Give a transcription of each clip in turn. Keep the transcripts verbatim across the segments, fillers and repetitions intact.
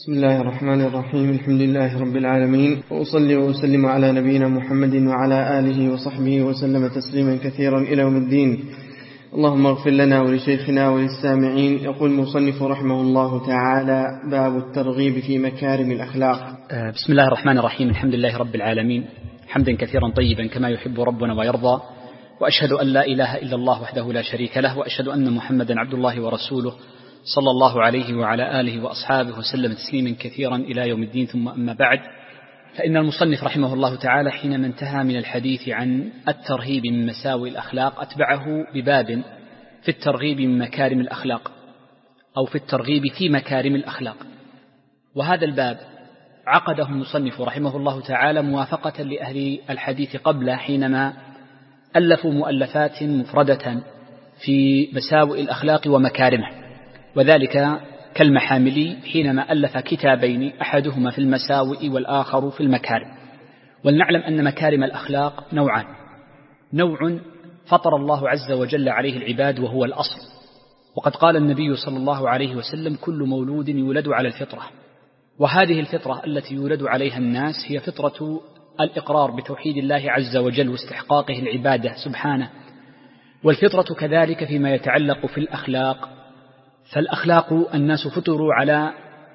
بسم الله الرحمن الرحيم. الحمد لله رب العالمين، وأصلي وأسلم على نبينا محمد وعلى آله وصحبه وسلم تسليما كثيرا إلى يوم الدين. اللهم اغفر لنا ولشيخنا وللسامعين. يقول المصنف رحمه الله تعالى: باب الترغيب في مكارم الأخلاق. بسم الله الرحمن الرحيم. الحمد لله رب العالمين، حمدا كثيرا طيبا كما يحب ربنا ويرضى، وأشهد أن لا إله إلا الله وحده لا شريك له، وأشهد أن محمدا عبد الله ورسوله صلى الله عليه وعلى آله وأصحابه وسلم تسليما كثيرا إلى يوم الدين. ثم أما بعد، فإن المصنف رحمه الله تعالى حينما انتهى من الحديث عن الترهيب من مساوئ الأخلاق أتبعه بباب في الترغيب من مكارم الأخلاق، أو في الترغيب في مكارم الأخلاق. وهذا الباب عقده المصنف رحمه الله تعالى موافقة لأهل الحديث قبله حينما ألفوا مؤلفات مفردة في مساوئ الأخلاق ومكارمه، وذلك كالمحاملي حينما ألف كتابين، أحدهما في المساوئ والآخر في المكارم. ولنعلم أن مكارم الأخلاق نوعان: نوع فطر الله عز وجل عليه العباد وهو الأصل، وقد قال النبي صلى الله عليه وسلم: كل مولود يولد على الفطرة. وهذه الفطرة التي يولد عليها الناس هي فطرة الإقرار بتوحيد الله عز وجل واستحقاقه العبادة سبحانه. والفطرة كذلك فيما يتعلق في الأخلاق، فالأخلاق الناس فطروا على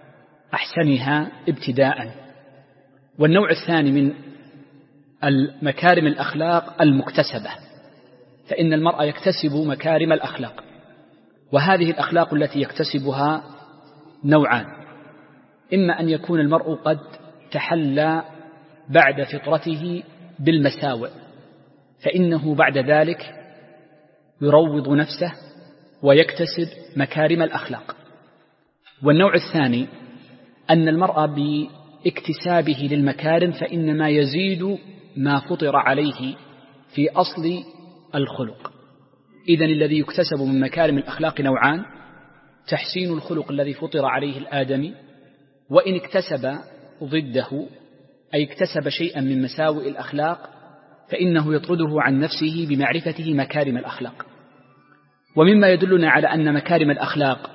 أحسنها ابتداء. والنوع الثاني من المكارم الأخلاق المكتسبة، فإن المرء يكتسب مكارم الأخلاق، وهذه الأخلاق التي يكتسبها نوعان: إما أن يكون المرء قد تحلى بعد فطرته بالمساوئ، فإنه بعد ذلك يروض نفسه ويكتسب مكارم الأخلاق. والنوع الثاني أن المرء باكتسابه للمكارم فإنما يزيد ما فطر عليه في أصل الخلق. إذن الذي يكتسب من مكارم الأخلاق نوعان: تحسين الخلق الذي فطر عليه الآدمي، وإن اكتسب ضده أي اكتسب شيئا من مساوئ الأخلاق فإنه يطرده عن نفسه بمعرفته مكارم الأخلاق. ومما يدلنا على أن مكارم الأخلاق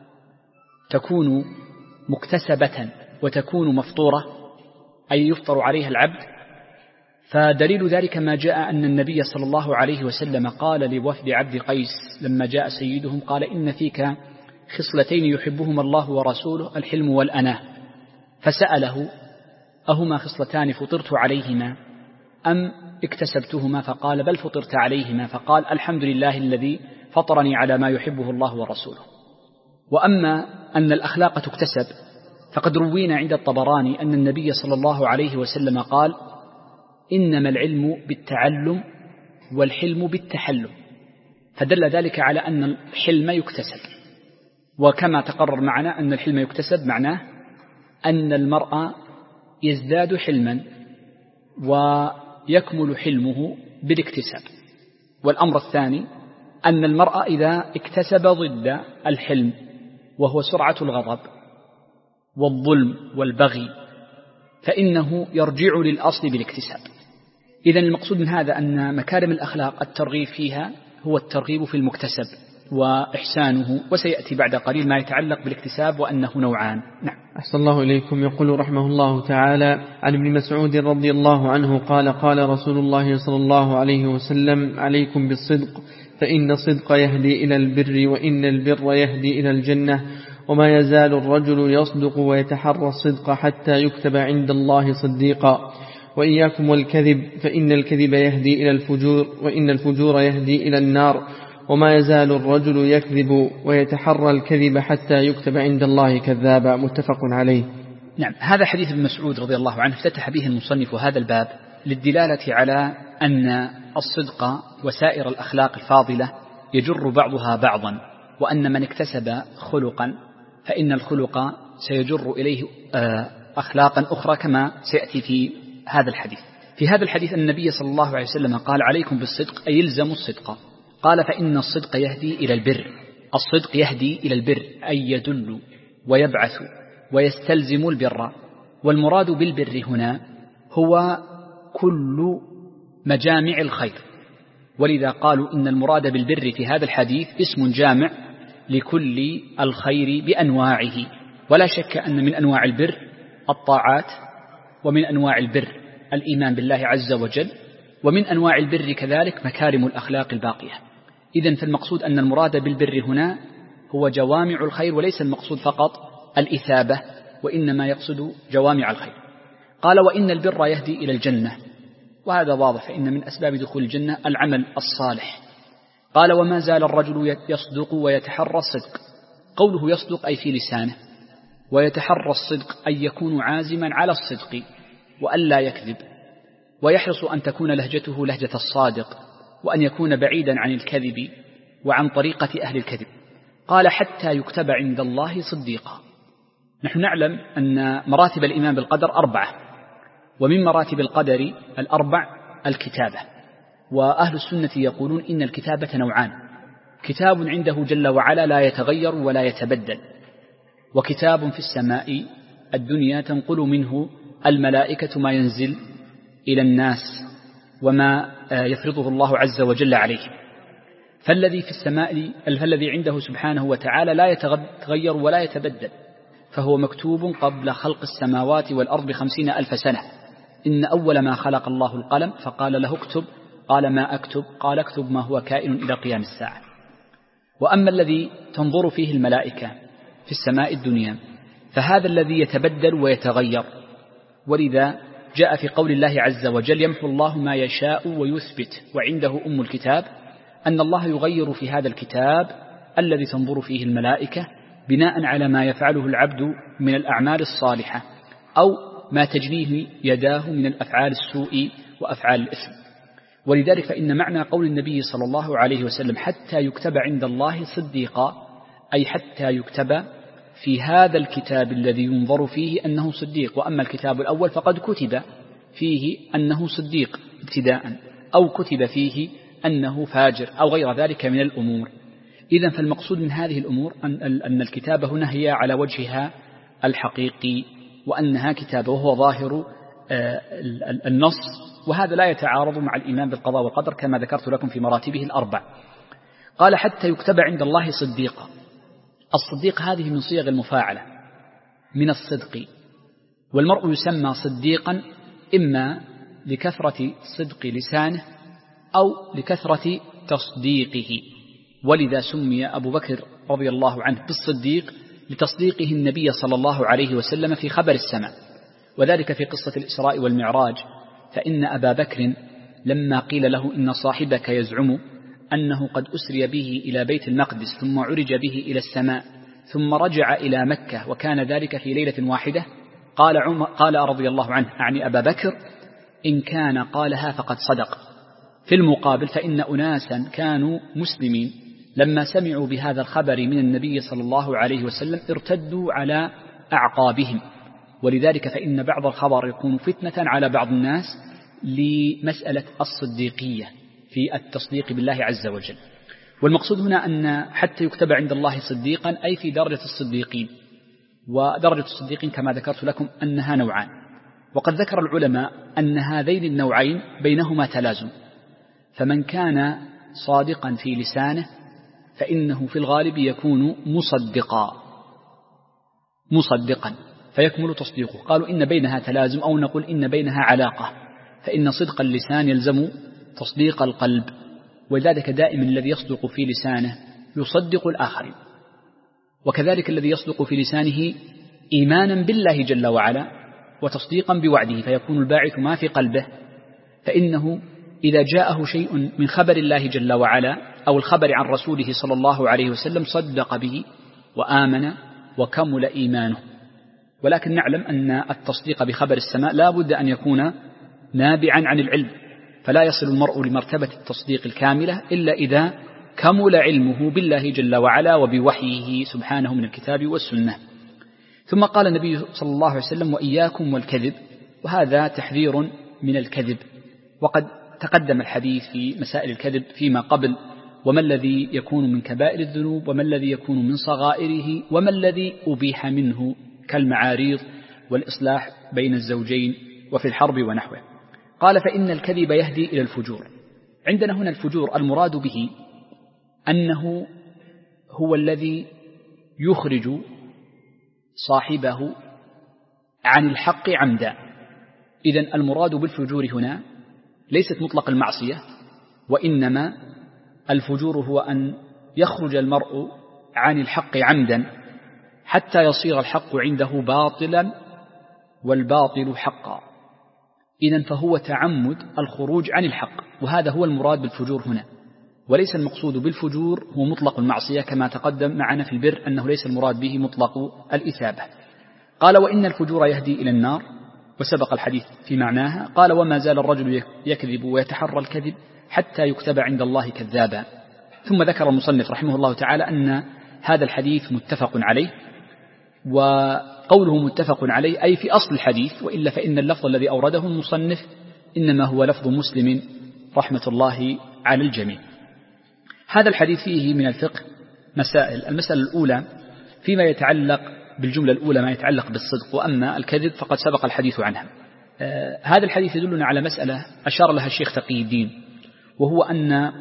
تكون مكتسبة وتكون مفطورة، أي يفطر عليها العبد، فدليل ذلك ما جاء أن النبي صلى الله عليه وسلم قال لوفد عبد قيس لما جاء سيدهم: قال: إن فيك خصلتين يحبهما الله ورسوله، الحلم والأناة. فسأله: أهما خصلتان فطرت عليهما أم اكتسبتهما؟ فقال: بل فطرت عليهما. فقال: الحمد لله الذي فطرني على ما يحبه الله ورسوله. وأما أن الأخلاق تكتسب، فقد روينا عند الطبراني أن النبي صلى الله عليه وسلم قال: إنما العلم بالتعلم والحلم بالتحلم. فدل ذلك على أن الحلم يكتسب. وكما تقرر معنا أن الحلم يكتسب معناه أن المرء يزداد حلما ويكمل حلمه بالاكتساب. والأمر الثاني أن المرء إذا اكتسب ضد الحلم وهو سرعة الغضب والظلم والبغي فإنه يرجع للأصل بالاكتساب. إذن المقصود من هذا أن مكارم الأخلاق الترغيب فيها هو الترغيب في المكتسب وإحسانه، وسيأتي بعد قليل ما يتعلق بالاكتساب وأنه نوعان. نعم. أحسن الله إليكم. يقول رحمه الله تعالى: عن ابن مسعود رضي الله عنه قال: قال رسول الله صلى الله عليه وسلم: عليكم بالصدق، فإن الصدق يهدي إلى البر، وإن البر يهدي إلى الجنة، وما يزال الرجل يصدق ويتحرى الصدق حتى يكتب عند الله صديقا، وإياكم والكذب، فإن الكذب يهدي إلى الفجور، وإن الفجور يهدي إلى النار، وما يزال الرجل يكذب ويتحرى الكذب حتى يكتب عند الله كذابا. متفق عليه. نعم. هذا حديث ابن مسعود رضي الله عنه افتتح به المصنف هذا الباب للدلالة على أن الصدق وسائر الأخلاق الفاضلة يجر بعضها بعضا، وأن من اكتسب خلقا فإن الخلق سيجر إليه أخلاقا أخرى كما سيأتي في هذا الحديث. في هذا الحديث النبي صلى الله عليه وسلم قال: عليكم بالصدق، أي يلزم الصدق. قال: فإن الصدق يهدي إلى البر. الصدق يهدي إلى البر أي يدل ويبعث ويستلزم البر. والمراد بالبر هنا هو كل مجامع الخير، ولذا قالوا إن المراد بالبر في هذا الحديث اسم جامع لكل الخير بأنواعه، ولا شك أن من أنواع البر الطاعات، ومن أنواع البر الإيمان بالله عز وجل، ومن أنواع البر كذلك مكارم الأخلاق الباقية. إذن فالمقصود أن المراد بالبر هنا هو جوامع الخير، وليس المقصود فقط الإثابة، وإنما يقصد جوامع الخير. قال وإن البر يهدي إلى الجنة، وهذا واضح، فإن من أسباب دخول الجنة العمل الصالح. قال وما زال الرجل يصدق ويتحرى الصدق. قوله يصدق أي في لسانه، ويتحرى الصدق أي يكون عازما على الصدق وألا يكذب، ويحرص أن تكون لهجته لهجة الصادق، وأن يكون بعيدا عن الكذب وعن طريقة أهل الكذب. قال حتى يكتب عند الله صديقا. نحن نعلم أن مراتب الإيمان بالقدر أربعة، ومن مراتب القدر الأربع الكتابة. وأهل السنة يقولون إن الكتابة نوعان: كتاب عنده جل وعلا لا يتغير ولا يتبدل، وكتاب في السماء الدنيا تنقل منه الملائكة ما ينزل إلى الناس وما يفرضه الله عز وجل عليه. فالذي في السماء فالذي عنده سبحانه وتعالى لا يتغير ولا يتبدل، فهو مكتوب قبل خلق السماوات والأرض بخمسين ألف سنة. إن أول ما خلق الله القلم فقال له اكتب، قال ما أكتب؟ قال اكتب ما هو كائن إلى قيام الساعة. وأما الذي تنظر فيه الملائكة في السماء الدنيا فهذا الذي يتبدل ويتغير، ولذا جاء في قول الله عز وجل يمحو الله ما يشاء ويثبت وعنده أم الكتاب، أن الله يغير في هذا الكتاب الذي تنظر فيه الملائكة بناء على ما يفعله العبد من الأعمال الصالحة أو ما تجنيه يداه من الأفعال السوء وأفعال الإثم. ولذلك فإن معنى قول النبي صلى الله عليه وسلم حتى يكتب عند الله صديقا، أي حتى يكتب في هذا الكتاب الذي ينظر فيه أنه صديق. وأما الكتاب الأول فقد كتب فيه أنه صديق ابتداء، أو كتب فيه أنه فاجر أو غير ذلك من الأمور. إذن فالمقصود من هذه الأمور أن الكتابة هنا هي على وجهها الحقيقي، وأنها كتابة وهو ظاهر النص، وهذا لا يتعارض مع الإيمان بالقضاء والقدر كما ذكرت لكم في مراتبه الأربع. قال حتى يكتب عند الله صديقا. الصديق هذه من صيغ المفاعلة من الصدق، والمرء يسمى صديقا إما لكثرة صدق لسانه أو لكثرة تصديقه، ولذا سمي أبو بكر رضي الله عنه بالصديق لتصديقه النبي صلى الله عليه وسلم في خبر السماء، وذلك في قصة الإسراء والمعراج. فإن أبا بكر لما قيل له إن صاحبك يزعم أنه قد أسري به إلى بيت المقدس ثم عرج به إلى السماء ثم رجع إلى مكة وكان ذلك في ليلة واحدة، قال, عمر قال رضي الله عنه أعني أبا بكر إن كان قالها فقد صدق. في المقابل فإن أناسا كانوا مسلمين لما سمعوا بهذا الخبر من النبي صلى الله عليه وسلم ارتدوا على أعقابهم، ولذلك فإن بعض الخبر يكون فتنة على بعض الناس لمسألة الصديقية في التصديق بالله عز وجل. والمقصود هنا أن حتى يكتب عند الله صديقا أي في درجة الصديقين، ودرجة الصديقين كما ذكرت لكم أنها نوعان، وقد ذكر العلماء أن هذين النوعين بينهما تلازم. فمن كان صادقا في لسانه فإنه في الغالب يكون مصدقا مصدقا فيكمل تصديقه. قالوا إن بينها تلازم، أو نقول إن بينها علاقة، فإن صدق اللسان يلزم تصديق القلب، ولذلك دائما الذي يصدق في لسانه يصدق الآخرين، وكذلك الذي يصدق في لسانه إيمانا بالله جل وعلا وتصديقا بوعده، فيكون الباعث ما في قلبه. فإنه إذا جاءه شيء من خبر الله جل وعلا أو الخبر عن رسوله صلى الله عليه وسلم صدق به وآمن وكمل إيمانه. ولكن نعلم أن التصديق بخبر السماء لا بد أن يكون نابعا عن العلم، فلا يصل المرء لمرتبة التصديق الكاملة إلا إذا كمل علمه بالله جل وعلا وبوحيه سبحانه من الكتاب والسنة. ثم قال النبي صلى الله عليه وسلم وإياكم والكذب، وهذا تحذير من الكذب، وقد تقدم الحديث في مسائل الكذب فيما قبل، وما الذي يكون من كبائر الذنوب وما الذي يكون من صغائره وما الذي أبيح منه كالمعاريض والإصلاح بين الزوجين وفي الحرب ونحوه. قال فإن الكذب يهدي إلى الفجور. عندنا هنا الفجور المراد به أنه هو الذي يخرج صاحبه عن الحق عمدا. إذن المراد بالفجور هنا ليست مطلق المعصية، وإنما الفجور هو أن يخرج المرء عن الحق عمدا حتى يصير الحق عنده باطلا والباطل حقا. إذن فهو تعمد الخروج عن الحق، وهذا هو المراد بالفجور هنا، وليس المقصود بالفجور هو مطلق المعصية كما تقدم معنا في البر أنه ليس المراد به مطلق الإثابة. قال وإن الفجور يهدي إلى النار، وسبق الحديث في معناها. قال وما زال الرجل يكذب ويتحرى الكذب حتى يكتب عند الله كذابا. ثم ذكر المصنف رحمه الله تعالى أن هذا الحديث متفق عليه، وقوله متفق عليه أي في أصل الحديث، وإلا فإن اللفظ الذي أورده المصنف إنما هو لفظ مسلم رحمة الله على الجميع. هذا الحديث فيه من الفقه مسائل. المسألة الأولى فيما يتعلق بالجملة الأولى ما يتعلق بالصدق، وأما الكذب فقد سبق الحديث عنها. آه هذا الحديث يدلنا على مسألة أشار لها الشيخ تقي الدين، وهو أن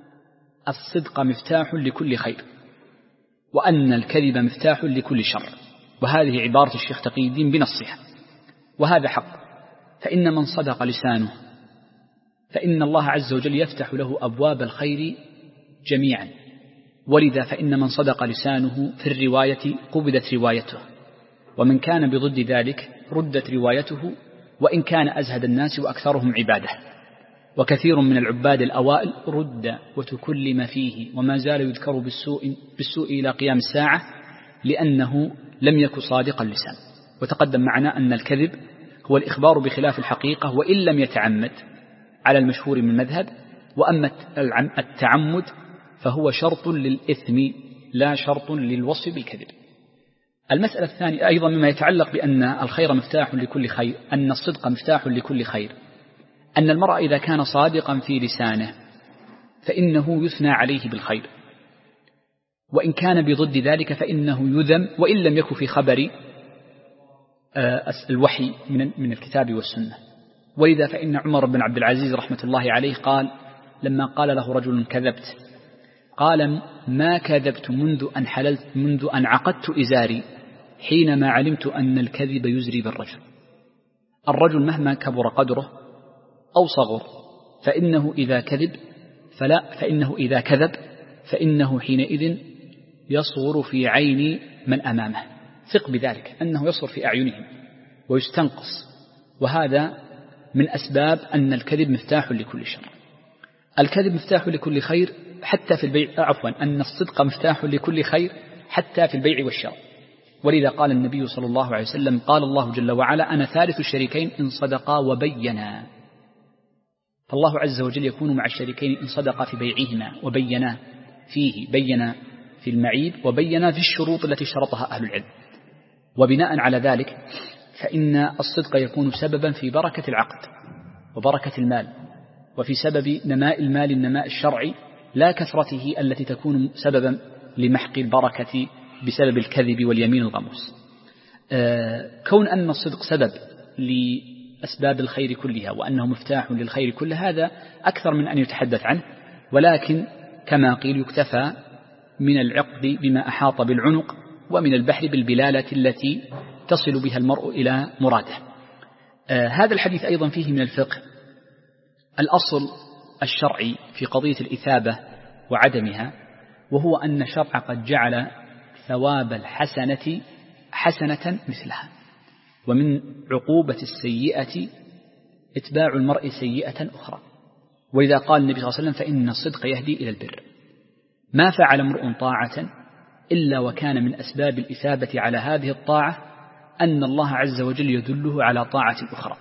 الصدق مفتاح لكل خير، وأن الكذب مفتاح لكل شر. وهذه عبارة الشيخ تقي الدين بنصها، وهذا حق. فإن من صدق لسانه فإن الله عز وجل يفتح له أبواب الخير جميعا، ولذا فإن من صدق لسانه في الرواية قبضت روايته، ومن كان بضد ذلك ردت روايته، وإن كان أزهد الناس وأكثرهم عبادة. وكثير من العباد الأوائل رد وتكلم فيه، وما زال يذكر بالسوء, بالسوء إلى قيام الساعة لأنه لم يكن صادق اللسان. وتقدم معنا أن الكذب هو الإخبار بخلاف الحقيقة وإن لم يتعمد على المشهور من المذهب، وأما التعمد فهو شرط للإثم لا شرط للوصف بالكذب. المسألة الثانية أيضا مما يتعلق بأن الخير مفتاح لكل خير، أن الصدق مفتاح لكل خير، أن المرء إذا كان صادقا في لسانه فإنه يثنى عليه بالخير، وإن كان بضد ذلك فإنه يذم، وإن لم يكن في خبر الوحي من الكتاب والسنة. ولذا فإن عمر بن عبد العزيز رحمة الله عليه قال لما قال له رجل كذبت، قال ما كذبت منذ أن حللت منذ أن عقدت إزاري حينما علمت أن الكذب يزري بالرجل. الرجل مهما كبر قدره أو صغر فإنه إذا كذب فلا فإنه إذا كذب فإنه حينئذ يصغر في عين من أمامه. ثق بذلك أنه يصغر في أعينهم ويستنقص، وهذا من أسباب أن الكذب مفتاح لكل شر. الكذب مفتاح لكل خير حتى في البيع، عفوا أن الصدق مفتاح لكل خير حتى في البيع والشراء. ولذا قال النبي صلى الله عليه وسلم قال الله جل وعلا أنا ثالث الشريكين إن صدقا وبينا. فالله عز وجل يكون مع الشريكين إن صدقا في بيعهما وبينا فيه، بينا في المعيب وبينا في الشروط التي شرطها أهل العلم. وبناء على ذلك فإن الصدق يكون سببا في بركة العقد وبركة المال، وفي سبب نماء المال النماء الشرعي لا كثرته التي تكون سببا لمحق البركة بسبب الكذب واليمين الغموس. آه كون أن الصدق سبب لأسباب الخير كلها وأنه مفتاح للخير كل هذا أكثر من أن يتحدث عنه، ولكن كما قيل يكتفى من العقد بما أحاط بالعنق ومن البحر بالبلالة التي تصل بها المرء إلى مراده. آه هذا الحديث أيضا فيه من الفقه الأصل الشرعي في قضية الإثابة وعدمها، وهو أن الشرع قد جعل ثواب الحسنة حسنة مثلها، ومن عقوبة السيئة اتباع المرء سيئة أخرى. وإذا قال النبي صلى الله عليه وسلم فإن الصدق يهدي إلى البر، ما فعل امرؤ طاعة إلا وكان من أسباب الإثابة على هذه الطاعة أن الله عز وجل يدله على طاعة أخرى،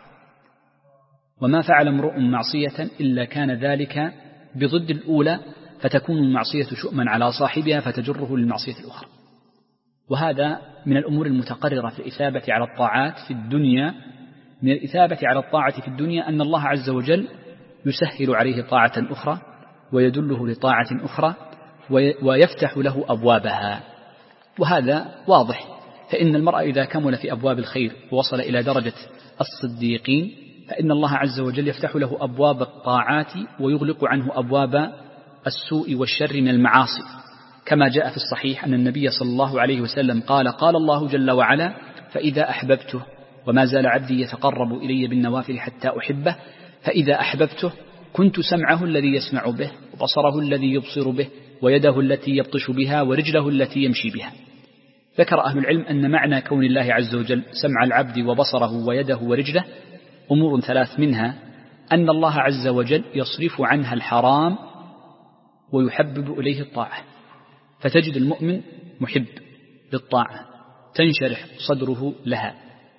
وما فعل امرؤ معصية إلا كان ذلك بضد الأولى فتكون المعصية شؤما على صاحبها فتجره للمعصية الأخرى. وهذا من الأمور المتقررة في الإثابة على الطاعات في الدنيا. من الإثابة على الطاعة في الدنيا أن الله عز وجل يسهل عليه طاعة أخرى ويدله لطاعة أخرى ويفتح له أبوابها، وهذا واضح. فإن المرء إذا كمل في أبواب الخير ووصل إلى درجة الصديقين فإن الله عز وجل يفتح له أبواب الطاعات ويغلق عنه أبواب السوء والشر من المعاصي. كما جاء في الصحيح أن النبي صلى الله عليه وسلم قال قال الله جل وعلا فإذا أحببته وما زال عبدي يتقرب إلي بالنوافل حتى أحبه فإذا أحببته كنت سمعه الذي يسمع به وبصره الذي يبصر به ويده التي يبطش بها ورجله التي يمشي بها. ذكر أهل العلم أن معنى كون الله عز وجل سمع العبد وبصره ويده ورجله أمور ثلاث، منها أن الله عز وجل يصرف عنها الحرام ويحبب إليه الطاعة، فتجد المؤمن محب للطاعة تنشرح صدره لها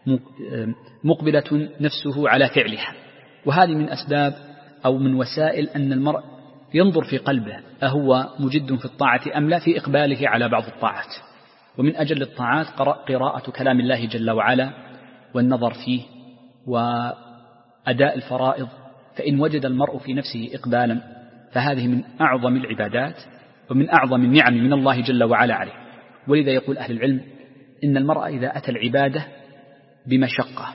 مقبلة نفسه على فعلها. وهذه من أسباب أو من وسائل أن المرء ينظر في قلبه أهو مجد في الطاعة أم لا، في إقباله على بعض الطاعات. ومن أجل الطاعات قراءة كلام الله جل وعلا والنظر فيه وأداء الفرائض، فإن وجد المرء في نفسه إقبالا فهذه من أعظم العبادات ومن أعظم النعم من الله جل وعلا عليه. ولذا يقول أهل العلم إن المرء إذا أتى العبادة بمشقة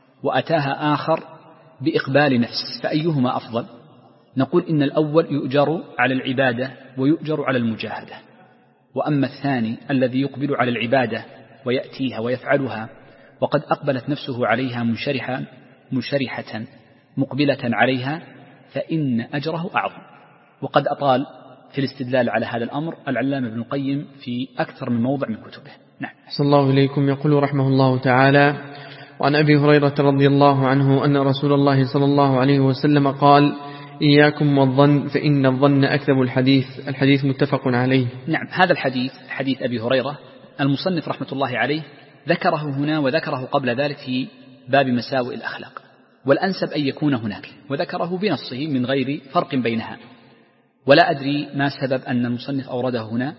وأتاها آخر بإقبال نفس فأيهما أفضل؟ نقول إن الأول يؤجر على العبادة ويؤجر على المجاهدة، وأما الثاني الذي يقبل على العبادة ويأتيها ويفعلها وقد أقبلت نفسه عليها منشرحة منشرحة مقبلة عليها فإن أجره أعظم. وقد أطال في الاستدلال على هذا الأمر العلامة ابن القيم في أكثر من موضع من كتبه. نعم. صلى الله إليكم. يقول رحمه الله تعالى: وعن أبي هريرة رضي الله عنه أن رسول الله صلى الله عليه وسلم قال: إياكم والظن فإن الظن أكذب الحديث. الحديث متفق عليه. نعم، هذا الحديث حديث أبي هريرة المصنف رحمة الله عليه ذكره هنا وذكره قبل ذلك في باب مساوئ الأخلاق، والأنسب أن يكون هناك، وذكره بنصه من غير فرق بينها. ولا أدري ما سبب أن المصنف أورده هنا،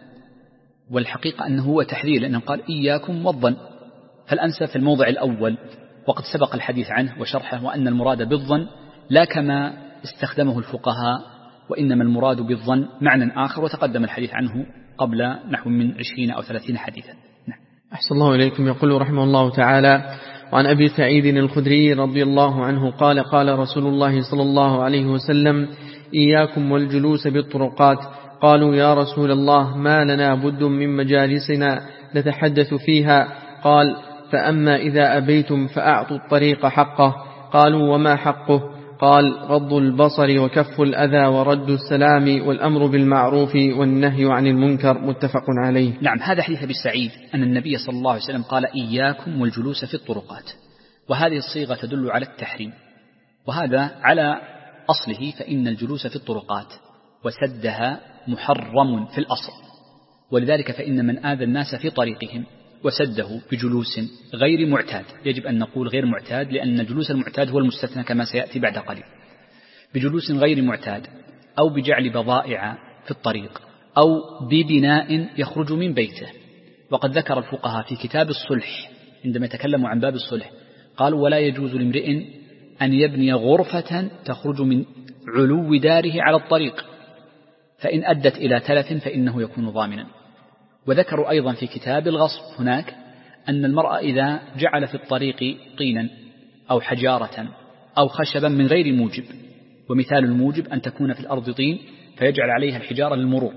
والحقيقة أنه هو تحذير، لأنه قال إياكم والظن، فالأنسب في الموضع الأول وقد سبق الحديث عنه وشرحه، وأن المراد بالظن لا كما استخدمه الفقهاء، وإنما المراد بالظن معنى آخر وتقدم الحديث عنه قبل نحو من عشرين أو ثلاثين حديثا. نعم. أحسن الله إليكم. يقول رحمه الله تعالى: وعن أبي سعيد الخدري رضي الله عنه قال: قال رسول الله صلى الله عليه وسلم: إياكم والجلوس بالطرقات. قالوا: يا رسول الله ما لنا بد من مجالسنا نتحدث فيها؟ قال: فأما إذا أبيتم فأعطوا الطريق حقه. قالوا: وما حقه؟ قال: غض البصر وكف الأذى ورد السلام والأمر بالمعروف والنهي عن المنكر. متفق عليه. نعم، هذا حديث أبي سعيد أن النبي صلى الله عليه وسلم قال: إياكم والجلوس في الطرقات، وهذه الصيغة تدل على التحريم، وهذا على أصله، فإن الجلوس في الطرقات وسدها محرم في الأصل، ولذلك فإن من آذى الناس في طريقهم وسده بجلوس غير معتاد، يجب أن نقول غير معتاد لأن الجلوس المعتاد هو المستثنى كما سيأتي بعد قليل، بجلوس غير معتاد أو بجعل بضائع في الطريق أو ببناء يخرج من بيته. وقد ذكر الفقهاء في كتاب الصلح عندما يتكلموا عن باب الصلح قالوا: ولا يجوز لامرئ أن يبني غرفة تخرج من علو داره على الطريق، فإن أدت إلى تلف فإنه يكون ضامنا. وذكروا أيضا في كتاب الغصب هناك أن المرأة إذا جعل في الطريق طينا أو حجارة أو خشبا من غير موجب، ومثال الموجب أن تكون في الأرض طين فيجعل عليها الحجارة للمرور،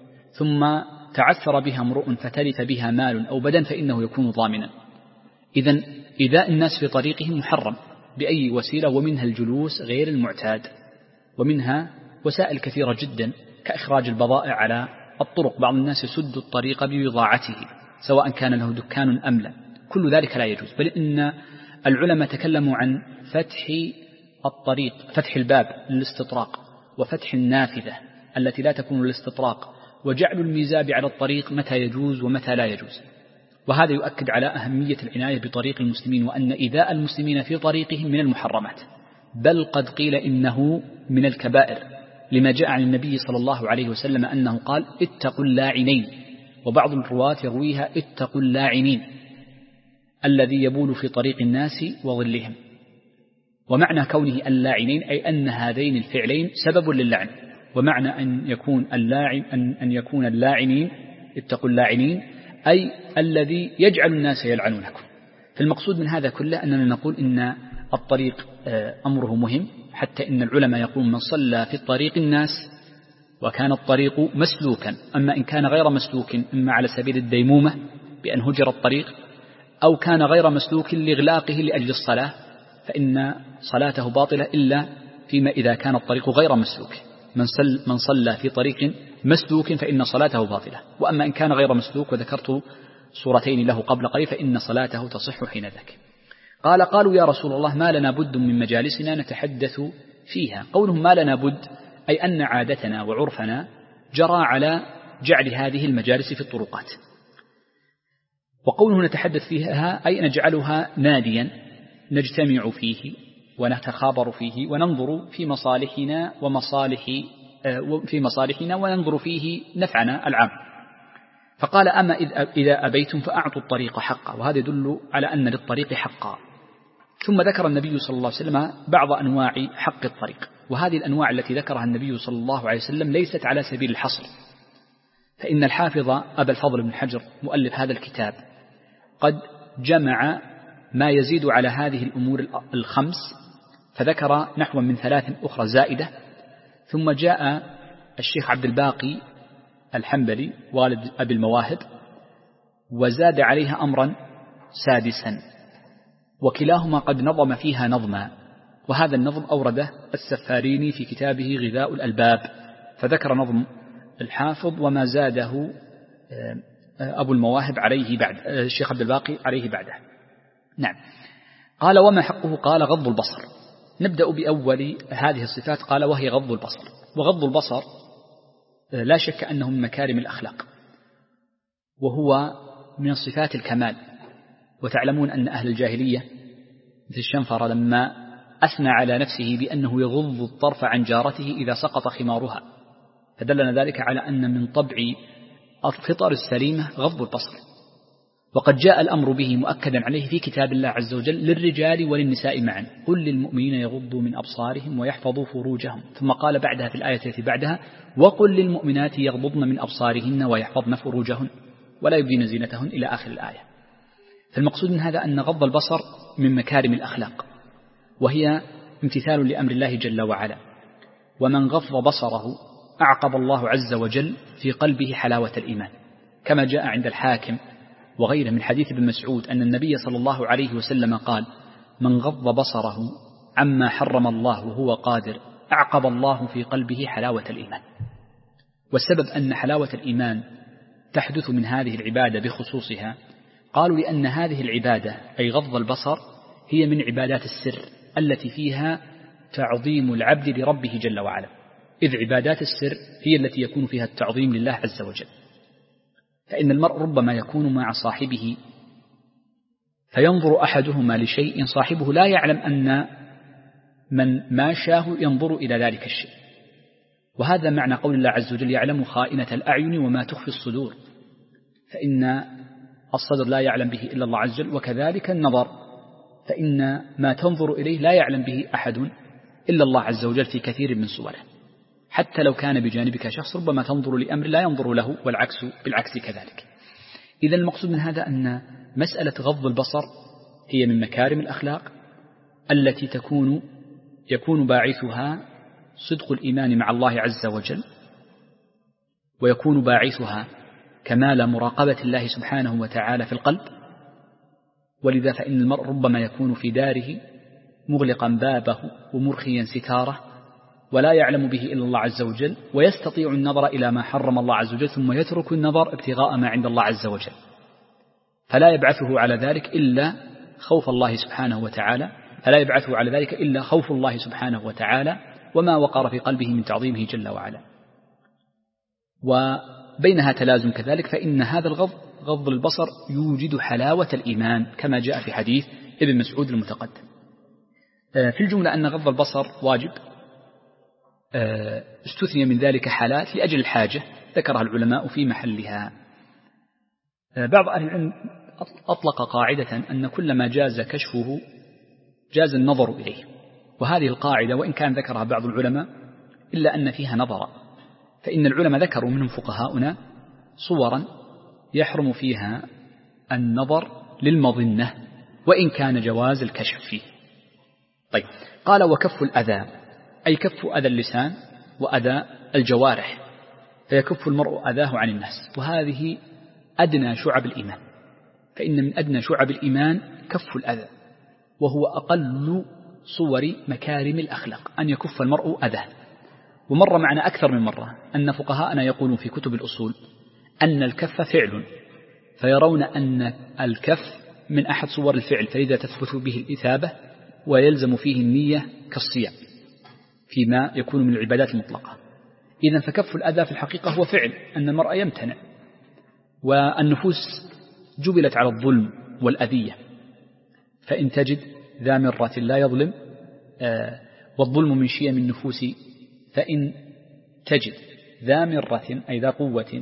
ثم تعثر بها امرؤ فتلف بها مال أو بدن فإنه يكون ضامنا. إذن إيذاء الناس في طريقهم محرم بأي وسيلة، ومنها الجلوس غير المعتاد، ومنها وسائل كثيرة جدا كإخراج البضائع على الطرق. بعض الناس يسد الطريق ببضاعته سواء كان له دكان أم لا، كل ذلك لا يجوز. بل إن العلماء تكلموا عن فتح الطريق، فتح الباب للاستطراق، وفتح النافذة التي لا تكون للاستطراق، وجعل الميزاب على الطريق متى يجوز ومتى لا يجوز. وهذا يؤكد على أهمية العناية بطريق المسلمين، وأن إيذاء المسلمين في طريقهم من المحرمات، بل قد قيل إنه من الكبائر، لما جاء عن النبي صلى الله عليه وسلم أنه قال: اتقوا اللاعنين. وبعض الرواة يرويها: اتقوا اللاعنين الذي يبول في طريق الناس وظلهم. ومعنى كونه اللاعنين أي أن هذين الفعلين سبب للعن، ومعنى أن يكون اللاعن أن, أن يكون اللاعنين اتقوا اللاعنين أي الذي يجعل الناس يلعنونكم. فالمقصود من هذا كله أننا نقول إن الطريق أمره مهم، حتى إن العلماء يقولون: من صلى في الطريق الناس وكان الطريق مسلوكا. أما إن كان غير مسلوك إما على سبيل الديمومة بأن هجر الطريق، أو كان غير مسلوك لإغلاقه لأجل الصلاة، فإن صلاته باطلة إلا فيما إذا كان الطريق غير مسلوك. من, صل من صلى في طريق مسلوك فإن صلاته باطلة. وأما إن كان غير مسلوك، وذكرت صورتين له قبل قليل، فإن صلاته تصح حين ذاك. قال قالوا يا رسول الله ما لنا بد من مجالسنا نتحدث فيها. قولهم ما لنا بد أي أن عادتنا وعرفنا جرى على جعل هذه المجالس في الطرقات. وقوله نتحدث فيها أي نجعلها ناديا نجتمع فيه ونتخابر فيه وننظر في مصالحنا ومصالح في مصالحنا وننظر فيه نفعنا العام. فقال أما إذا أبيتم فأعطوا الطريق حقا، وهذا يدل على أن للطريق حقا. ثم ذكر النبي صلى الله عليه وسلم بعض أنواع حق الطريق، وهذه الأنواع التي ذكرها النبي صلى الله عليه وسلم ليست على سبيل الحصر، فإن الحافظ أبا الفضل بن حجر مؤلف هذا الكتاب قد جمع ما يزيد على هذه الأمور الخمس، فذكر نحو من ثلاث أخرى زائدة. ثم جاء الشيخ عبد الباقي الحنبلي والد أبي المواهب وزاد عليها أمرا سادسا، وكلاهما قد نظم فيها نظما، وهذا النظم أورده السفاريني في كتابه غذاء الألباب، فذكر نظم الحافظ وما زاده أبو المواهب عليه بعد الشيخ عبد الباقي عليه بعده. نعم. قال وما حقه؟ قال غض البصر. نبدأ بأول هذه الصفات. قال وهي غض البصر. وغض البصر لا شك أنه من مكارم الأخلاق، وهو من صفات الكمال. وتعلمون أن أهل الجاهلية مثل الشنفر لما أثنى على نفسه بأنه يغض الطرف عن جارته إذا سقط خمارها، فدلنا ذلك على أن من طبع الفطر السليمة غض البصر. وقد جاء الأمر به مؤكدا عليه في كتاب الله عز وجل للرجال وللنساء معا، قل للمؤمنين يغضوا من أبصارهم ويحفظوا فروجهم. ثم قال بعدها في الآية التي بعدها وقل للمؤمنات يغضضن من أبصارهن ويحفظن فروجهن ولا يبدين زينتهن إلى آخر الآية. فالمقصود من هذا أن غض البصر من مكارم الأخلاق، وهي امتثال لأمر الله جل وعلا. ومن غض بصره أعقب الله عز وجل في قلبه حلاوة الإيمان، كما جاء عند الحاكم وغيره من حديث ابن مسعود أن النبي صلى الله عليه وسلم قال من غض بصره عما حرم الله وهو قادر أعقب الله في قلبه حلاوة الإيمان. والسبب أن حلاوة الإيمان تحدث من هذه العبادة بخصوصها، قالوا لأن هذه العبادة أي غض البصر هي من عبادات السر التي فيها تعظيم العبد لربه جل وعلا، إذ عبادات السر هي التي يكون فيها التعظيم لله عز وجل. فإن المرء ربما يكون مع صاحبه فينظر أحدهما لشيء صاحبه لا يعلم أن من ماشاه ينظر إلى ذلك الشيء، وهذا معنى قول الله عز وجل يعلم خائنة الأعين وما تخفي الصدور، فإن الصدر لا يعلم به إلا الله عز وجل. وكذلك النظر، فإن ما تنظر إليه لا يعلم به أحد إلا الله عز وجل في كثير من صوره، حتى لو كان بجانبك شخص ربما تنظر لأمر لا ينظر له، والعكس بالعكس كذلك. إذن المقصود من هذا أن مسألة غض البصر هي من مكارم الأخلاق التي تكون يكون باعثها صدق الإيمان مع الله عز وجل، ويكون باعثها كمال مراقبة الله سبحانه وتعالى في القلب. ولذا فإن المرء ربما يكون في داره مغلقا بابه ومرخيا ستاره ولا يعلم به إلا الله عز وجل، ويستطيع النظر إلى ما حرم الله عز وجل ثم يترك النظر ابتغاء ما عند الله عز وجل، فلا يبعثه على ذلك إلا خوف الله سبحانه وتعالى فلا يبعثه على ذلك إلا خوف الله سبحانه وتعالى وما وقر في قلبه من تعظيمه جل وعلا. وبينها تلازم كذلك، فإن هذا الغض غض البصر يوجد حلاوة الإيمان كما جاء في حديث ابن مسعود المتقدم. في الجملة أن غض البصر واجب، استثني من ذلك حالات لأجل الحاجة ذكرها العلماء في محلها. بعض أهل العلم أطلق قاعدة أن كل ما جاز كشفه جاز النظر إليه، وهذه القاعدة وإن كان ذكرها بعض العلماء إلا أن فيها نظرا، فإن العلماء ذكروا منهم فقهاؤنا صورا يحرم فيها النظر للمظنة وإن كان جواز الكشف فيه. طيب، قال وكف الأذى أي كف أذى اللسان وأذى الجوارح، فيكف المرء أذاه عن الناس، وهذه أدنى شعب الإيمان، فإن من أدنى شعب الإيمان كف الأذى، وهو أقل صور مكارم الأخلاق أن يكف المرء أذاه. ومر معنا أكثر من مرة أن فقهاءنا يقولون في كتب الأصول أن الكف فعل، فيرون أن الكف من أحد صور الفعل، فإذا تثبت به الإثابة ويلزم فيه النية كالصيام فيما يكون من العبادات المطلقة. إذن فكف الأذى في الحقيقة هو فعل، أن المرء يمتنع، والنفوس جبلت على الظلم والأذية، فإن تجد ذا مرة لا يظلم، آه والظلم من شيم النفوس، فإن تجد ذا مرة أي ذا قوة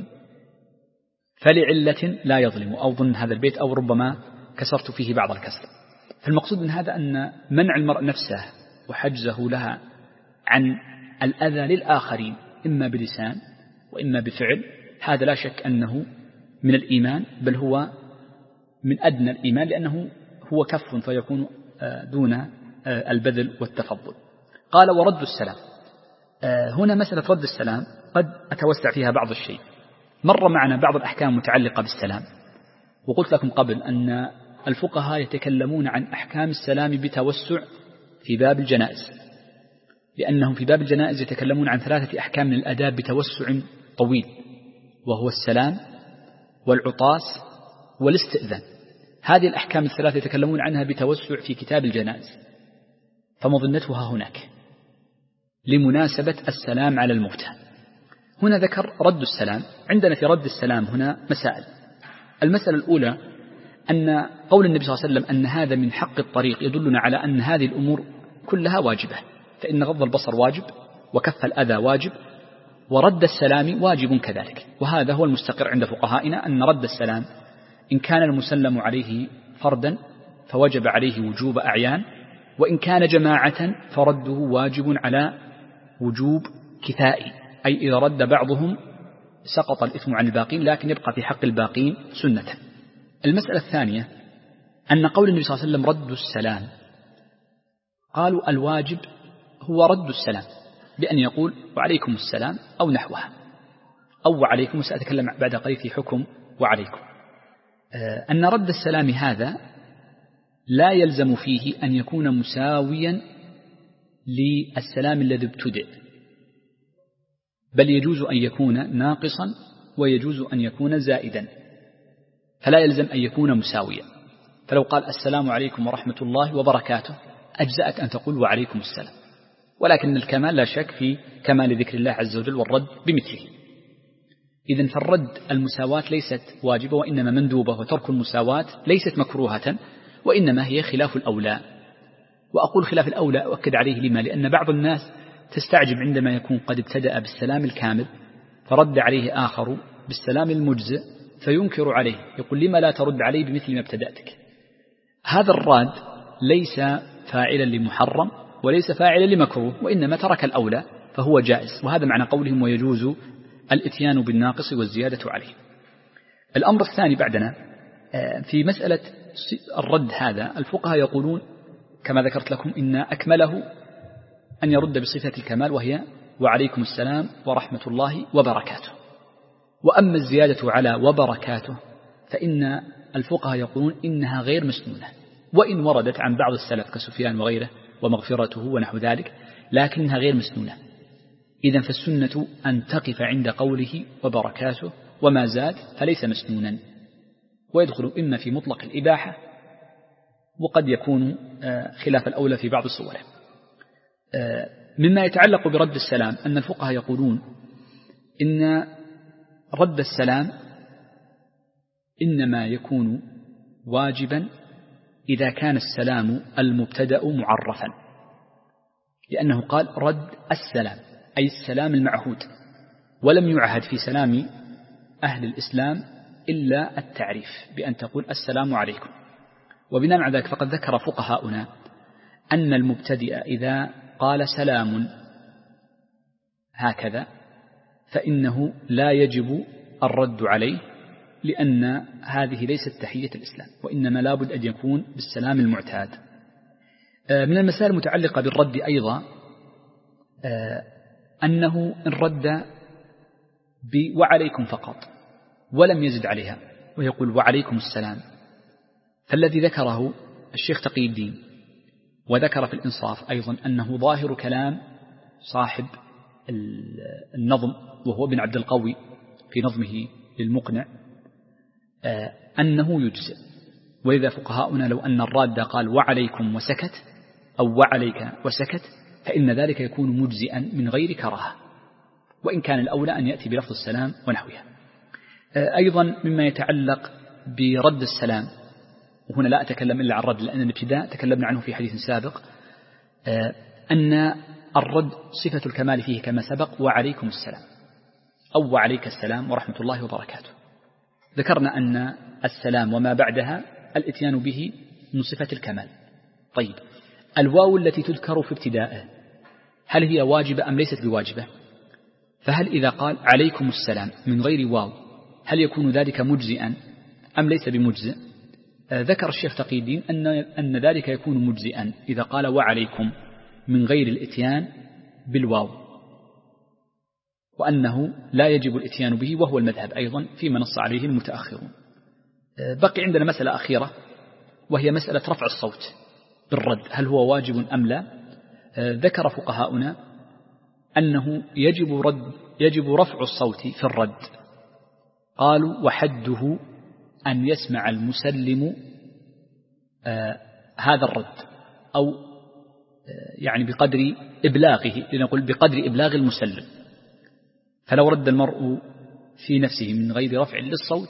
فلعلة لا يظلم، أو ضمن هذا البيت أو ربما كسرت فيه بعض الكسر. فالمقصود من هذا أن منع المرء نفسه وحجزه لها عن الأذى للآخرين إما بلسان وإما بفعل، هذا لا شك أنه من الإيمان، بل هو من أدنى الإيمان، لأنه هو كف فيكون دون البذل والتفضل. قال ورد السلام. هنا مسألة رد السلام قد أتوسع فيها بعض الشيء. مر معنا بعض الأحكام المتعلقة بالسلام، وقلت لكم قبل أن الفقهاء يتكلمون عن أحكام السلام بتوسع في باب الجنائز، لأنهم في باب الجنائز يتكلمون عن ثلاثة أحكام من الأداب بتوسع طويل، وهو السلام والعطاس والاستئذان. هذه الأحكام الثلاثة يتكلمون عنها بتوسع في كتاب الجنائز، فمظنتها هناك لمناسبة السلام على الموتى. هنا ذكر رد السلام. عندنا في رد السلام هنا مسائل. المسألة الأولى أن قول النبي صلى الله عليه وسلم أن هذا من حق الطريق يدلنا على أن هذه الأمور كلها واجبة، فإن غض البصر واجب، وكف الأذى واجب، ورد السلام واجب كذلك. وهذا هو المستقر عند فقهائنا أن رد السلام إن كان المسلم عليه فردا فوجب عليه وجوب أعيان، وإن كان جماعة فرده واجب على وجوب كفائي، أي إذا رد بعضهم سقط الإثم عن الباقين، لكن يبقى في حق الباقين سنة. المسألة الثانية أن قول النبي صلى الله عليه وسلم رد السلام، قالوا الواجب هو رد السلام بأن يقول وعليكم السلام أو نحوها، أو وعليكم، سأتكلم بعد قليل في حكم وعليكم. أن رد السلام هذا لا يلزم فيه أن يكون مساويا للسلام الذي ابتدأ، بل يجوز أن يكون ناقصا ويجوز أن يكون زائدا، فلا يلزم أن يكون مساويا. فلو قال السلام عليكم ورحمة الله وبركاته أجزأك أن تقول وعليكم السلام، ولكن الكمال لا شك في كمال ذكر الله عز وجل والرد بمثله. إذن فالرد المساواة ليست واجبة وإنما مندوبة، وترك المساواة ليست مكروهة وإنما هي خلاف الأولى. وأقول خلاف الأولى أؤكد عليه لما؟ لأن بعض الناس تستعجب عندما يكون قد ابتدأ بالسلام الكامل فرد عليه آخر بالسلام المجزئ فينكر عليه، يقول لما لا ترد عليه بمثل ما ابتدأتك. هذا الرد ليس فاعلا لمحرم وليس فاعلا لمكروه، وإنما ترك الأولى فهو جائز، وهذا معنى قولهم ويجوز الاتيان بالناقص والزيادة عليه. الأمر الثاني بعدنا في مسألة الرد هذا، الفقهاء يقولون كما ذكرت لكم إن أكمله أن يرد بصفة الكمال وهي وعليكم السلام ورحمة الله وبركاته. وأما الزيادة على وبركاته فإن الفقهاء يقولون إنها غير مسنونة، وإن وردت عن بعض السلف كسفيان وغيره ومغفرته ونحو ذلك، لكنها غير مسنونة. إذن فالسنة أن تقف عند قوله وبركاته، وما زاد فليس مسنونا، ويدخل إما في مطلق الإباحة وقد يكون خلاف الأولى في بعض صوره. مما يتعلق برد السلام أن الفقهاء يقولون إن رد السلام إنما يكون واجبا إذا كان السلام المبتدأ معرفا، لأنه قال رد السلام أي السلام المعهود، ولم يعهد في سلام أهل الإسلام إلا التعريف بأن تقول السلام عليكم. وبناء على ذلك فقد ذكر فقهاؤنا أن المبتدئ إذا قال سلام هكذا فإنه لا يجب الرد عليه، لأن هذه ليست تحية الإسلام، وإنما لابد أن يكون بالسلام المعتاد. من المسائل المتعلقة بالرد أيضا أنه إن رد وعليكم فقط ولم يزد عليها ويقول وعليكم السلام، فالذي ذكره الشيخ تقي الدين وذكر في الإنصاف أيضا أنه ظاهر كلام صاحب النظم وهو ابن عبد القوي في نظمه للمقنع أنه يجزئ. وإذا فقهاؤنا لو أن الراد قال وعليكم وسكت أو وعليك وسكت فإن ذلك يكون مجزئا من غير كراهة، وإن كان الأولى أن يأتي بلفظ السلام ونحوها. أيضا مما يتعلق برد السلام، وهنا لا أتكلم إلا عن الرد لأن الابتداء تكلمنا عنه في حديث سابق، أن الرد صفة الكمال فيه كما سبق وعليكم السلام أو وعليك السلام ورحمة الله وبركاته. ذكرنا أن السلام وما بعدها الاتيان به من صفة الكمال. طيب، الواو التي تذكر في ابتدائه هل هي واجبة أم ليست بواجبة؟ فهل إذا قال عليكم السلام من غير واو هل يكون ذلك مجزئا أم ليس بمجزئ؟ ذكر الشيخ تقي الدين أن, أن ذلك يكون مجزئا إذا قال وعليكم من غير الاتيان بالواو، وأنه لا يجب الاتيان به، وهو المذهب أيضا فيما نص عليه المتأخرون. بقي عندنا مسألة أخيرة وهي مسألة رفع الصوت بالرد، هل هو واجب أم لا؟ ذكر فقهاؤنا أنه يجب, رد يجب رفع الصوت في الرد. قالوا وحده أن يسمع المسلم آه هذا الرد، أو آه يعني بقدر إبلاغه، لنقول بقدر إبلاغ المسلم. فلو رد المرء في نفسه من غير رفع للصوت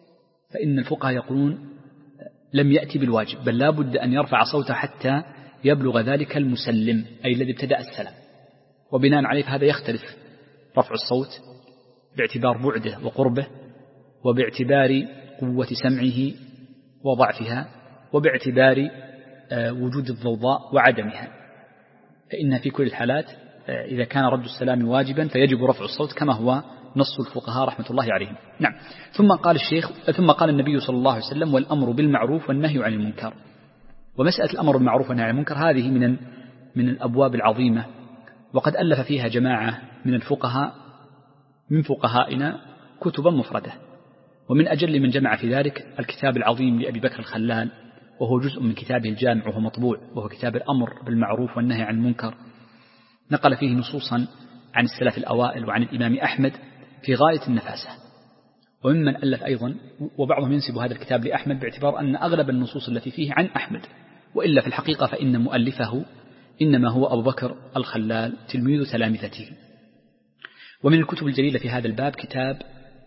فإن الفقهاء يقولون لم يأتي بالواجب، بل لا بد أن يرفع صوته حتى يبلغ ذلك المسلم أي الذي ابتدأ السلام. وبناء عليه فهذا يختلف رفع الصوت باعتبار بعده وقربه، وباعتبار قوة سمعه وضعفها، وباعتبار وجود الضوضاء وعدمها. فإن في كل الحالات إذا كان رد السلام واجبا فيجب رفع الصوت كما هو نص الفقهاء رحمة الله عليهم. نعم. ثم قال الشيخ ثم قال النبي صلى الله عليه وسلم والأمر بالمعروف والنهي عن المنكر. ومسألة الأمر بالمعروف والنهي عن المنكر هذه من من الأبواب العظيمة، وقد ألف فيها جماعة من الفقهاء من فقهائنا كتبا مفردة، ومن أجل من جمع في ذلك الكتاب العظيم لأبي بكر الخلال، وهو جزء من كتابه الجامع وهو مطبوع، وهو كتاب الأمر بالمعروف والنهي عن المنكر. نقل فيه نصوصا عن السلف الأوائل وعن الإمام أحمد في غاية النفاسة. وممن ألف أيضا وبعضهم ينسب هذا الكتاب لأحمد باعتبار أن أغلب النصوص التي فيه عن أحمد، وإلا في الحقيقة فإن مؤلفه إنما هو أبو بكر الخلال تلميذ تلامذته. ومن الكتب الجليلة في هذا الباب كتاب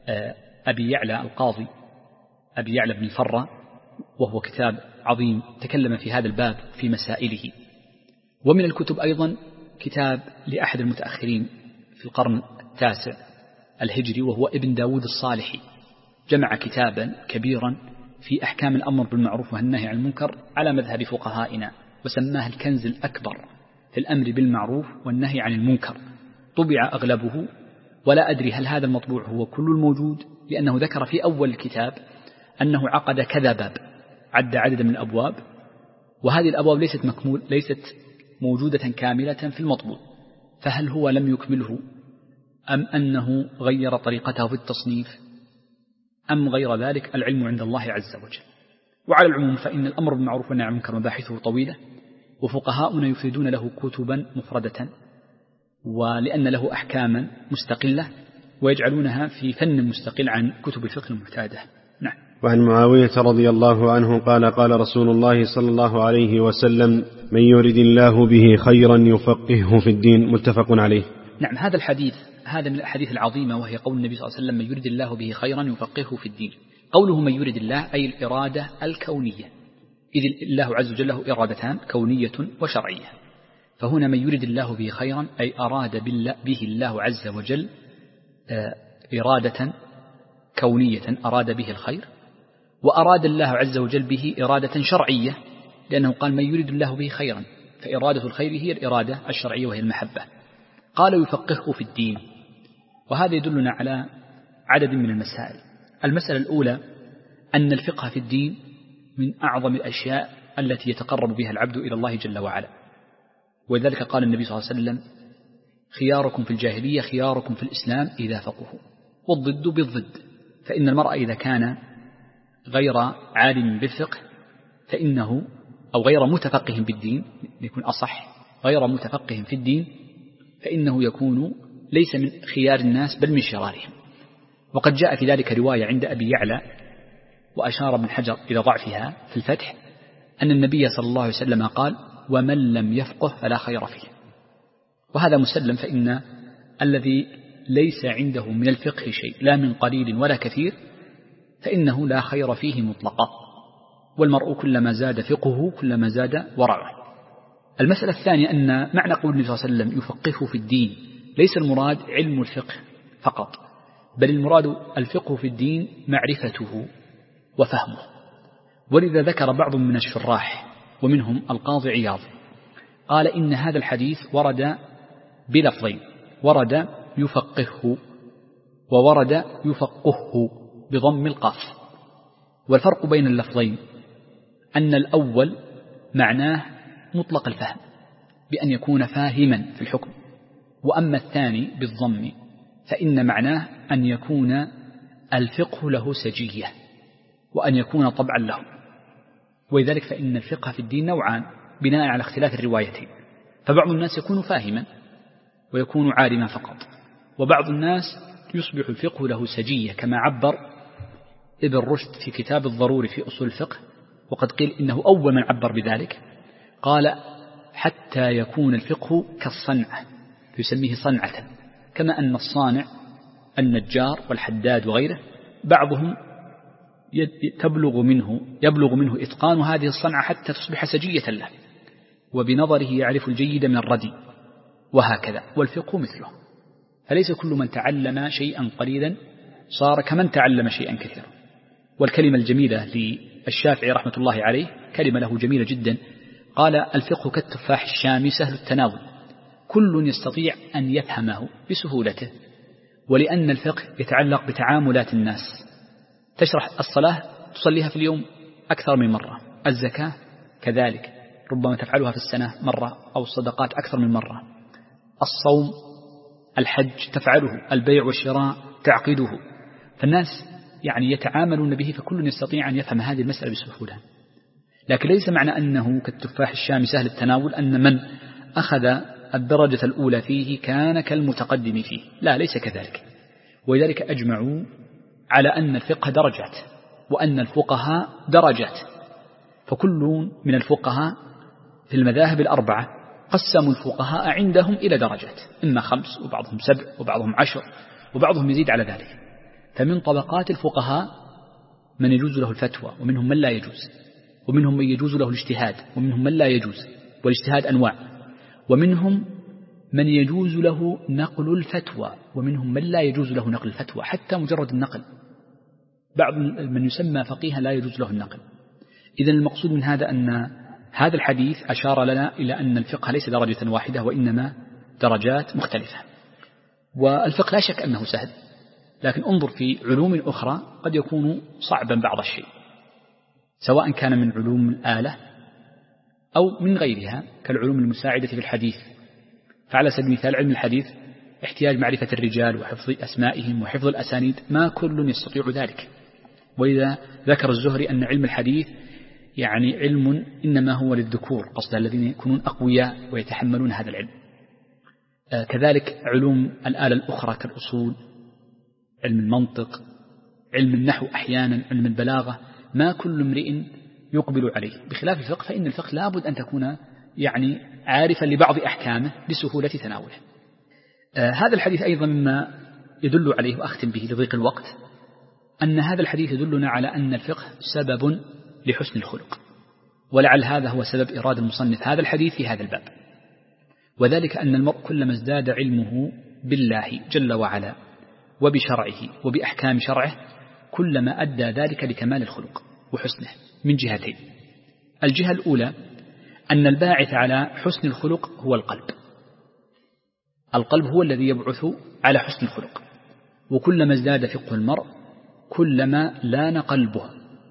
أبي يعلى القاضي أبي يعلى بن الفرة، وهو كتاب عظيم تكلم في هذا الباب في مسائله. ومن الكتب أيضا كتاب لأحد المتأخرين في القرن التاسع الهجري وهو ابن داود الصالحي، جمع كتابا كبيرا في أحكام الأمر بالمعروف والنهي عن المنكر على مذهب فقهائنا، وسماه الكنز الأكبر في الأمر بالمعروف والنهي عن المنكر. طبع أغلبه، ولا أدري هل هذا المطبوع هو كل الموجود، لأنه ذكر في أول الكتاب أنه عقد كذا باب، عد عددا من الأبواب، وهذه الأبواب ليست مكمول ليست موجودة كاملة في المطبوع، فهل هو لم يكمله أم أنه غير طريقته في التصنيف أم غير ذلك؟ العلم عند الله عز وجل. وعلى العموم فإن الأمر بالمعروف والنهي عن المنكر مباحثه طويلة، وفقهاؤنا يفيدون له كتبا مفردة، ولأن له أحكاما مستقلة ويجعلونها في فن مستقل عن كتب الفقه المعتادة. نعم. وعن معاوية رضي الله عنه قال قال رسول الله صلى الله عليه وسلم من يرد الله به خيرا يفقهه في الدين، متفق عليه. نعم. هذا الحديث هذا من الأحاديث العظيمة، وهي قول النبي صلى الله عليه وسلم من يرد الله به خيرا يفقهه في الدين. قوله من يرد الله أي الإرادة الكونية، إذ الله عز وجل له إرادتان كونية وشرعية. فهنا من يرد الله به خيرا أي أراد به الله عز وجل إرادة كونية أراد به الخير، وأراد الله عز وجل به إرادة شرعية، لأنه قال من يرد الله به خيرا، فإرادة الخير هي الإرادة الشرعية وهي المحبة. قال يفقهه في الدين، وهذا يدلنا على عدد من المسائل. المسألة الأولى أن الفقه في الدين من أعظم الأشياء التي يتقرب بها العبد إلى الله جل وعلا، ولذلك قال النبي صلى الله عليه وسلم خياركم في الجاهلية خياركم في الإسلام إذا فقهوا. والضد بالضد، فإن المرء إذا كان غير عالم بالفقه فإنه أو غير متفقه بالدين، يكون أصح غير متفقه في الدين، فإنه يكون ليس من خيار الناس بل من شرارهم. وقد جاء في ذلك رواية عند أبي يعلى، وأشار ابن حجر إلى ضعفها في الفتح، أن النبي صلى الله عليه وسلم قال: ومن لم يفقه فلا خير فيه. وهذا مسلم، فإن الذي ليس عنده من الفقه شيء لا من قليل ولا كثير فإنه لا خير فيه مطلقا، والمرء كلما زاد فقهه كلما زاد ورعه. المسألة الثانية أن معنى قول النبي صلى الله عليه وسلم يفقهه في الدين ليس المراد علم الفقه فقط، بل المراد الفقه في الدين معرفته وفهمه. ولذا ذكر بعض من الشراح ومنهم القاضي عياض قال إن هذا الحديث ورد بلفظين، ورد يفقهه وورد يفقهه بضم القاف. والفرق بين اللفظين أن الأول معناه مطلق الفهم بأن يكون فاهما في الحكم، وأما الثاني بالضم فإن معناه أن يكون الفقه له سجية وأن يكون طبعا له. ولذلك فإن الفقه في الدين نوعان بناء على اختلاف الروايتين، فبعض الناس يكون فاهما ويكون عالما فقط، وبعض الناس يصبح الفقه له سجية كما عبر ابن رشد في كتاب الضروري في أصول الفقه، وقد قيل إنه أول من عبر بذلك، قال حتى يكون الفقه كالصنعة يسميه صنعة، كما أن الصانع النجار والحداد وغيره بعضهم تبلغ منه يبلغ منه إتقان هذه الصنعة حتى تصبح سجية له، وبنظره يعرف الجيد من الردي، وهكذا. والفقه مثله، فليس كل من تعلم شيئا قليلا صار كمن تعلم شيئا كثيرا. والكلمة الجميلة للشافعي رحمة الله عليه كلمة له جميلة جدا، قال: الفقه كالتفاح الشامي سهل التناول، كل يستطيع أن يفهمه بسهولته. ولأن الفقه يتعلق بتعاملات الناس، تشرح الصلاة تصليها في اليوم أكثر من مرة، الزكاة كذلك ربما تفعلها في السنة مرة، أو الصدقات أكثر من مرة، الصوم الحج تفعله، البيع والشراء تعقده، فالناس يعني يتعاملون به، فكل يستطيع أن يفهم هذه المسألة بسهولة. لكن ليس معنى أنه كالتفاح الشامي سهل التناول أن من أخذ الدرجة الأولى فيه كان كالمتقدم فيه، لا، ليس كذلك. ولذلك أجمعوا على أن الفقه درجات، وأن الفقهاء درجات، فكل من الفقهاء في المذاهب الأربعة قسموا الفقهاء عندهم إلى درجات، إما خمس وبعضهم سبع وبعضهم عشر وبعضهم يزيد على ذلك. فمن طبقات الفقهاء من يجوز له الفتوى، ومنهم من لا يجوز، ومنهم من يجوز له الاجتهاد، ومنهم من لا يجوز، والاجتهاد أنواع، ومنهم من يجوز له نقل الفتوى، ومنهم من لا يجوز له نقل الفتوى حتى مجرد النقل. بعض من يسمى فقيها لا يجوز له النقل. إذن المقصود من هذا أن هذا الحديث أشار لنا إلى أن الفقه ليس درجة واحدة، وإنما درجات مختلفة. والفقه لا شك أنه سهل، لكن انظر في علوم أخرى قد يكون صعبا بعض الشيء، سواء كان من علوم الآلة أو من غيرها كالعلوم المساعدة في الحديث. فعلى سبيل المثال علم الحديث احتياج معرفة الرجال وحفظ أسمائهم وحفظ الأسانيد، ما كل يستطيع ذلك. وإذا ذكر الزهري أن علم الحديث يعني علم إنما هو للذكور، قصد الذين يكونون أقوياء ويتحملون هذا العلم. آه كذلك علوم الآلة الأخرى كالأصول، علم المنطق، علم النحو، أحيانا علم البلاغة، ما كل امرئ يقبل عليه، بخلاف الفقه فإن الفقه لابد أن تكون يعني عارفا لبعض أحكامه لسهولة تناوله. آه هذا الحديث أيضا مما يدل عليه، وأختم به لضيق الوقت، أن هذا الحديث يدلنا على أن الفقه سبب لحسن الخلق، ولعل هذا هو سبب إرادة المصنف هذا الحديث في هذا الباب، وذلك أن المرء كلما ازداد علمه بالله جل وعلا وبشرعه وبأحكام شرعه كلما أدى ذلك لكمال الخلق وحسنه من جهتين. الجهة الأولى أن الباعث على حسن الخلق هو القلب، القلب هو الذي يبعث على حسن الخلق، وكلما ازداد فقه المرء كلما لان قلبه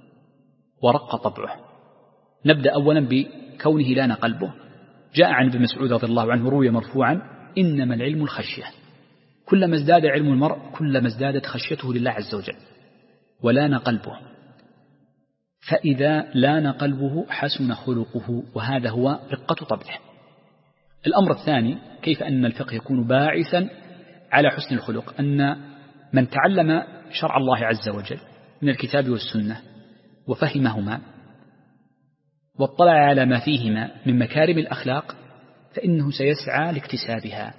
ورق طبعه. نبدأ أولا بكونه لان قلبه. جاء عن ابن مسعود رضي الله عنه روي مرفوعا: إنما العلم الخشية، كلما ازداد علم المرء كلما ازدادت خشيته لله عز وجل ولان قلبه، فإذا لان قلبه حسن خلقه، وهذا هو رقة طبعه. الأمر الثاني كيف أن الفقه يكون باعثا على حسن الخلق، أن من تعلم شرع الله عز وجل من الكتاب والسنة وفهمهما واطلع على ما فيهما من مكارم الأخلاق فإنه سيسعى لاكتسابها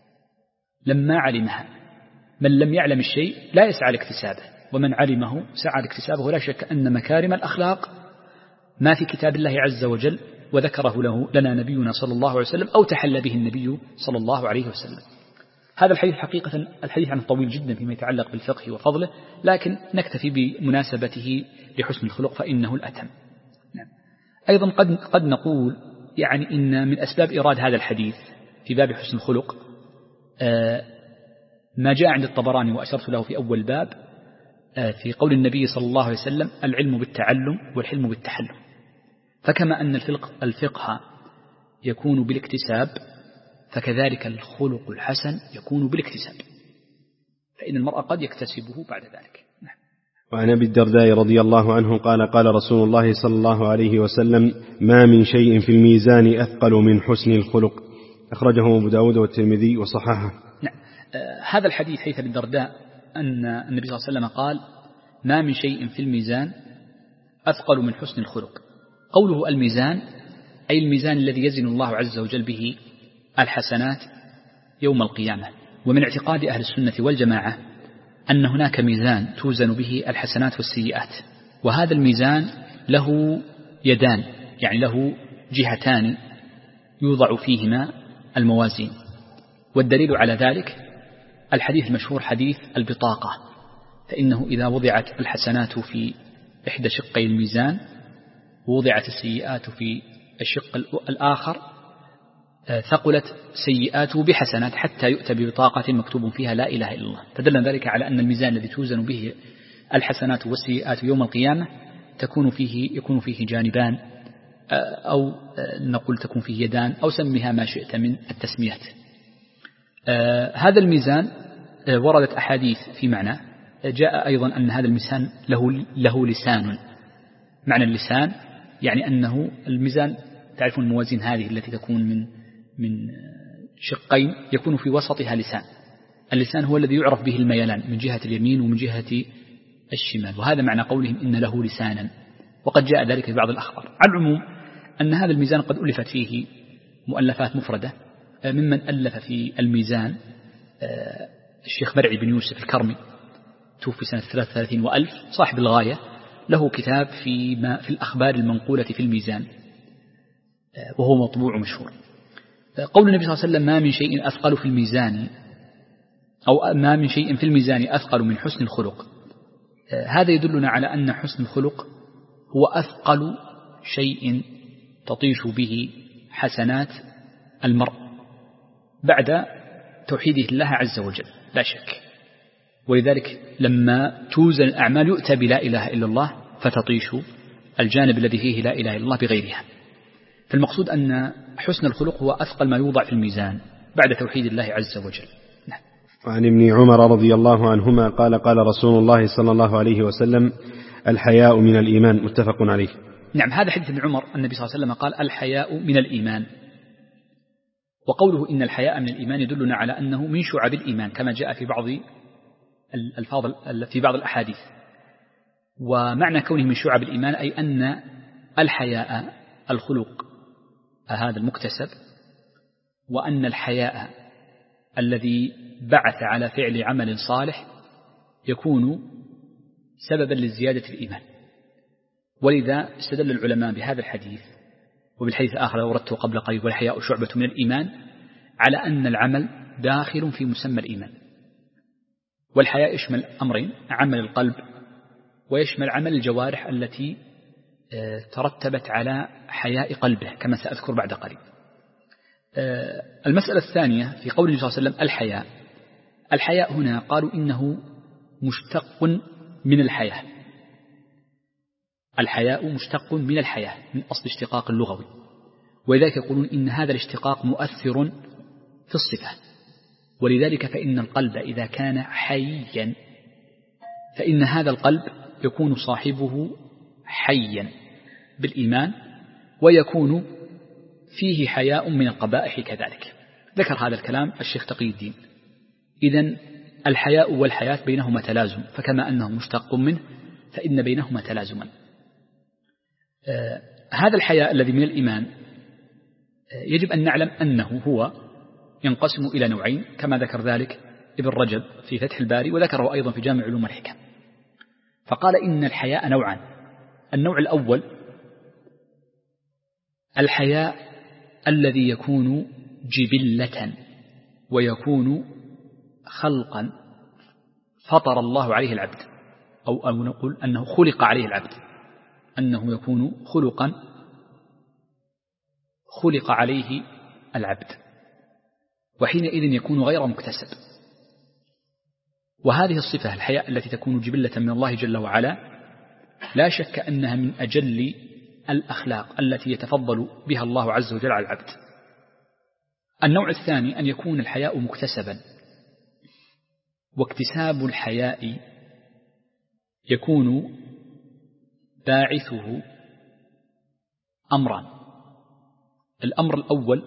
لما علمها. من لم يعلم الشيء لا يسعى لاكتسابه، ومن علمه سعى لاكتسابه. ولا شك أن مكارم الأخلاق ما في كتاب الله عز وجل وذكره له لنا نبينا صلى الله عليه وسلم أو تحلى به النبي صلى الله عليه وسلم. هذا الحديث حقيقة الحديث عنه طويل جدا فيما يتعلق بالفقه وفضله، لكن نكتفي بمناسبته لحسن الخلق فإنه الأتم. نعم. أيضا قد, قد نقول يعني إن من أسباب إيراد هذا الحديث في باب حسن الخلق آه ما جاء عند الطبراني وأشرت له في أول باب آه في قول النبي صلى الله عليه وسلم: العلم بالتعلم والحلم بالتحلم. فكما أن الفقه, الفقه يكون بالاكتساب فكذلك الخلق الحسن يكون بالاكتساب، فإن المرء قد يكتسبه بعد ذلك. نعم. وعن أبي الدرداء رضي الله عنه قال: قال رسول الله صلى الله عليه وسلم: ما من شيء في الميزان أثقل من حسن الخلق. أخرجه أبو داود والترمذي وصححه. نعم. آه هذا الحديث حديث أبي الدرداء أن النبي صلى الله عليه وسلم قال: ما من شيء في الميزان أثقل من حسن الخلق. قوله الميزان أي الميزان الذي يزن الله عز وجل به الحسنات يوم القيامة. ومن اعتقاد أهل السنة والجماعة أن هناك ميزان توزن به الحسنات والسيئات، وهذا الميزان له يدان، يعني له جهتان يوضع فيهما الموازين. والدليل على ذلك الحديث المشهور حديث البطاقة، فإنه إذا وضعت الحسنات في إحدى شقي الميزان ووضعت السيئات في الشق الآخر ثقلت سيئاته بحسنات حتى يؤتى ببطاقة مكتوب فيها لا إله إلا الله. فدل ذلك على أن الميزان الذي توزن به الحسنات والسيئات يوم القيامة تكون فيه يكون فيه جانبان، أو نقول تكون فيه يدان، أو سميها ما شئت من التسميات. هذا الميزان وردت أحاديث في معنى. جاء أيضا أن هذا الميزان له, له لسان. معنى اللسان يعني أنه الميزان، تعرفون الموازين هذه التي تكون من من شقين يكون في وسطها لسان. اللسان هو الذي يعرف به الميلان من جهة اليمين ومن جهة الشمال، وهذا معنى قولهم إن له لسانا، وقد جاء ذلك في بعض الأخبار. على العموم أن هذا الميزان قد ألفت فيه مؤلفات مفردة. ممن ألف في الميزان الشيخ مرعي بن يوسف الكرمي، توفي سنة ثلاثة وثلاثين وألف، صاحب الغاية، له كتاب في, ما في الأخبار المنقولة في الميزان، وهو مطبوع مشهور. قول النبي صلى الله عليه وسلم: ما من شيء أثقل في الميزان، أو ما من شيء في الميزان أثقل من حسن الخلق، هذا يدلنا على أن حسن الخلق هو أثقل شيء تطيش به حسنات المرء بعد توحيده الله عز وجل، لا شك. ولذلك لما توزن الأعمال يؤتى بلا إله إلا الله فتطيش الجانب الذي فيه لا إله إلا الله بغيرها. فالمقصود أن حسن الخلق هو أثقل ما يوضع في الميزان بعد توحيد الله عز وجل. نعم. وعن ابن عمر رضي الله عنهما قال: قال رسول الله صلى الله عليه وسلم: الحياء من الإيمان. متفق عليه. نعم. هذا حديث ابن عمر، النبي صلى الله عليه وسلم قال: الحياء من الإيمان. وقوله إن الحياء من الإيمان يدلنا على أنه من شعب الإيمان كما جاء في بعض الألفاظ في بعض الأحاديث. ومعنى كونه من شعب الإيمان أي أن الحياء الخلق هذا المكتسب، وأن الحياء الذي بعث على فعل عمل صالح يكون سببا للزيادة في الإيمان. ولذا استدل العلماء بهذا الحديث وبالحديث الآخر وردته قبل قليل: والحياء شعبة من الإيمان، على أن العمل داخل في مسمى الإيمان. والحياء يشمل أمرين: عمل القلب ويشمل عمل الجوارح التي ترتبت على حياء قلبه كما سأذكر بعد قليل. المسألة الثانية في قول النبي صلى الله عليه وسلم الحياء، الحياء هنا قالوا إنه مشتق من الحياة. الحياء مشتق من الحياة من أصل اشتقاق اللغوي، ولذلك يقولون إن هذا الاشتقاق مؤثر في الصفة. ولذلك فإن القلب إذا كان حيا فإن هذا القلب يكون صاحبه حيا بالإيمان، ويكون فيه حياء من القبائح كذلك. ذكر هذا الكلام الشيخ تقي الدين. إذن الحياء والحياة بينهما تلازم، فكما أنه مشتق منه فإن بينهما تلازما. آه هذا الحياء الذي من الإيمان آه يجب أن نعلم أنه هو ينقسم إلى نوعين، كما ذكر ذلك ابن رجب في فتح الباري، وذكره أيضا في جامع علوم الحكم. فقال إن الحياء نوعان. النوع الأول الحياء الذي يكون جبلة، ويكون خلقا فطر الله عليه العبد، أو, أو نقول أنه خلق عليه العبد، أنه يكون خلقا خلق عليه العبد، وحينئذ يكون غير مكتسب. وهذه الصفة الحياء التي تكون جبلة من الله جل وعلا لا شك أنها من أجل الأخلاق التي يتفضل بها الله عز وجل على العبد. النوع الثاني أن يكون الحياء مكتسبا، واكتساب الحياء يكون باعثه أمران. الأمر الأول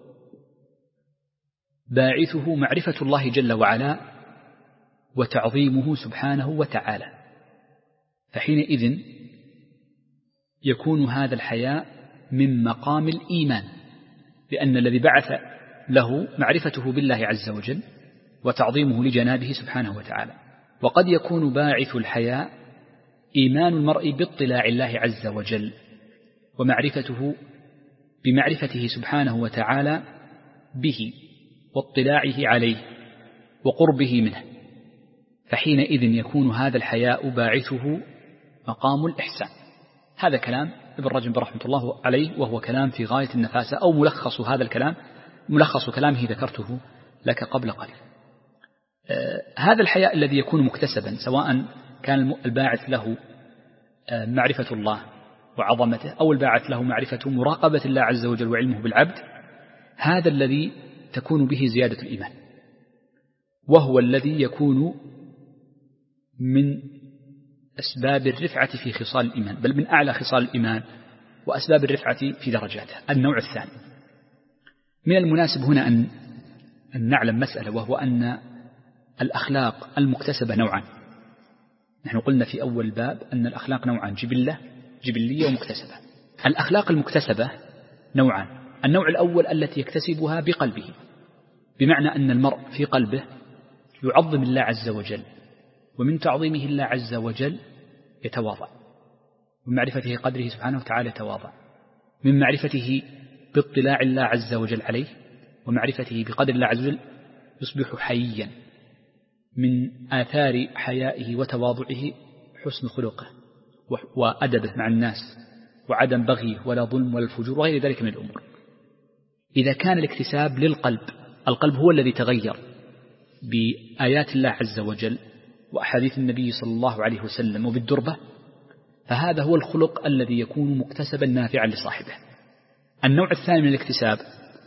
باعثه معرفة الله جل وعلا وتعظيمه سبحانه وتعالى، فحينئذ يكون هذا الحياء من مقام الإيمان، لأن الذي بعث له معرفته بالله عز وجل وتعظيمه لجنابه سبحانه وتعالى. وقد يكون باعث الحياء إيمان المرء باطلاع الله عز وجل ومعرفته بمعرفته سبحانه وتعالى به واطلاعه عليه وقربه منه، فحينئذ يكون هذا الحياء باعثه مقام الإحسان. هذا كلام ابن رجب رحمة الله عليه، وهو كلام في غاية النفاسة، أو ملخص هذا الكلام ملخص كلامه ذكرته لك قبل قليل. آه هذا الحياء الذي يكون مكتسبا، سواء كان الباعث له آه معرفة الله وعظمته، أو الباعث له معرفة مراقبة الله عز وجل وعلمه بالعبد، هذا الذي تكون به زيادة الإيمان، وهو الذي يكون من أسباب الرفعة في خصال الإيمان، بل من أعلى خصال الإيمان وأسباب الرفعة في درجاته. النوع الثاني من المناسب هنا أن نعلم مسألة، وهو أن الأخلاق المكتسبة نوعان. نحن قلنا في أول باب أن الأخلاق نوعان، جبلة جبلية ومكتسبة. الأخلاق المكتسبة نوعان. النوع الأول التي يكتسبها بقلبه، بمعنى أن المرء في قلبه يعظم الله عز وجل، ومن تعظيمه الله عز وجل يتواضع، ومن معرفته قدره سبحانه وتعالى يتواضع، من معرفته باطلاع الله عز وجل عليه ومعرفته بقدر الله عز وجل يصبح حيا. من آثار حيائه وتواضعه حسن خلقه وأدبه مع الناس وعدم بغيه ولا ظلم ولا الفجور وغير ذلك من الأمور. إذا كان الاكتساب للقلب، القلب هو الذي تغير بآيات الله عز وجل وأحاديث النبي صلى الله عليه وسلم وبالدربة، فهذا هو الخلق الذي يكون مكتسبا نافعا لصاحبه. النوع الثاني من الاكتساب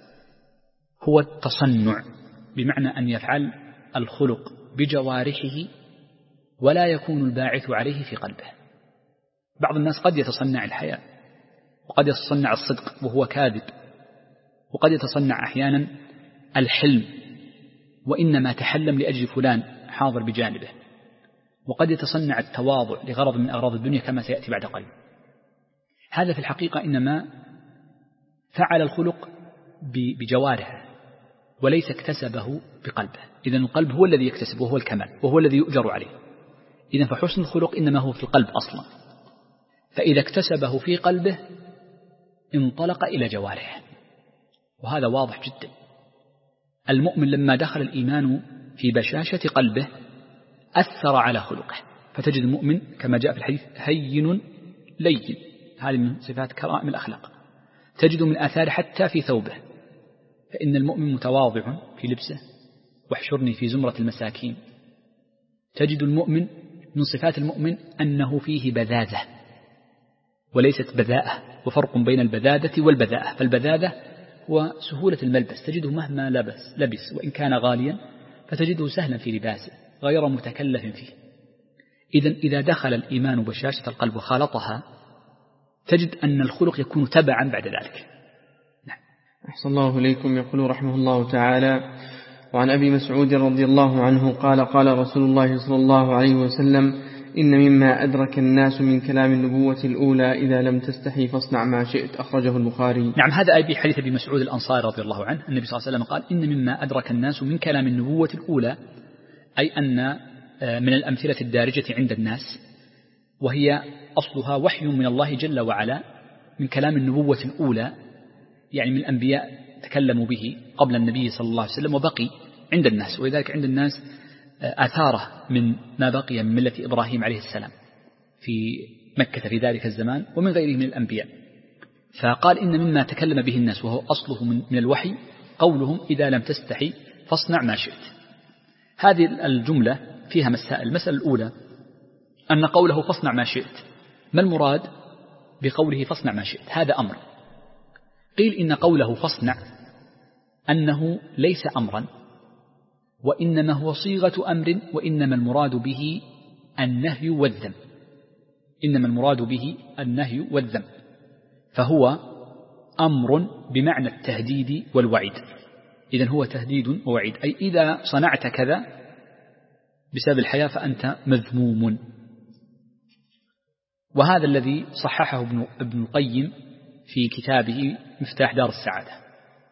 هو التصنع، بمعنى أن يفعل الخلق بجوارحه ولا يكون الباعث عليه في قلبه. بعض الناس قد يتصنع الحياء، وقد يتصنع الصدق وهو كاذب، وقد يتصنع أحيانا الحلم وإنما تحلم لأجل فلان حاضر بجانبه، وقد يتصنع التواضع لغرض من أغراض الدنيا كما سيأتي بعد قليل. هذا في الحقيقة إنما فعل الخلق بجوارحه وليس اكتسبه بقلبه. إذن القلب هو الذي يكتسب وهو الكمال وهو الذي يؤجر عليه. إذن فحسن الخلق إنما هو في القلب أصلا، فإذا اكتسبه في قلبه انطلق إلى جوارحه، وهذا واضح جدا. المؤمن لما دخل الإيمان في بشاشة قلبه أثر على خلقه، فتجد المؤمن كما جاء في الحديث هين لين، هذه من صفات كرائم الأخلاق. تجد من آثار حتى في ثوبه، فإن المؤمن متواضع في لبسه، واحشرني في زمرة المساكين. تجد المؤمن من صفات المؤمن أنه فيه بذاذة وليست بذاءة، وفرق بين البذاذة والبذاءة. فالبذاذة هو سهولة الملبس، تجده مهما لبس لبس وإن كان غاليا فتجده سهلا في لباسه غير متكلف فيه. إذن إذا دخل الإيمان بشاشة القلب وخالطها تجد أن الخلق يكون تبعا بعد ذلك. نعم. أحسن الله إليكم. يقول رحمه الله تعالى: وعن أبي مسعود رضي الله عنه قال قال رسول الله صلى الله عليه وسلم: إن مما أدرك الناس من كلام النبوة الأولى إذا لم تستحي فاصنع ما شئت. أخرجه البخاري. نعم، هذا أبي حديث أبي مسعود الأنصاري رضي الله عنه. النبي صلى الله عليه وسلم قال: إن مما أدرك الناس من كلام النبوة الأولى، أي أن من الأمثلة الدارجة عند الناس، وهي أصلها وحي من الله جل وعلا، من كلام النبوة الأولى، يعني من الأنبياء تكلموا به قبل النبي صلى الله عليه وسلم وبقي عند الناس، ولذلك عند الناس آثاره من ما بقي من ملة إبراهيم عليه السلام في مكة في ذلك الزمان ومن غيره من الأنبياء. فقال: إن مما تكلم به الناس وهو أصله من الوحي قولهم: إذا لم تستحي فاصنع ما شئت. هذه الجملة فيها مسائل. المسألة الأولى أن قوله فاصنع ما شئت، ما المراد بقوله فاصنع ما شئت؟ هذا أمر. قيل إن قوله فاصنع أنه ليس أمرا، وإنما هو صيغة أمر، وإنما المراد به النهي والذم. إنما المراد به النهي والذم، فهو أمر بمعنى التهديد والوعيد. إذن هو تهديد ووعيد، أي إذا صنعت كذا بسبب الحياة فأنت مذموم. وهذا الذي صححه ابن القيم في كتابه مفتاح دار السعادة.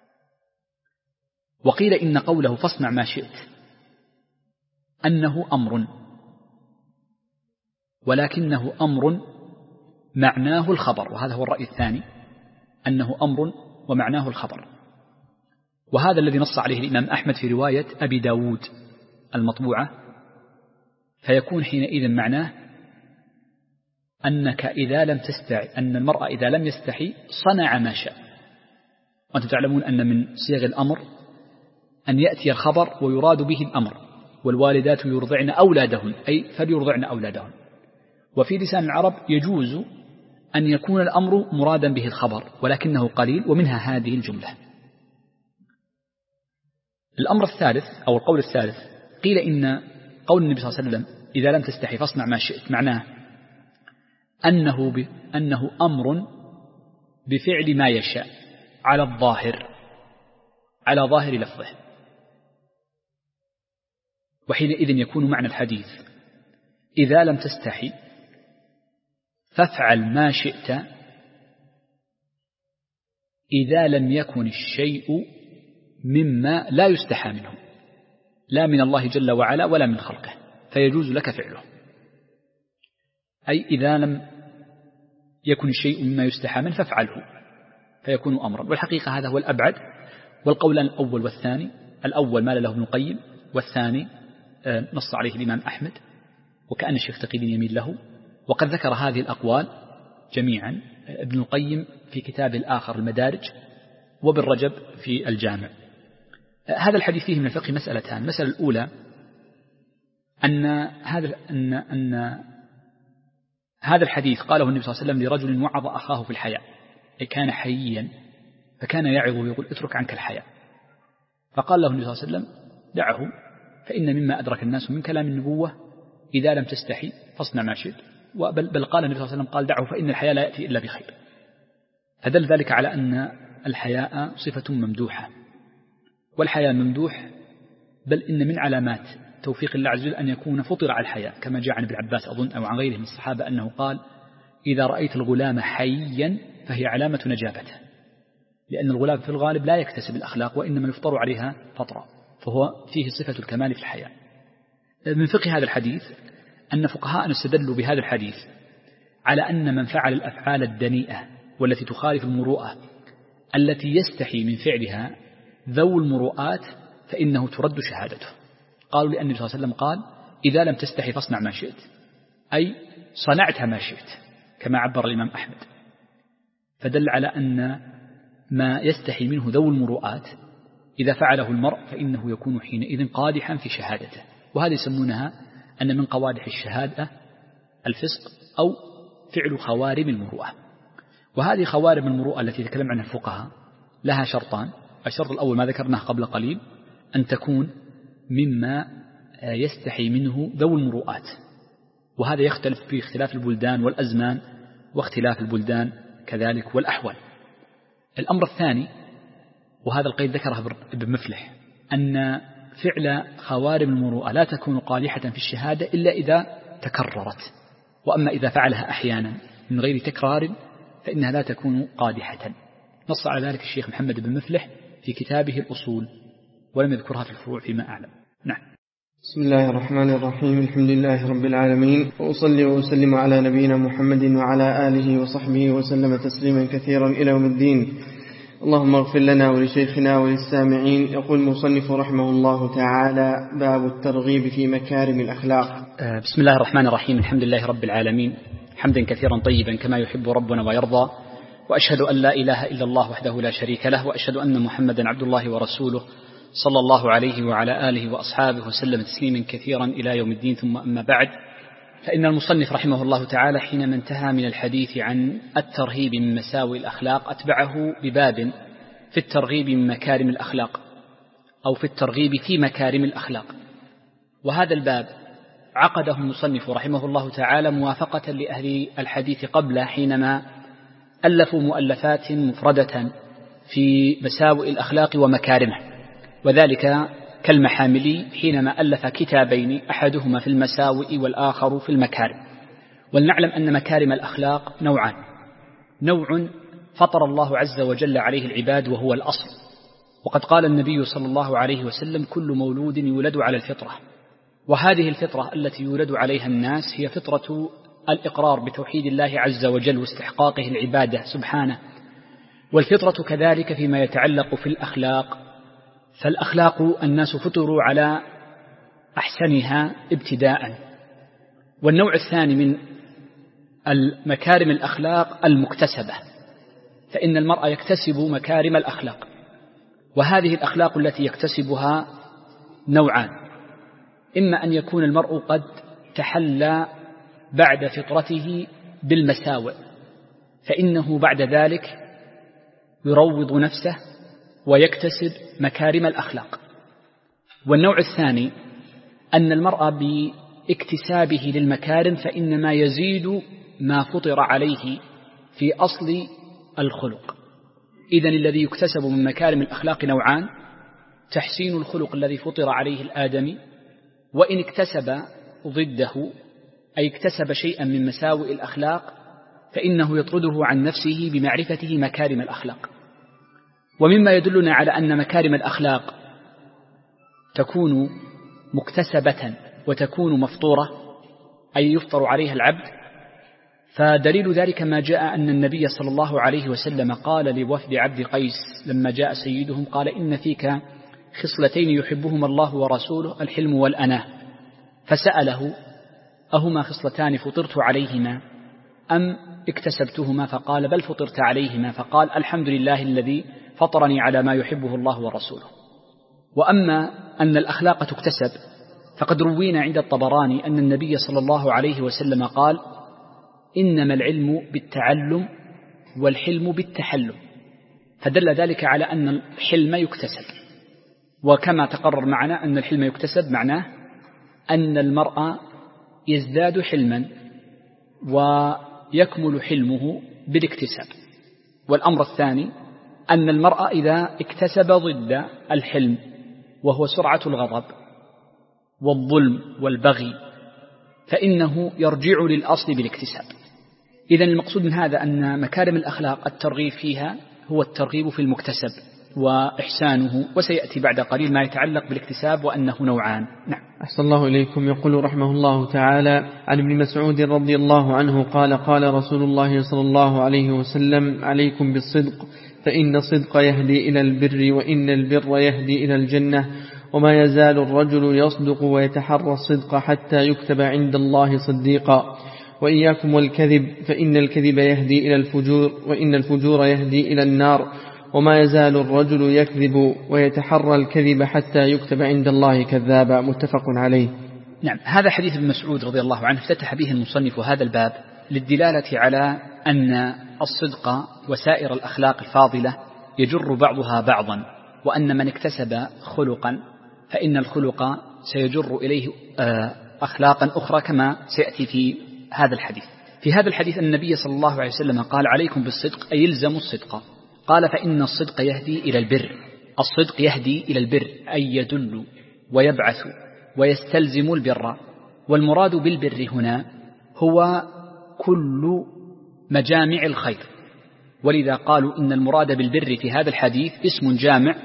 وقيل إن قوله فاصنع ما شئت أنه أمر، ولكنه أمر معناه الخبر، وهذا هو الرأي الثاني، أنه أمر ومعناه الخبر. وهذا الذي نص عليه الإمام أحمد في رواية أبي داود المطبوعة، فيكون حينئذ معناه أنك إذا لم تستحي، أن المرأة إذا لم يستحي صنع ما شاء. وأنتم تعلمون أن من صيغ الأمر أن يأتي الخبر ويراد به الأمر: والوالدات يرضعن أولادهن، أي فليرضعن أولادهن. وفي لسان العرب يجوز أن يكون الأمر مرادا به الخبر، ولكنه قليل، ومنها هذه الجملة. الأمر الثالث أو القول الثالث، قيل إن قول النبي صلى الله عليه وسلم: إذا لم تستحي فاصنع ما شئت، معناه أنه, ب... أنه أمر بفعل ما يشاء على الظاهر، على ظاهر لفظه. وحينئذ يكون معنى الحديث: إذا لم تستحي فافعل ما شئت، إذا لم يكن الشيء مما لا يستحى منه، لا من الله جل وعلا ولا من خلقه، فيجوز لك فعله. أي إذا لم يكن الشيء مما يستحى منه فافعله، فيكون أمرا. والحقيقة هذا هو الأبعد. والقول الأول والثاني، الأول ما له ابن القيم، والثاني نص عليه الإمام أحمد، وكأن الشيخ تقي يميل له. وقد ذكر هذه الأقوال جميعا ابن القيم في كتابه الآخر المدارج، وابن رجب في الجامع. هذا الحديث فيه من الفقه مسألتان. المسألة الأولى أن هذا أن أن هذا الحديث قاله النبي صلى الله عليه وسلم لرجل وعظ أخاه في الحياء، أي كان حييا فكان يعظ ويقول: اترك عنك الحياء. فقال له النبي صلى الله عليه وسلم: دعه، فإن مما أدرك الناس من كلام النبوة إذا لم تستحي فاصنع ما شئت. بل, بل قال النبي صلى الله عليه وسلم: قال دعه فإن الحياء لا يأتي إلا بخير. فدل ذلك على أن الحياء صفة ممدوحة، والحياء ممدوح، بل إن من علامات توفيق الله عز وجل أن يكون فطر على الحياء، كما جاء عن ابن عباس أظن أو عن غيره من الصحابة أنه قال: إذا رأيت الغلام حيا فهي علامة نجابته، لأن الغلام في الغالب لا يكتسب الأخلاق، وإنما يفطر عليها فطرة، فهو فيه صفة الكمال في الحياء. من فقه هذا الحديث أن فقهاءنا استدلوا بهذا الحديث على أن من فعل الأفعال الدنيئة والتي تخالف المروءة التي يستحي من فعلها ذو المروءات فإنه ترد شهادته. قالوا لأن النبي صلى الله عليه وسلم قال: إذا لم تستحي فاصنع ما شئت، أي صنعت ما شئت، كما عبر الإمام أحمد. فدل على أن ما يستحي منه ذو المروءات إذا فعله المرء فإنه يكون حينئذ قادحا في شهادته. وهذه يسمونها أن من قوادح الشهادة الفسق أو فعل خوارم المروءة. وهذه خوارم المروءة التي تكلم عنها الفقهاء لها شرطان. الشرط الأول ما ذكرناه قبل قليل، أن تكون مما يستحي منه ذوي المروءات، وهذا يختلف في اختلاف البلدان والأزمان واختلاف البلدان كذلك والأحوال. الأمر الثاني، وهذا القيد ذكره ابن مفلح، أن فعل خوارم المروءة لا تكون قادحة في الشهادة إلا إذا تكررت، وأما إذا فعلها أحيانا من غير تكرار فإنها لا تكون قادحة. نص على ذلك الشيخ محمد بن مفلح في كتابه الأصول، ولم يذكرها في الفروع فيما أعلم. نعم. بسم الله الرحمن الرحيم، الحمد لله رب العالمين، وأصلي وأسلم على نبينا محمد وعلى آله وصحبه وسلم تسليما كثيرا إلى يوم الدين. اللهم اغفر لنا ولشيخنا وللسامعين. يقول المصنف رحمه الله تعالى: باب الترغيب في مكارم الأخلاق. بسم الله الرحمن الرحيم، الحمد لله رب العالمين، حمدا كثيرا طيبا كما يحب ربنا ويرضى، وأشهد أن لا إله إلا الله وحده لا شريك له، وأشهد أن محمدا عبد الله ورسوله صلى الله عليه وعلى آله وأصحابه وسلم تسليما كثيرا إلى يوم الدين. ثم أما بعد، فإن المصنف رحمه الله تعالى حينما انتهى من الحديث عن الترهيب من مساوئ الأخلاق أتبعه بباب في الترغيب من مكارم الأخلاق، أو في الترغيب في مكارم الأخلاق. وهذا الباب عقده المصنف رحمه الله تعالى موافقة لأهل الحديث قبل، حينما ألفوا مؤلفات مفردة في مساوئ الأخلاق ومكارمه، وذلك كالمحاملي حينما ألف كتابين، أحدهما في المساوئ والآخر في المكارم. ولنعلم أن مكارم الأخلاق نوعان: نوع فطر الله عز وجل عليه العباد وهو الأصل، وقد قال النبي صلى الله عليه وسلم: كل مولود يولد على الفطرة. وهذه الفطرة التي يولد عليها الناس هي فطرة الإقرار بتوحيد الله عز وجل واستحقاقه العبادة سبحانه. والفطرة كذلك فيما يتعلق في الأخلاق، فالأخلاق الناس فطروا على أحسنها ابتداء. والنوع الثاني من المكارم الأخلاق المكتسبة، فإن المرء يكتسب مكارم الأخلاق، وهذه الأخلاق التي يكتسبها نوعان: إما أن يكون المرء قد تحلى بعد فطرته بالمساوئ، فإنه بعد ذلك يروض نفسه ويكتسب مكارم الأخلاق. والنوع الثاني أن المرء باكتسابه للمكارم فإنما يزيد ما فطر عليه في أصل الخلق. إذن الذي يكتسب من مكارم الأخلاق نوعان: تحسين الخلق الذي فطر عليه الآدمي، وإن اكتسب ضده أي اكتسب شيئا من مساوئ الأخلاق فإنه يطرده عن نفسه بمعرفته مكارم الأخلاق. ومما يدلنا على أن مكارم الأخلاق تكون مكتسبة وتكون مفطورة، أي يفطر عليها العبد، فدليل ذلك ما جاء أن النبي صلى الله عليه وسلم قال لوفد عبد قيس لما جاء سيدهم، قال: إن فيك خصلتين يحبهما الله ورسوله، الحلم والأناة. فسأله: أهما خصلتان فطرت عليهما أم اكتسبتهما؟ فقال: بل فطرت عليهما. فقال: الحمد لله الذي فطرني على ما يحبه الله ورسوله. وأما أن الأخلاق تكتسب، فقد روينا عند الطبراني أن النبي صلى الله عليه وسلم قال: إنما العلم بالتعلم والحلم بالتحلم، فدل ذلك على أن الحلم يكتسب. وكما تقرر معنا أن الحلم يكتسب، معناه أن المرء يزداد حلما ويكمل حلمه بالاكتساب. والأمر الثاني أن المرء إذا اكتسب ضد الحلم وهو سرعة الغضب والظلم والبغي فإنه يرجع للأصل بالاكتساب. إذن المقصود من هذا أن مكارم الأخلاق الترغيب فيها هو الترغيب في المكتسب وإحسانه، وسيأتي بعد قليل ما يتعلق بالاكتساب وأنه نوعان. نعم. أحسن الله إليكم. يقول رحمه الله تعالى: عن ابن مسعود رضي الله عنه قال: قال رسول الله صلى الله عليه وسلم: عليكم بالصدق، فإن الصدق يهدي إلى البر، وإن البر يهدي إلى الجنة، وما يزال الرجل يصدق ويتحرى الصدق حتى يكتب عند الله صديقا. وإياكم والكذب، فإن الكذب يهدي إلى الفجور، وإن الفجور يهدي إلى النار، وما يزال الرجل يكذب ويتحرى الكذب حتى يكتب عند الله كذابا. متفق عليه. نعم. هذا حديث ابن مسعود رضي الله عنه افتتح به المصنف هذا الباب للدلالة على أن الصدق وسائر الأخلاق الفاضلة يجر بعضها بعضا، وأن من اكتسب خلقا فإن الخلق سيجر إليه أخلاقا أخرى كما سيأتي في هذا الحديث. في هذا الحديث النبي صلى الله عليه وسلم قال عليكم بالصدق أي يلزم الصدق. قال فإن الصدق يهدي إلى البر. الصدق يهدي إلى البر أي يدل ويبعث ويستلزم البر. والمراد بالبر هنا هو كل مجامع الخير، ولذا قالوا إن المراد بالبر في هذا الحديث اسم جامع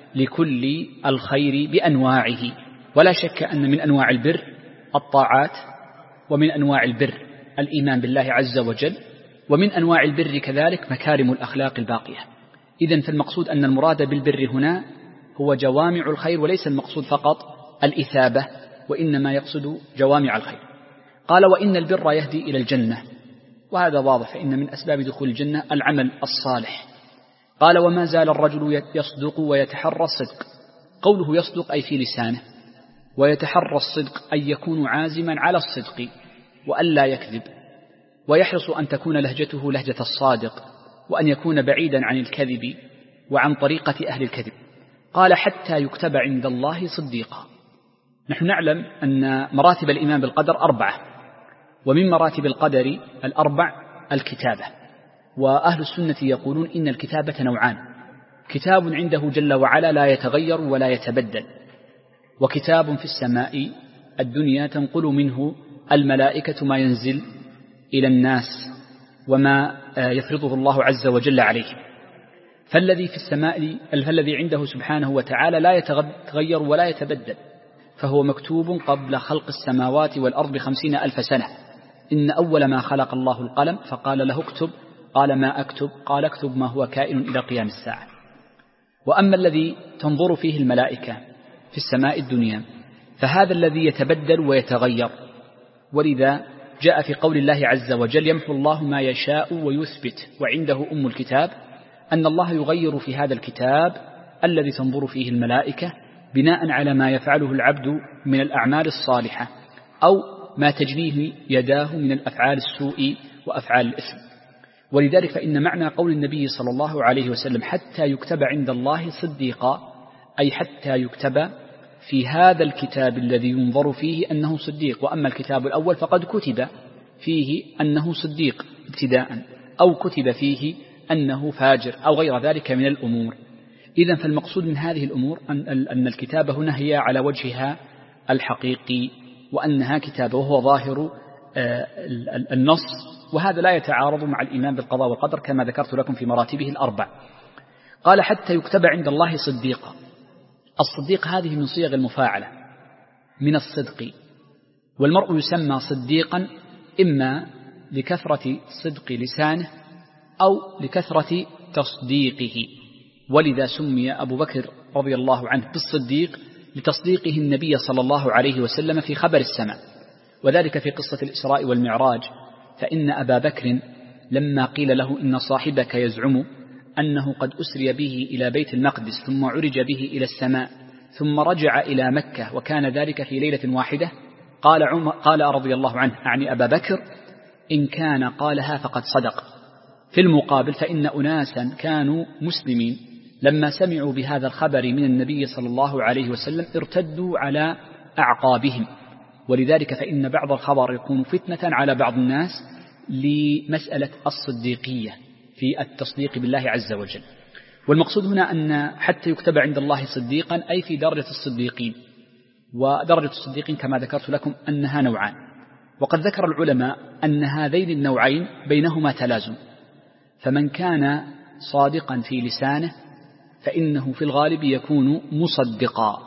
لكل الخير بأنواعه. ولا شك أن من أنواع البر الطاعات، ومن أنواع البر الإيمان بالله عز وجل، ومن أنواع البر كذلك مكارم الأخلاق الباقية. إذن فالمقصود أن المراد بالبر هنا هو جوامع الخير، وليس المقصود فقط الإثابة، وإنما يقصد جوامع الخير. قال وإن البر يهدي إلى الجنة، وهذا واضح، فإن من أسباب دخول الجنة العمل الصالح. قال وما زال الرجل يصدق ويتحرى الصدق. قوله يصدق أي في لسانه، ويتحرى الصدق أي يكون عازما على الصدق وألا يكذب، ويحرص أن تكون لهجته لهجة الصادق، وأن يكون بعيدا عن الكذب وعن طريقة أهل الكذب. قال حتى يكتب عند الله صديقا. نحن نعلم أن مراتب الإيمان بالقدر أربعة، ومن مراتب القدر الأربع الكتابة. وأهل السنة يقولون إن الكتابة نوعان: كتاب عنده جل وعلا لا يتغير ولا يتبدل، وكتاب في السماء الدنيا تنقل منه الملائكة ما ينزل إلى الناس وما يفرضه الله عز وجل عليه. فالذي في السماء فالذي عنده سبحانه وتعالى لا يتغير ولا يتبدل، فهو مكتوب قبل خلق السماوات والأرض بخمسين ألف سنة. إن أول ما خلق الله القلم فقال له اكتب، قال ما أكتب؟ قال اكتب ما هو كائن إلى قيام الساعة. وأما الذي تنظر فيه الملائكة في السماء الدنيا فهذا الذي يتبدل ويتغير، ولذا جاء في قول الله عز وجل يمحو الله ما يشاء ويثبت وعنده أم الكتاب، أن الله يغير في هذا الكتاب الذي تنظر فيه الملائكة بناء على ما يفعله العبد من الأعمال الصالحة أو ما تجنيه يداه من الأفعال السوء وأفعال الإثم. ولذلك فإن معنى قول النبي صلى الله عليه وسلم حتى يكتب عند الله صديقا، أي حتى يكتب في هذا الكتاب الذي ينظر فيه أنه صديق. وأما الكتاب الأول فقد كتب فيه أنه صديق ابتداء، أو كتب فيه أنه فاجر أو غير ذلك من الأمور. إذن فالمقصود من هذه الأمور أن الكتابة هنا هي على وجهها الحقيقي، وأنها كتابة وهو ظاهر النص، وهذا لا يتعارض مع الإيمان بالقضاء والقدر كما ذكرت لكم في مراتبه الأربع. قال حتى يكتب عند الله صديقا. الصديق هذه من صيغ المفاعلة من الصدق، والمرء يسمى صديقا إما لكثرة صدق لسانه أو لكثرة تصديقه، ولذا سمي أبو بكر رضي الله عنه بالصديق لتصديقه النبي صلى الله عليه وسلم في خبر السماء. وذلك في قصة الإسراء والمعراج، فإن أبا بكر لما قيل له إن صاحبك يزعم أنه قد أسري به إلى بيت المقدس ثم عرج به إلى السماء ثم رجع إلى مكة وكان ذلك في ليلة واحدة، قال, عمر قال رضي الله عنه أعني أبا بكر إن كان قالها فقد صدق. في المقابل فإن أناسا كانوا مسلمين لما سمعوا بهذا الخبر من النبي صلى الله عليه وسلم ارتدوا على أعقابهم، ولذلك فإن بعض الخبر يكون فتنة على بعض الناس لمسألة الصديقية في التصديق بالله عز وجل. والمقصود هنا أن حتى يكتب عند الله صديقا أي في درجة الصديقين. ودرجة الصديقين كما ذكرت لكم أنها نوعان، وقد ذكر العلماء أن هذين النوعين بينهما تلازم، فمن كان صادقا في لسانه فإنه في الغالب يكون مصدقا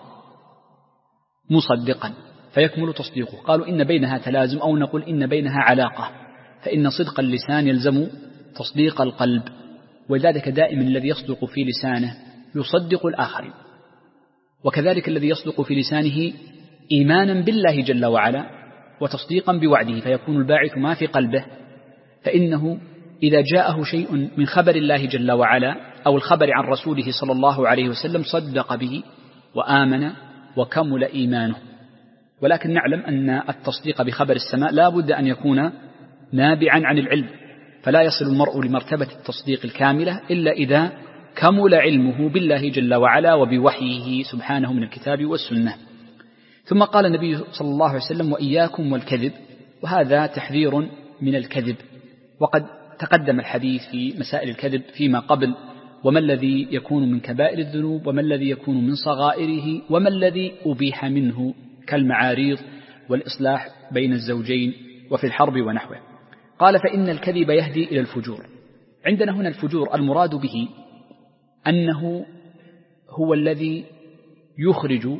مصدقا فيكمل تصديقه. قالوا إن بينها تلازم، أو نقول إن بينها علاقة، فإن صدق اللسان يلزم تصديق القلب، ولذلك دائما الذي يصدق في لسانه يصدق الآخرين، وكذلك الذي يصدق في لسانه إيمانا بالله جل وعلا وتصديقا بوعده، فيكون الباعث ما في قلبه، فإنه إذا جاءه شيء من خبر الله جل وعلا أو الخبر عن رسوله صلى الله عليه وسلم صدق به وآمن وكمل إيمانه. ولكن نعلم أن التصديق بخبر السماء لا بد أن يكون نابعا عن العلم، فلا يصل المرء لمرتبة التصديق الكاملة إلا إذا كمل علمه بالله جل وعلا وبوحيه سبحانه من الكتاب والسنة. ثم قال النبي صلى الله عليه وسلم: وإياكم والكذب، وهذا تحذير من الكذب. وقد تقدم الحديث في مسائل الكذب فيما قبل، وما الذي يكون من كبائر الذنوب، وما الذي يكون من صغائره، وما الذي أبيح منه كالمعاريض والإصلاح بين الزوجين وفي الحرب ونحوه. قال: فإن الكذب يهدي إلى الفجور. عندنا هنا الفجور المراد به أنه هو الذي يخرج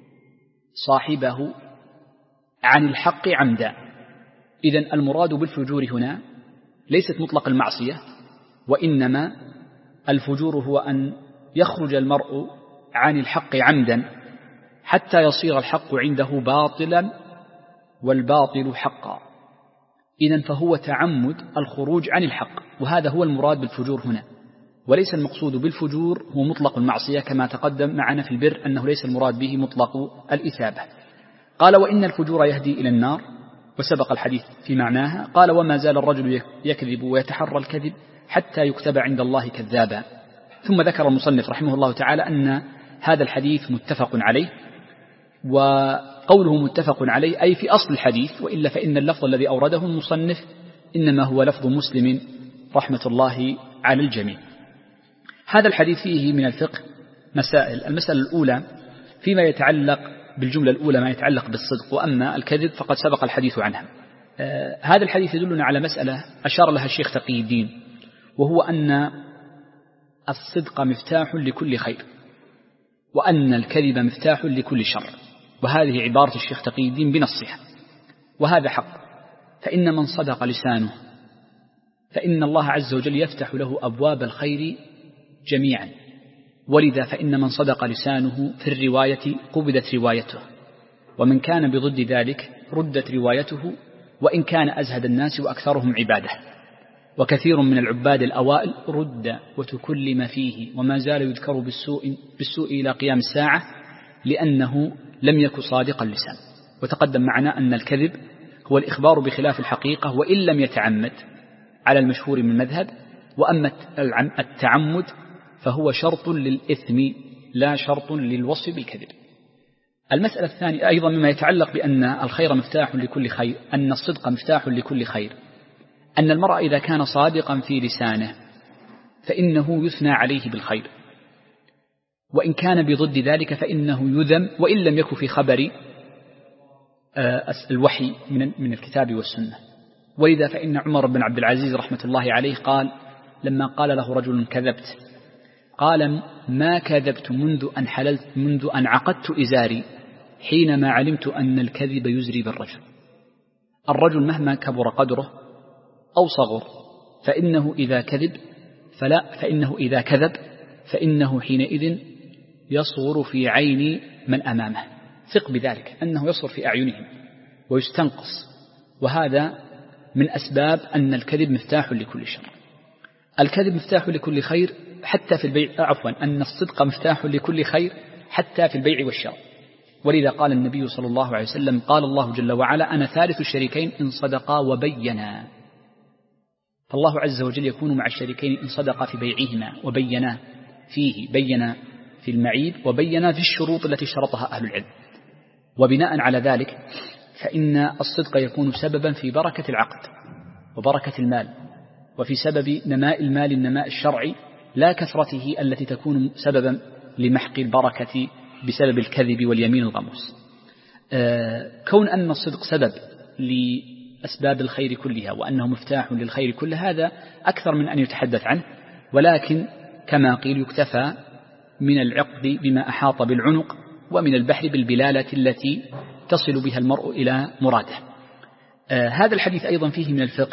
صاحبه عن الحق عمدا. إذن المراد بالفجور هنا ليست مطلق المعصية، وإنما الفجور هو أن يخرج المرء عن الحق عمدا حتى يصير الحق عنده باطلا والباطل حقا. إذن فهو تعمد الخروج عن الحق، وهذا هو المراد بالفجور هنا، وليس المقصود بالفجور هو مطلق المعصية كما تقدم معنا في البر أنه ليس المراد به مطلق الإثابة. قال: وإن الفجور يهدي إلى النار، وسبق الحديث في معناها. قال: وما زال الرجل يكذب ويتحرى الكذب حتى يكتب عند الله كذابا. ثم ذكر المصنف رحمه الله تعالى أن هذا الحديث متفق عليه، وقوله متفق عليه أي في أصل الحديث، وإلا فإن اللفظ الذي أورده المصنف إنما هو لفظ مسلم رحمة الله على الجميع. هذا الحديث فيه من الفقه مسائل. المسألة الأولى فيما يتعلق بالجملة الأولى ما يتعلق بالصدق، وأما الكذب فقد سبق الحديث عنها. آه هذا الحديث يدلنا على مسألة أشار لها الشيخ تقي الدين، وهو أن الصدق مفتاح لكل خير، وأن الكذب مفتاح لكل شر. وهذه عبارة الشيخ تقي الدين بنصها، وهذا حق. فإن من صدق لسانه فإن الله عز وجل يفتح له أبواب الخير جميعا، ولذا فإن من صدق لسانه في الرواية قبضت روايته، ومن كان بضد ذلك ردت روايته، وإن كان أزهد الناس وأكثرهم عبادة. وكثير من العباد الأوائل رد وتكلم فيه، وما زال يذكر بالسوء, بالسوء إلى قيام الساعة، لأنه لم يكن صادق اللسان. وتقدم معنا أن الكذب هو الإخبار بخلاف الحقيقة وإن لم يتعمد على المشهور من المذهب، وأما التعمد فهو شرط للإثم لا شرط للوصف بالكذب. المسألة الثانية أيضا مما يتعلق بأن الخير مفتاح لكل خير، أن الصدق مفتاح لكل خير، أن المرء إذا كان صادقا في لسانه فإنه يثنى عليه بالخير، وإن كان بضد ذلك فإنه يذم، وإن لم يكن في خبر الوحي من الكتاب والسنة. ولذا فإن عمر بن عبد العزيز رحمة الله عليه قال لما قال له رجل: كذبت؟ قال: ما كذبت منذ أن حللت منذ أن عقدت إزاري، حينما علمت أن الكذب يزري بالرجل. الرجل مهما كبر قدره أو صغر فإنه إذا كذب فلا فإنه إذا كذب فإنه حينئذ يصغر في عين من أمامه. ثق بذلك أنه يصغر في أعينهم ويستنقص، وهذا من أسباب أن الكذب مفتاح لكل شر. الكذب مفتاح لكل خير حتى في البيع، عفوا أن الصدق مفتاح لكل خير حتى في البيع والشراء. ولذا قال النبي صلى الله عليه وسلم: قال الله جل وعلا: أنا ثالث الشريكين إن صدقا وبينا. فالله عز وجل يكون مع الشريكين إن صدقا في بيعهما وبينا فيه، بينا في المعيب وبينا في الشروط التي شرطها أهل العلم. وبناء على ذلك فإن الصدق يكون سببا في بركة العقد وبركة المال، وفي سبب نماء المال النماء الشرعي، لا كثرته التي تكون سببا لمحق البركة بسبب الكذب واليمين الغموس. آه كون أن الصدق سبب لأسباب الخير كلها وأنه مفتاح للخير كل هذا أكثر من أن يتحدث عنه، ولكن كما قيل يكتفى من العقد بما أحاط بالعنق، ومن البحر بالبلالة التي تصل بها المرء إلى مراده. آه هذا الحديث أيضا فيه من الفقه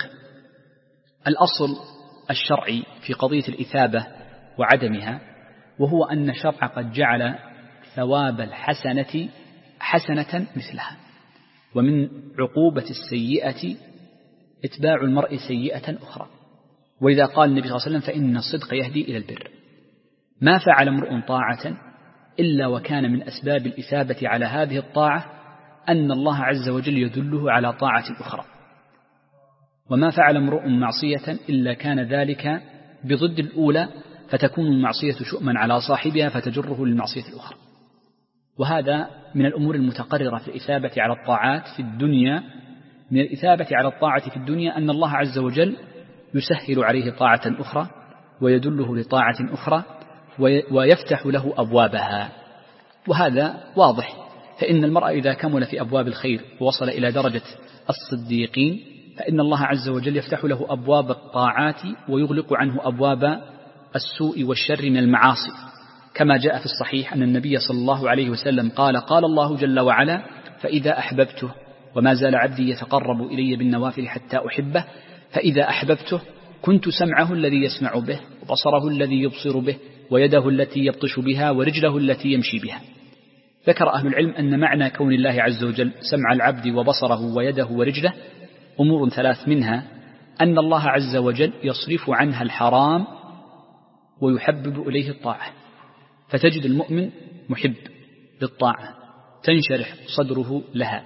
الأصل الشرعي في قضية الإثابة وعدمها، وهو أن الشرع قد جعل ثواب الحسنة حسنة مثلها، ومن عقوبة السيئة اتباع المرء سيئة أخرى. وإذا قال النبي صلى الله عليه وسلم: فإن الصدق يهدي إلى البر. ما فعل امرؤ طاعة إلا وكان من أسباب الإثابة على هذه الطاعة أن الله عز وجل يدله على طاعة أخرى، وما فعل امرؤ معصية إلا كان ذلك بضد الأولى فتكون المعصية شؤما على صاحبها فتجره للمعصية الأخرى. وهذا من الأمور المتقررة في الإثابة على الطاعات في الدنيا. من الإثابة على الطاعة في الدنيا أن الله عز وجل يسهل عليه طاعة أخرى ويدله لطاعة أخرى ويفتح له أبوابها، وهذا واضح. فإن المرء إذا كمل في أبواب الخير ووصل إلى درجة الصديقين فإن الله عز وجل يفتح له أبواب الطاعات ويغلق عنه أبواب السوء والشر من المعاصي، كما جاء في الصحيح أن النبي صلى الله عليه وسلم قال: قال الله جل وعلا: فإذا أحببته وما زال عبدي يتقرب إلي بالنوافل حتى أحبه، فإذا أحببته كنت سمعه الذي يسمع به وبصره الذي يبصر به ويده التي يبطش بها ورجله التي يمشي بها. ذكر أهل العلم أن معنى كون الله عز وجل سمع العبد وبصره ويده ورجله أمور ثلاث، منها أن الله عز وجل يصرف عنها الحرام ويحبب إليه الطاعة، فتجد المؤمن محب للطاعة تنشرح صدره لها،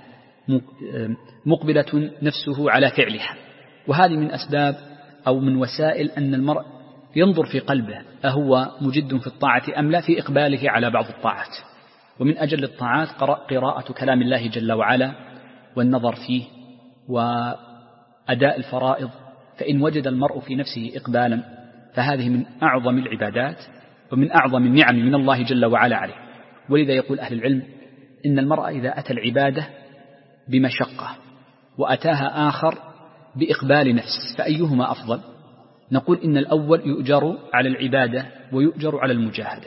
مقبلة نفسه على فعلها. وهذه من أسباب أو من وسائل أن المرء ينظر في قلبه أهو مجد في الطاعة أم لا، في إقباله على بعض الطاعات. ومن أجل الطاعات قراءة كلام الله جل وعلا والنظر فيه وأداء الفرائض، فإن وجد المرء في نفسه إقبالا فهذه من أعظم العبادات ومن أعظم النعم من الله جل وعلا عليه. ولذا يقول أهل العلم إن المرء إذا أتى العبادة بمشقة وأتاها آخر بإقبال نفس فأيهما أفضل؟ نقول إن الأول يؤجر على العبادة ويؤجر على المجاهدة،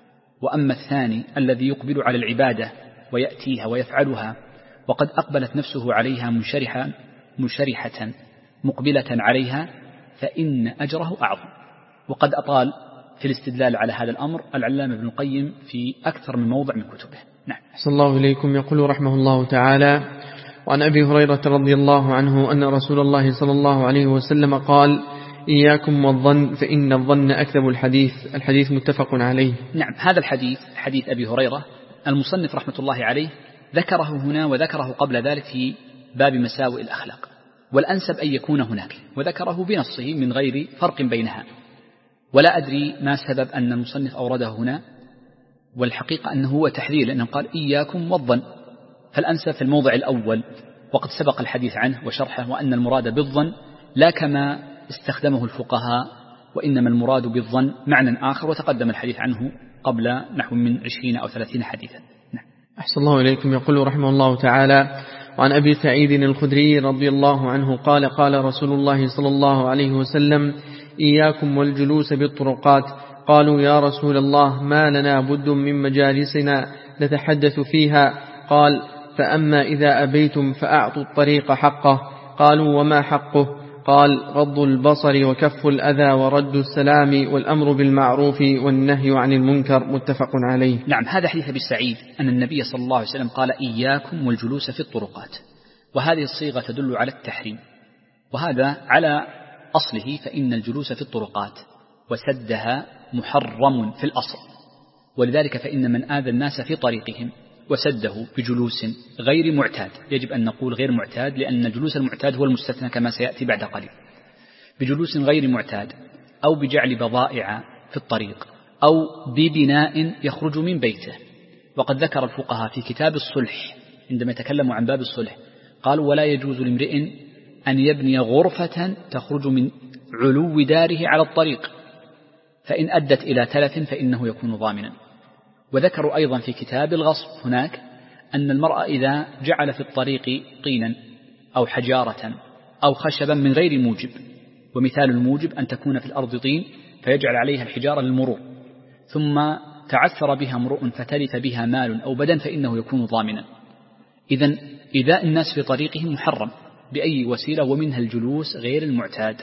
وأما الثاني الذي يقبل على العبادة ويأتيها ويفعلها وقد أقبلت نفسه عليها منشرحة منشرحة مقبلة عليها فإن أجره أعظم. وقد أطال في الاستدلال على هذا الأمر العلامة ابن القيم في أكثر من موضع من كتبه. نعم. أحسن الله إليكم. يقول رحمه الله تعالى: وعن أبي هريرة رضي الله عنه أن رسول الله صلى الله عليه وسلم قال: إياكم والظن فإن الظن أكذب الحديث. الحديث متفق عليه. نعم، هذا الحديث حديث أبي هريرة المصنف رحمة الله عليه ذكره هنا وذكره قبل ذلك في باب مساوئ الأخلاق، والأنسب أن يكون هناك، وذكره بنصه من غير فرق بينها. ولا أدري ما سبب أن المصنف أورده هنا، والحقيقة أنه هو تحذير، لأنه قال إياكم والظن، فالأنسب في الموضع الأول وقد سبق الحديث عنه وشرحه، وأن المراد بالظن لا كما استخدمه الفقهاء، وإنما المراد بالظن معنى آخر، وتقدم الحديث عنه قبل نحو من عشرين أو ثلاثين حديثا. نعم. أحسن الله إليكم. يقول رحمه الله تعالى: وعن أبي سعيد الخدري رضي الله عنه قال: قال رسول الله صلى الله عليه وسلم: إياكم والجلوس بالطرقات. قالوا: يا رسول الله ما لنا بد من مجالسنا نتحدث فيها؟ قال: فأما إذا أبيتم فأعطوا الطريق حقه. قالوا: وما حقه؟ قال: غض البصر وكف الأذى ورد السلام والأمر بالمعروف والنهي عن المنكر. متفق عليه. نعم، هذا حديث أبي سعيد أن النبي صلى الله عليه وسلم قال: إياكم والجلوس في الطرقات، وهذه الصيغة تدل على التحريم، وهذا على أصله، فإن الجلوس في الطرقات وسدها محرم في الأصل، ولذلك فإن من آذى الناس في طريقهم وسده بجلوس غير معتاد، يجب أن نقول غير معتاد لأن الجلوس المعتاد هو المستثنى كما سيأتي بعد قليل، بجلوس غير معتاد أو بجعل بضائع في الطريق أو ببناء يخرج من بيته. وقد ذكر الفقهاء في كتاب الصلح عندما يتكلموا عن باب الصلح قالوا: ولا يجوز لامرئ أن يبني غرفة تخرج من علو داره على الطريق، فإن أدت إلى تلف فإنه يكون ضامنا. وذكروا أيضا في كتاب الغصب هناك أن المرأة إذا جعل في الطريق طينا أو حجارة أو خشبا من غير موجب، ومثال الموجب أن تكون في الأرض طين فيجعل عليها الحجارة للمرور، ثم تعثر بها امرؤ فتلف بها مال أو بدن فإنه يكون ضامنا. إذن إيذاء الناس في طريقهم محرم بأي وسيلة، ومنها الجلوس غير المعتاد،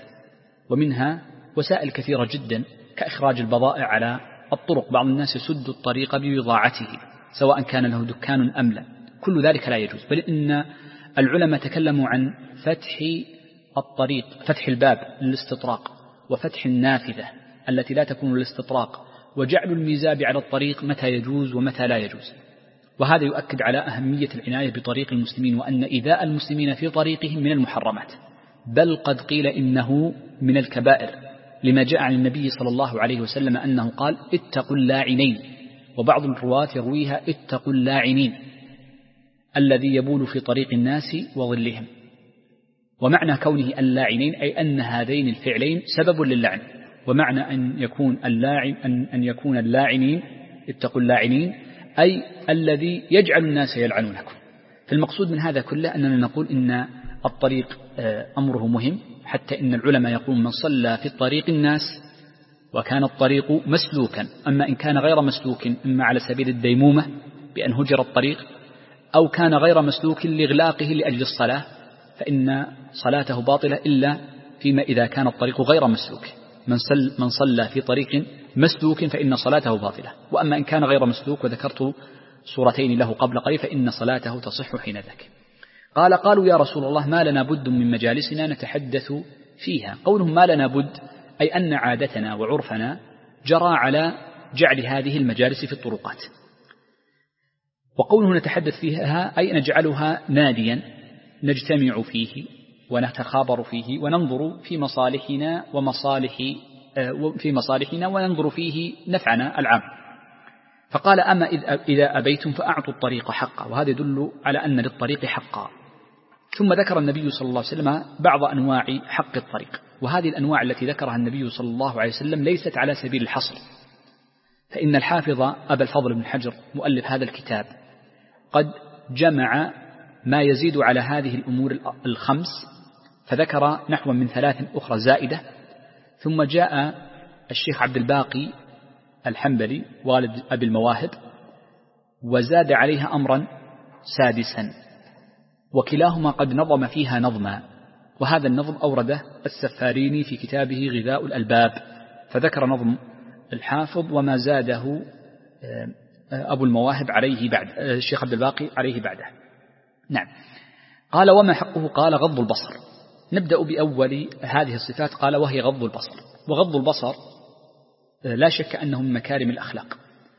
ومنها وسائل كثيرة جدا كإخراج البضائع على الطرق. بعض الناس يسد الطريق ببضاعته سواء كان له دكان أم لا، كل ذلك لا يجوز. بل إن العلماء تكلموا عن فتح الطريق، فتح الباب للاستطراق، وفتح النافذة التي لا تكون للاستطراق، وجعل الميزاب على الطريق متى يجوز ومتى لا يجوز. وهذا يؤكد على أهمية العناية بطريق المسلمين، وأن إيذاء المسلمين في طريقهم من المحرمات، بل قد قيل إنه من الكبائر، لما جاء عن النبي صلى الله عليه وسلم أنه قال اتقوا اللاعنين، وبعض الرواة يرويها اتقوا اللاعنين الذي يبول في طريق الناس وظلهم. ومعنى كونه اللاعنين أي أن هذين الفعلين سبب للعن، ومعنى أن يكون اللاعن أن, أن يكون اللاعنين اتقوا اللاعنين أي الذي يجعل الناس يلعنونكم. فالمقصود من هذا كله أننا نقول إن الطريق أمره مهم، حتى إن العلماء يقولون من صلى في الطريق الناس وكان الطريق مسلوكا، أما إن كان غير مسلوك إما على سبيل الديمومة بأن هجر الطريق، أو كان غير مسلوك لإغلاقه لأجل الصلاة، فإن صلاته باطلة إلا فيما إذا كان الطريق غير مسلوك. من, صل من صلى في طريق مسلوك فإن صلاته باطلة، وأما إن كان غير مسلوك وذكرت صورتين له قبل قليل فإن صلاته تصح حين ذاك. قال قالوا يا رسول الله ما لنا بد من مجالسنا نتحدث فيها. قولهم ما لنا بد أي أن عادتنا وعرفنا جرى على جعل هذه المجالس في الطرقات، وقوله نتحدث فيها أي نجعلها ناديا نجتمع فيه ونتخابر فيه وننظر في مصالحنا ومصالح في مصالحنا وننظر فيه نفعنا العام. فقال أما إذا أبيتم فأعطوا الطريق حقا، وهذا يدل على أن للطريق حقا. ثم ذكر النبي صلى الله عليه وسلم بعض أنواع حق الطريق، وهذه الأنواع التي ذكرها النبي صلى الله عليه وسلم ليست على سبيل الحصر، فإن الحافظ أبا الفضل بن حجر مؤلف هذا الكتاب قد جمع ما يزيد على هذه الأمور الخمس، فذكر نحو من ثلاث أخرى زائدة. ثم جاء الشيخ عبد الباقي الحنبلي والد أبي المواهب وزاد عليها أمرا سادسا، وكلاهما قد نظم فيها نظما، وهذا النظم أورده السفاريني في كتابه غذاء الألباب، فذكر نظم الحافظ وما زاده أبو المواهب عليه بعد الشيخ عبد الباقي عليه بعده. نعم. قال وما حقه؟ قال غض البصر. نبدأ بأول هذه الصفات. قال وهي غض البصر. وغض البصر لا شك أنه من مكارم الأخلاق،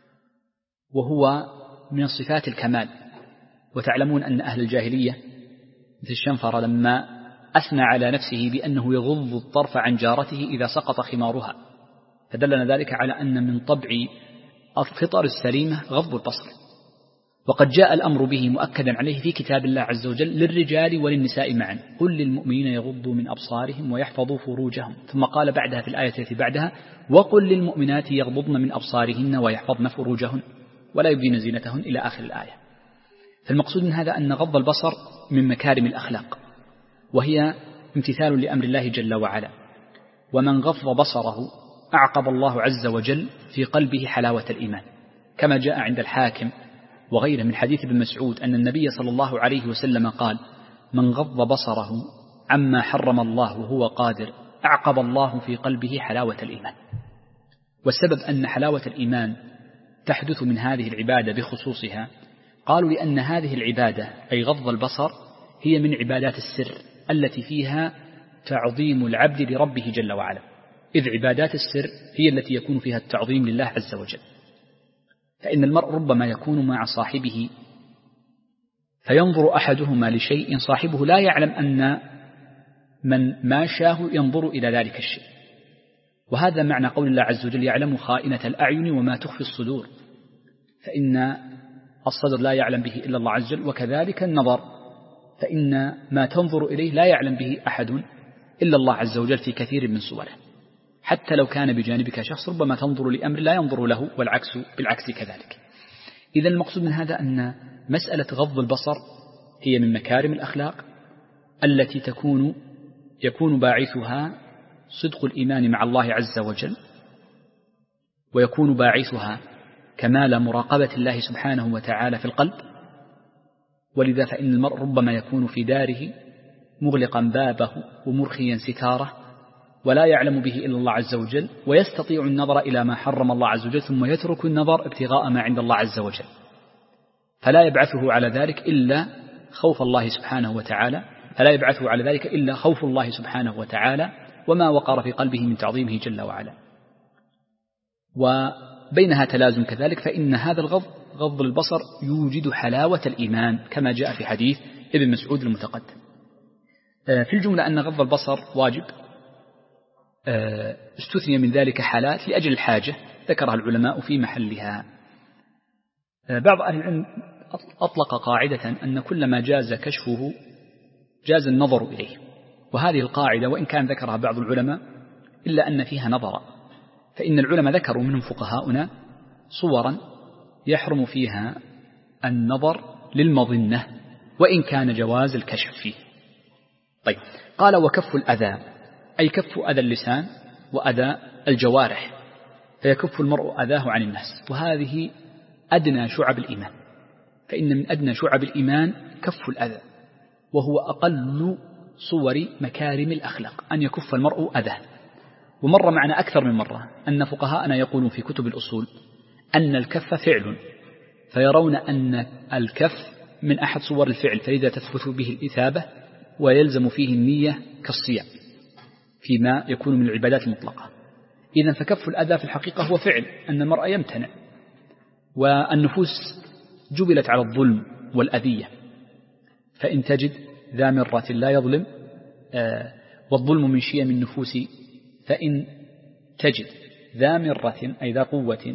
وهو من صفات الكمال. وتعلمون أن أهل الجاهلية مثل الشنفر لما أثنى على نفسه بأنه يغض الطرف عن جارته إذا سقط خمارها، فدلنا ذلك على أن من طبع الفطر السليمة غض البصر. وقد جاء الأمر به مؤكدا عليه في كتاب الله عز وجل للرجال وللنساء معا، قل للمؤمنين يغضوا من أبصارهم ويحفظوا فروجهم. ثم قال بعدها في الآية التي بعدها وقل للمؤمنات يغضضن من أبصارهن ويحفظن فروجهن ولا يبدين زينتهن إلى آخر الآية. فالمقصود من هذا أن غض البصر من مكارم الأخلاق، وهي امتثال لأمر الله جل وعلا. ومن غض بصره أعقب الله عز وجل في قلبه حلاوة الإيمان، كما جاء عند الحاكم وغيره من حديث ابن مسعود أن النبي صلى الله عليه وسلم قال من غض بصره عما حرم الله وهو قادر أعقب الله في قلبه حلاوة الإيمان. والسبب أن حلاوة الإيمان تحدث من هذه العبادة بخصوصها، قالوا لأن هذه العبادة أي غض البصر هي من عبادات السر التي فيها تعظيم العبد لربه جل وعلا، إذ عبادات السر هي التي يكون فيها التعظيم لله عز وجل. فإن المرء ربما يكون مع صاحبه فينظر أحدهما لشيء صاحبه لا يعلم أن من ماشاه ينظر إلى ذلك الشيء، وهذا معنى قول الله عز وجل يعلم خائنة الأعين وما تخفي الصدور، فإن الصدر لا يعلم به إلا الله عز وجل، وكذلك النظر فإن ما تنظر إليه لا يعلم به أحد إلا الله عز وجل في كثير من صوره، حتى لو كان بجانبك شخص ربما تنظر لأمر لا ينظر له، والعكس بالعكس كذلك. إذا المقصود من هذا أن مسألة غض البصر هي من مكارم الأخلاق التي تكون يكون باعثها صدق الإيمان مع الله عز وجل، ويكون باعثها كمال مراقبة الله سبحانه وتعالى في القلب. ولذا فإن المرء ربما يكون في داره مغلقا بابه ومرخيا ستاره ولا يعلم به إلا الله عز وجل، ويستطيع النظر إلى ما حرم الله عز وجل ثم يترك النظر ابتغاء ما عند الله عز وجل، فلا يبعثه على ذلك إلا خوف الله سبحانه وتعالى فلا يبعثه على ذلك إلا خوف الله سبحانه وتعالى وما وقر في قلبه من تعظيمه جل وعلا. وبينها تلازم كذلك، فإن هذا الغض غض البصر يوجد حلاوة الإيمان كما جاء في حديث ابن مسعود المتقدم. في الجملة أن غض البصر واجب، استثني من ذلك حالات لأجل الحاجة ذكرها العلماء في محلها. بعض أهل العلم أطلق قاعدة أن كل ما جاز كشفه جاز النظر إليه، وهذه القاعدة وإن كان ذكرها بعض العلماء إلا أن فيها نظرا، فإن العلماء ذكروا منهم فقهاؤنا صورا يحرم فيها النظر للمظنة وإن كان جواز الكشف فيه. طيب، قال وكف الأذى، أي كف أذى اللسان وأذى الجوارح، فيكف المرء أذاه عن الناس، وهذه أدنى شعب الإيمان، فإن من أدنى شعب الإيمان كف الأذى، وهو أقل صور مكارم الأخلاق أن يكف المرء أذاه. ومر معنا أكثر من مرة أن فقهاءنا يقولون في كتب الأصول أن الكف فعل، فيرون أن الكف من أحد صور الفعل، فإذا تثبت به الإثابة ويلزم فيه النية كالصيام فيما يكون من العبادات المطلقة. إذن فكف الأذى في الحقيقة هو فعل، أن المرء يمتنع، والنفوس جبلت على الظلم والأذية، فإن تجد ذا مرة لا يظلم، آه والظلم من شيم النفوس، فإن تجد ذا مرة أي ذا قوة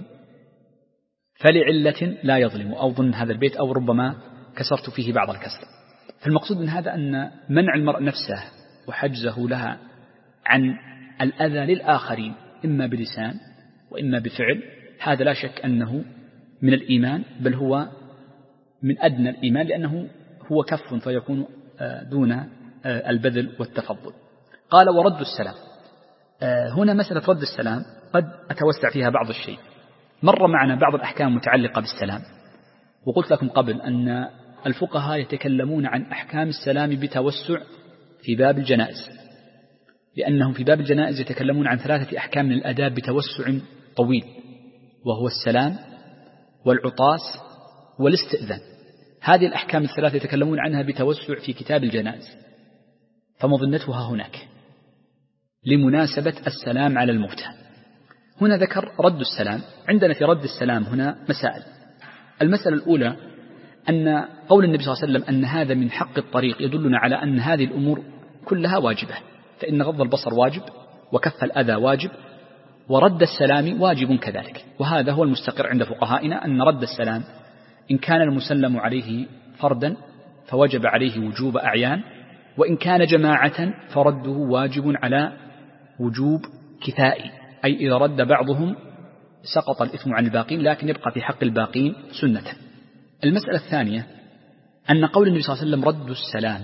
فلعلة لا يظلم، أو ضمن هذا البيت أو ربما كسرت فيه بعض الكسر. فالمقصود من هذا أن منع المرء نفسه وحجزه لها عن الأذى للآخرين إما بلسان وإما بفعل، هذا لا شك أنه من الإيمان، بل هو من أدنى الإيمان، لأنه هو كف فيكون دون البذل والتفضل. قال ورد السلام. هنا مسألة رد السلام قد أتوسع فيها بعض الشيء. مر معنا بعض الأحكام المتعلقة بالسلام، وقلت لكم قبل أن الفقهاء يتكلمون عن أحكام السلام بتوسع في باب الجنائز، لأنهم في باب الجنائز يتكلمون عن ثلاثة أحكام من الآداب بتوسع طويل، وهو السلام والعطاس والاستئذان. هذه الأحكام الثلاثة يتكلمون عنها بتوسع في كتاب الجنائز، فمظنتها هناك لمناسبة السلام على الموتى. هنا ذكر رد السلام. عندنا في رد السلام هنا مسائل. المسألة الأولى أن قول النبي صلى الله عليه وسلم أن هذا من حق الطريق يدلنا على أن هذه الأمور كلها واجبة، فإن غض البصر واجب، وكف الأذى واجب، ورد السلام واجب كذلك. وهذا هو المستقر عند فقهائنا أن رد السلام إن كان المسلم عليه فردا فوجب عليه وجوب أعيان، وإن كان جماعة فرده واجب على وجوب كفائي، أي إذا رد بعضهم سقط الإثم عن الباقين، لكن يبقى في حق الباقين سنة. المسألة الثانية أن قول النبي صلى الله عليه وسلم رد السلام،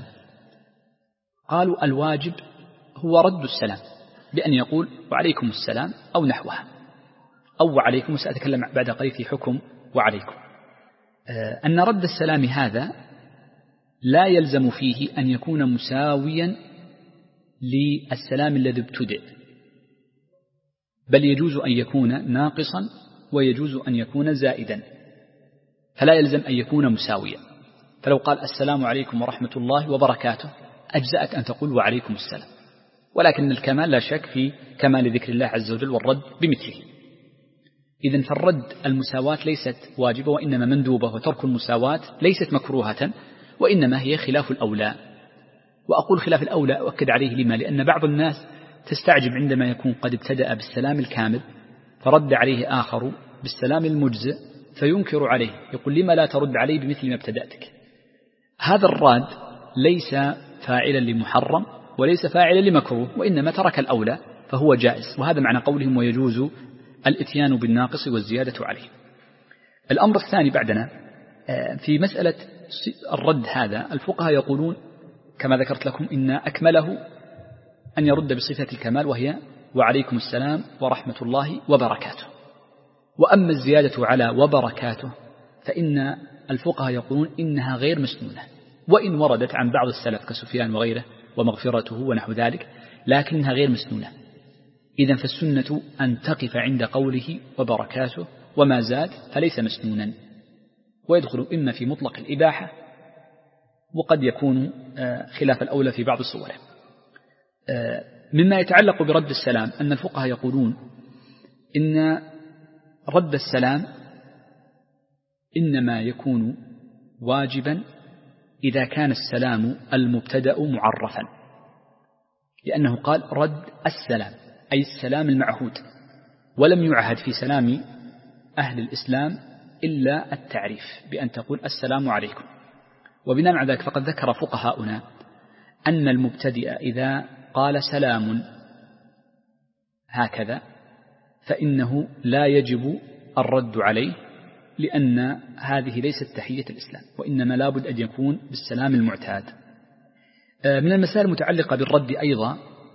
قالوا الواجب هو رد السلام بأن يقول وعليكم السلام أو نحوها، أو وعليكم، سأتكلم بعد قليل في حكم وعليكم. أن رد السلام هذا لا يلزم فيه أن يكون مساويا للسلام الذي ابتدأ، بل يجوز أن يكون ناقصا ويجوز أن يكون زائدا، فلا يلزم أن يكون مساويا. فلو قال السلام عليكم ورحمة الله وبركاته أجزأت أن تقول وعليكم السلام، ولكن الكمال لا شك في كمال ذكر الله عز وجل والرد بمثله. إذن فالرد المساواة ليست واجبة وإنما مندوبة، وترك المساواة ليست مكروهة وإنما هي خلاف الأولى. وأقول خلاف الأولى أؤكد عليه لما؟ لأن بعض الناس تستعجب عندما يكون قد ابتدأ بالسلام الكامل فرد عليه آخر بالسلام المجزئ فينكر عليه، يقول لما لا ترد عليه بمثل ما ابتدأتك. هذا الراد ليس فاعلا لمحرم وليس فاعلا لمكروه، وإنما ترك الأولى فهو جائز، وهذا معنى قولهم ويجوز الاتيان بالناقص والزيادة عليه. الأمر الثاني بعدنا في مسألة الرد هذا، الفقهاء يقولون كما ذكرت لكم إن أكمله أن يرد بصفة الكمال وهي وعليكم السلام ورحمة الله وبركاته. وأما الزيادة على وبركاته فإن الفقهاء يقولون إنها غير مسنونة، وإن وردت عن بعض السلف كسفيان وغيره ومغفرته ونحو ذلك، لكنها غير مسنونة. إذن فالسنة أن تقف عند قوله وبركاته، وما زاد فليس مسنونا، ويدخل إما في مطلق الإباحة وقد يكون خلاف الأولى في بعض صوره. مما يتعلق برد السلام أن الفقهاء يقولون إن رد السلام إنما يكون واجبا إذا كان السلام المبتدأ معرفا، لأنه قال رد السلام أي السلام المعهود، ولم يعهد في سلام أهل الإسلام إلا التعريف بأن تقول السلام عليكم. وبناء على ذلك فقد ذكر فقهاؤنا أن المبتدئ إذا قال سلام هكذا فإنه لا يجب الرد عليه، لأن هذه ليست تحية الإسلام، وإنما لابد أن يكون بالسلام المعتاد. من المسائل المتعلقة بالرد أيضا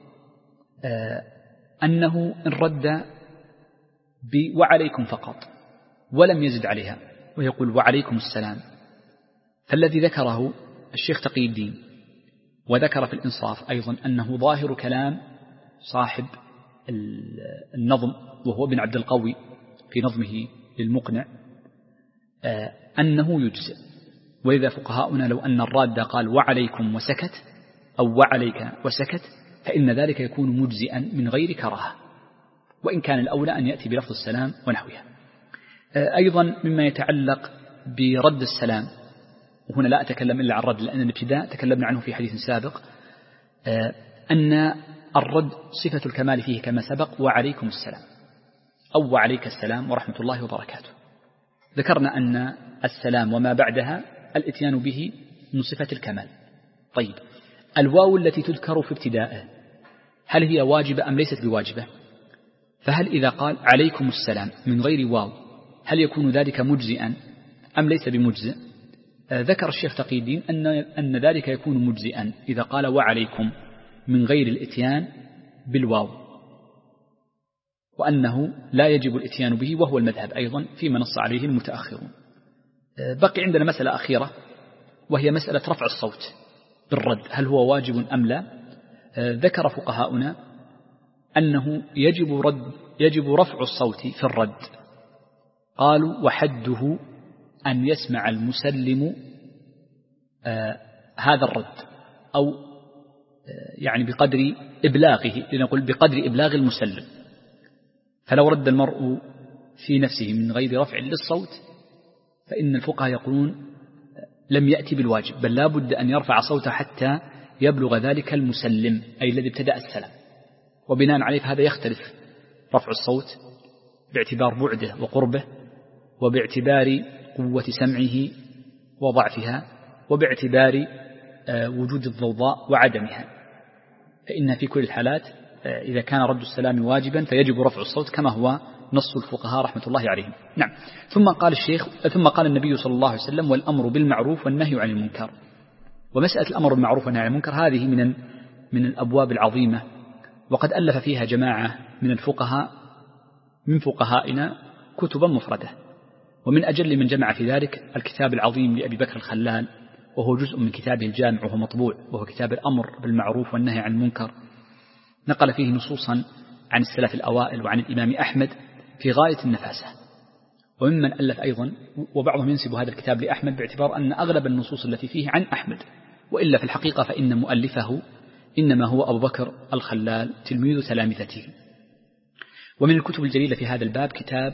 أنه إن رد بوعليكم فقط ولم يزد عليها ويقول وعليكم السلام، فالذي ذكره الشيخ تقي الدين وذكر في الإنصاف أيضا أنه ظاهر كلام صاحب النظم وهو ابن عبد القوي في نظمه للمقنع أنه يجزئ. وإذا فقهاؤنا لو أن الراد قال وعليكم وسكت أو وعليك وسكت فإن ذلك يكون مجزئا من غير كراهة، وإن كان الأولى أن يأتي بلفظ السلام ونحوها. أيضا مما يتعلق برد السلام، وهنا لا أتكلم إلا عن الرد لأن الابتداء تكلمنا عنه في حديث سابق، أن الرد صفة الكمال فيه كما سبق وعليكم السلام أو وعليك السلام ورحمة الله وبركاته. ذكرنا أن السلام وما بعدها الاتيان به من صفة الكمال. طيب، الواو التي تذكر في ابتدائه هل هي واجبة أم ليست بواجبة؟ فهل إذا قال عليكم السلام من غير واو هل يكون ذلك مجزئا أم ليس بمجزئ؟ ذكر الشيخ تقي الدين أن, أن ذلك يكون مجزئا إذا قال وعليكم من غير الاتيان بالواو، وأنه لا يجب الاتيان به، وهو المذهب أيضا فيما نص عليه المتأخرون. بقي عندنا مسألة أخيرة وهي مسألة رفع الصوت بالرد، هل هو واجب أم لا؟ ذكر فقهاؤنا أنه يجب, رد يجب رفع الصوت في الرد. قالوا وحده أن يسمع المسلم آه هذا الرد، أو آه يعني بقدر إبلاغه، لنقول بقدر إبلاغ المسلم. فلو رد المرء في نفسه من غير رفع للصوت فإن الفقهاء يقولون لم يأتي بالواجب، بل لا بد أن يرفع صوته حتى يبلغ ذلك المسلم أي الذي ابتدأ السلام. وبناء عليه فهذا يختلف رفع الصوت باعتبار بعده وقربه، وباعتبار قوة سمعه وضعفها، وباعتبار وجود الضوضاء وعدمها. فإن في كل الحالات إذا كان رد السلام واجبا فيجب رفع الصوت كما هو نص الفقهاء رحمة الله عليهم. نعم. ثم قال الشيخ ثم قال النبي صلى الله عليه وسلم والأمر بالمعروف والنهي عن المنكر. ومسألة الأمر بالمعروف والنهي عن المنكر هذه من من الأبواب العظيمة، وقد ألف فيها جماعة من الفقهاء من فقهائنا كتبا مفردة، ومن أجل من جمع في ذلك الكتاب العظيم لأبي بكر الخلال، وهو جزء من كتابه الجامع وهو مطبوع، وهو كتاب الأمر بالمعروف والنهي عن المنكر. نقل فيه نصوصا عن السلف الأوائل وعن الإمام أحمد في غاية النفاسة. وممن ألف أيضا وبعضهم ينسب هذا الكتاب لأحمد باعتبار أن أغلب النصوص التي فيه عن أحمد، وإلا في الحقيقة فإن مؤلفه إنما هو أبو بكر الخلال تلميذ تلامذته. ومن الكتب الجليلة في هذا الباب كتاب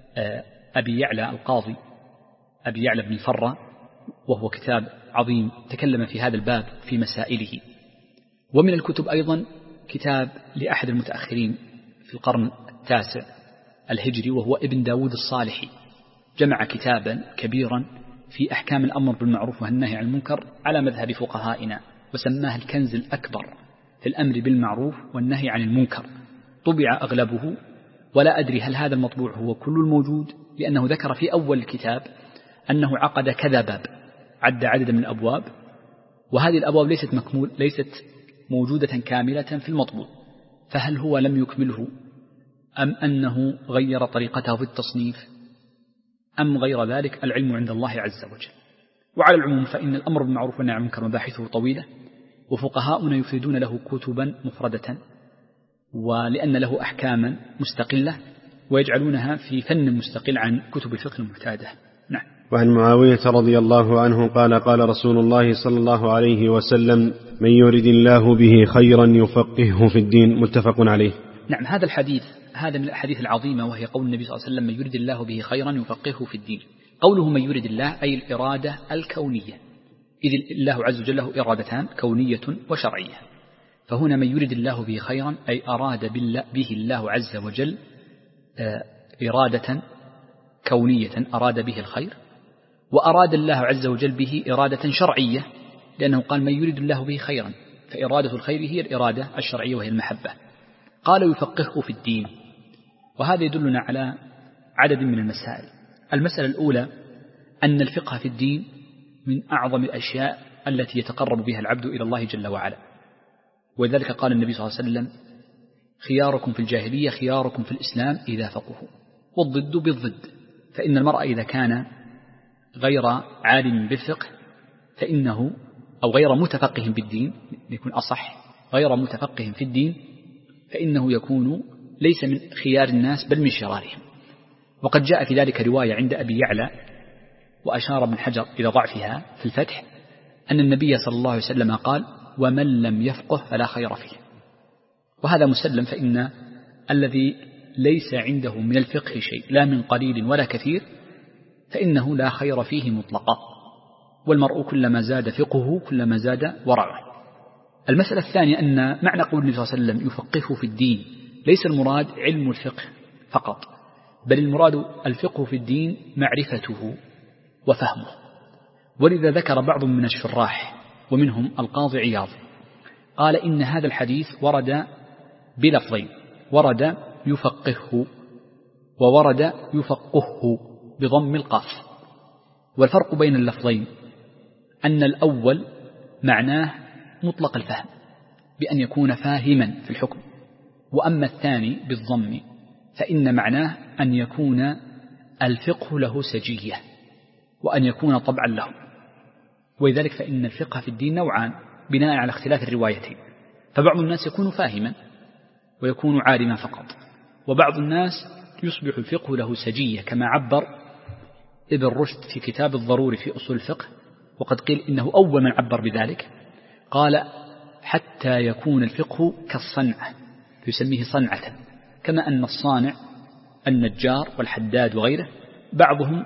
أبي يعلى القاضي أبي يعلى بن الفرة، وهو كتاب عظيم تكلم في هذا الباب في مسائله. ومن الكتب أيضا كتاب لأحد المتأخرين في القرن التاسع الهجري وهو ابن داود الصالحي، جمع كتابا كبيرا في أحكام الأمر بالمعروف والنهي عن المنكر على مذهب فقهائنا، وسماه الكنز الأكبر في الأمر بالمعروف والنهي عن المنكر. طبع أغلبه، ولا أدري هل هذا المطبوع هو كل الموجود، لأنه ذكر في أول الكتاب أنه عقد كذا باب، عد عدد من الأبواب، وهذه الأبواب ليست مكمول ليست موجودة كاملة في المطبوع، فهل هو لم يكمله أم أنه غير طريقته في التصنيف أم غير ذلك؟ العلم عند الله عز وجل. وعلى العموم فإن الأمر بالمعروف والنهي عن المنكر مباحثه طويلة، وفقهاؤنا يفيدون له كتبا مفردة، ولأن له أحكاما مستقلة ويجعلونها في فن مستقل عن كتب الفقه المعتادة. نعم. وعن معاوية رضي الله عنه قال قال رسول الله صلى الله عليه وسلم من يرد الله به خيرا يفقهه في الدين، متفق عليه. نعم. هذا الحديث هذا من الأحاديث العظيمة، وهي قول النبي صلى الله عليه وسلم من يرد الله به خيرا يفقهه في الدين. قوله من يرد الله أي الإرادة الكونية، إذ الله عز وجل له إرادتان كونية وشرعية. فهنا من يريد الله به خيرا أي أراد به الله عز وجل إرادة كونية أراد به الخير، وأراد الله عز وجل به إرادة شرعية، لأنه قال من يريد الله به خيرا، فإرادة الخير هي الإرادة الشرعية وهي المحبة. قال يفقهه في الدين، وهذا يدلنا على عدد من المسائل. المسألة الأولى أن الفقه في الدين من أعظم الأشياء التي يتقرب بها العبد إلى الله جل وعلا، ولذلك قال النبي صلى الله عليه وسلم خياركم في الجاهلية خياركم في الإسلام إذا فقهوا، والضد بالضد، فإن المرء إذا كان غير عالم بالفقه فإنه أو غير متفقه بالدين، يكون أصح غير متفقه في الدين، فإنه يكون ليس من خيار الناس بل من شرارهم. وقد جاء في ذلك رواية عند أبي يعلى، وأشار ابن حجر إلى ضعفها في الفتح، أن النبي صلى الله عليه وسلم قال ومن لم يفقه فلا خير فيه. وهذا مسلم، فإن الذي ليس عنده من الفقه شيء لا من قليل ولا كثير فإنه لا خير فيه مطلقا، والمرء كلما زاد فقهه كلما زاد ورعه. المسألة الثانية أن معنى قول النبي صلى الله عليه وسلم يفقهه في الدين ليس المراد علم الفقه فقط، بل المراد الفقه في الدين معرفته وفهمه. ولذا ذكر بعض من الشراح ومنهم القاضي عياض قال إن هذا الحديث ورد بلفظين، ورد يفقهه وورد يفقهه بضم القاف، والفرق بين اللفظين أن الأول معناه مطلق الفهم بأن يكون فاهما في الحكم، وأما الثاني بالضم فإن معناه أن يكون الفقه له سجية وأن يكون طبعا له. ولذلك فإن الفقه في الدين نوعان بناء على اختلاف الروايتين، فبعض الناس يكون فاهما ويكون عالما فقط، وبعض الناس يصبح الفقه له سجية، كما عبر ابن رشد في كتاب الضروري في أصول الفقه، وقد قيل إنه أول من عبر بذلك، قال حتى يكون الفقه كالصنعة، يسميه صنعة، كما أن الصانع النجار والحداد وغيره بعضهم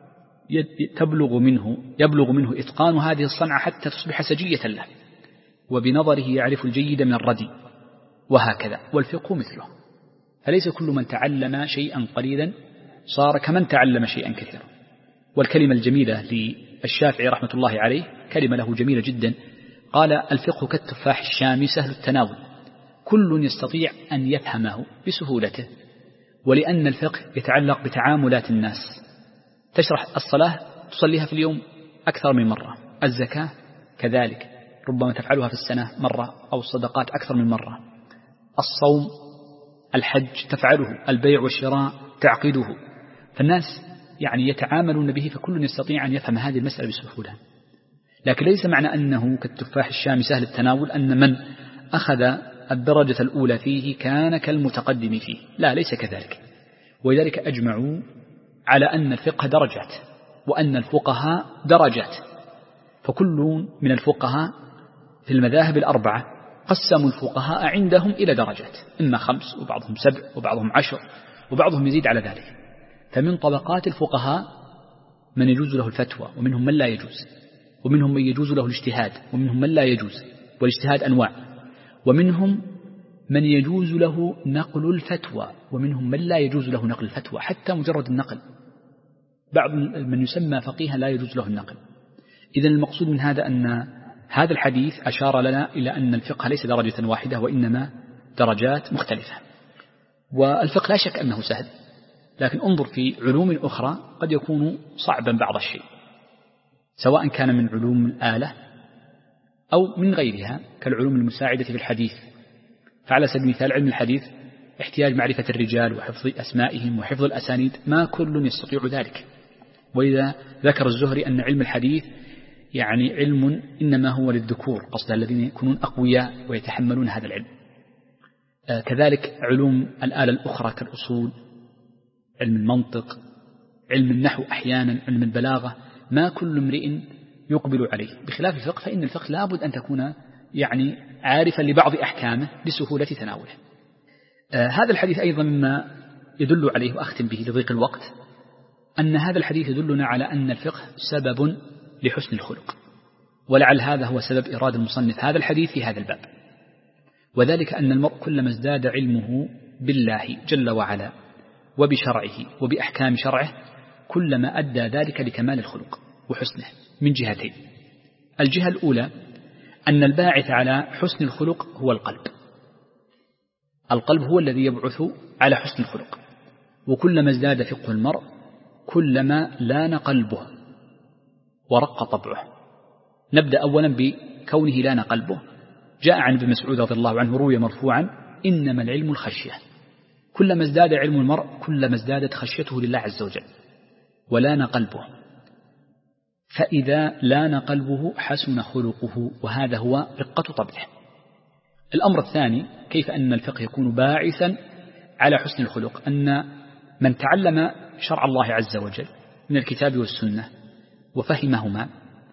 تبلغ منه يبلغ منه إتقان هذه الصنعة حتى تصبح سجية له، وبنظره يعرف الجيد من الردي، وهكذا. والفقه مثله، فليس كل من تعلم شيئا قليلا صار كمن تعلم شيئا كثيرا. والكلمة الجميلة للشافعي رحمة الله عليه كلمة له جميلة جدا، قال الفقه كالتفاح الشامي سهل التناول، كل يستطيع أن يفهمه بسهولته، ولأن الفقه يتعلق بتعاملات الناس. تشرح الصلاة تصليها في اليوم أكثر من مرة، الزكاة كذلك ربما تفعلها في السنة مرة، أو الصدقات أكثر من مرة، الصوم الحج تفعله، البيع والشراء تعقده، فالناس يعني يتعاملون به، فكل يستطيع أن يفهم هذه المسألة بسهولة. لكن ليس معنى أنه كالتفاح الشامي سهل التناول أن من أخذ الدرجة الأولى فيه كان كالمتقدم فيه، لا، ليس كذلك. ولذلك أجمعوا على أن الفقه درجات، وأن الفقهاء درجات، فكل من الفقهاء في المذاهب الأربعة قسموا الفقهاء عندهم إلى درجات، إما خمس وبعضهم سبع وبعضهم عشر وبعضهم يزيد على ذلك. فمن طبقات الفقهاء من يجوز له الفتوى، ومنهم من لا يجوز، ومنهم من يجوز له الاجتهاد، ومنهم من لا يجوز، والاجتهاد أنواع، ومنهم من يجوز له نقل الفتوى، ومنهم من لا يجوز له نقل الفتوى حتى مجرد النقل. بعض من يسمى فقيها لا يجوز له النقل. إذن المقصود من هذا أن هذا الحديث أشار لنا إلى أن الفقه ليس درجة واحدة، وإنما درجات مختلفة. والفقه لا شك أنه سهل، لكن انظر في علوم أخرى قد يكون صعبا بعض الشيء، سواء كان من علوم الآلة أو من غيرها كالعلوم المساعدة في الحديث. فعلى سبيل المثال علم الحديث احتياج معرفة الرجال وحفظ أسمائهم وحفظ الأسانيد، ما كل يستطيع ذلك. وإذا ذكر الزهري أن علم الحديث يعني علم إنما هو للذكور، قصد الذين يكونون أقوياء ويتحملون هذا العلم. آه كذلك علوم الآلة الأخرى كالأصول، علم المنطق، علم النحو، أحيانا علم البلاغة، ما كل امرئ يقبل عليه، بخلاف الفقه فإن الفقه لابد أن تكون يعني عارفا لبعض أحكامه لسهولة تناوله. آه هذا الحديث أيضا مما يدل عليه، وأختم به لضيق الوقت، أن هذا الحديث يدلنا على أن الفقه سبب لحسن الخلق، ولعل هذا هو سبب إرادة المصنف هذا الحديث في هذا الباب. وذلك أن المرء كلما ازداد علمه بالله جل وعلا وبشرعه وبأحكام شرعه كلما أدى ذلك لكمال الخلق وحسنه من جهتين. الجهة الأولى أن الباعث على حسن الخلق هو القلب. القلب هو الذي يبعث على حسن الخلق، وكلما ازداد فقه المرء كلما لان قلبه ورق طبعه. نبدأ أولا بكونه لان قلبه. جاء عن ابن مسعود رضي الله عنه روي مرفوعا: إنما العلم الخشية. كلما ازداد علم المرء كلما ازدادت خشيته لله عز وجل ولان قلبه، فإذا لان قلبه حسن خلقه، وهذا هو رقة طبعه. الأمر الثاني كيف أن الفقه يكون باعثا على حسن الخلق، أن من تعلم شرع الله عز وجل من الكتاب والسنة وفهمهما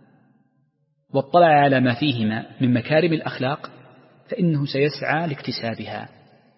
واطلع على ما فيهما من مكارم الأخلاق فإنه سيسعى لاكتسابها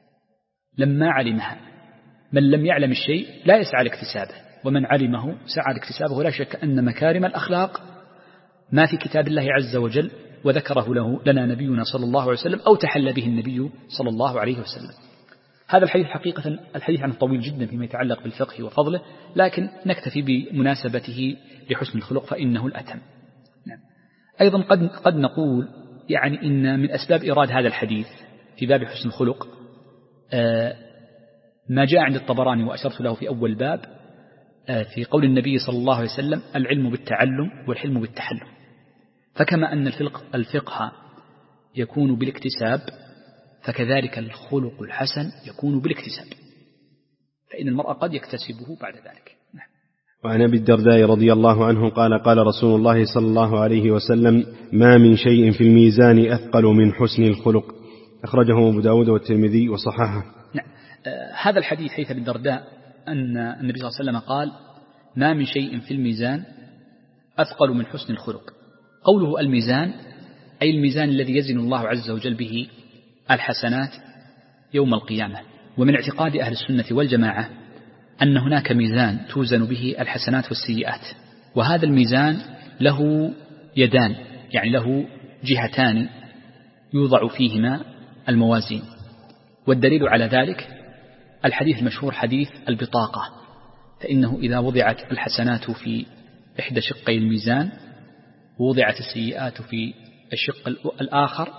لما علمها. من لم يعلم الشيء لا يسعى لاكتسابه، ومن علمه سعى لاكتسابه. ولا شك أن مكارم الأخلاق ما في كتاب الله عز وجل وذكره له لنا نبينا صلى الله عليه وسلم أو تحلى به النبي صلى الله عليه وسلم. هذا الحديث حقيقة الحديث عنه طويل جدا فيما يتعلق بالفقه وفضله، لكن نكتفي بمناسبته لحسن الخلق فإنه الأتم. نعم. أيضا قد, قد نقول يعني إن من أسباب إيراد هذا الحديث في باب حسن الخلق آه ما جاء عند الطبراني وأشرت له في أول باب آه في قول النبي صلى الله عليه وسلم: العلم بالتعلم والحلم بالتحلم. فكما أن الفقه, الفقه يكون بالاكتساب فكذلك الخلق الحسن يكون بالاكتساب، فإن المرء قد يكتسبه بعد ذلك. نعم. وعن أبي الدرداء رضي الله عنه قال: قال رسول الله صلى الله عليه وسلم: ما من شيء في الميزان أثقل من حسن الخلق. أخرجه أبو داود والترمذي وصححه. نعم. آه هذا الحديث حديث أبي الدرداء أن النبي صلى الله عليه وسلم قال: ما من شيء في الميزان أثقل من حسن الخلق. قوله الميزان أي الميزان الذي يزن الله عز وجل به الحسنات يوم القيامة. ومن اعتقاد أهل السنة والجماعة أن هناك ميزان توزن به الحسنات والسيئات، وهذا الميزان له يدان، يعني له جهتان يوضع فيهما الموازين. والدليل على ذلك الحديث المشهور حديث البطاقة، فإنه إذا وضعت الحسنات في إحدى شقي الميزان ووضعت السيئات في الشق الآخر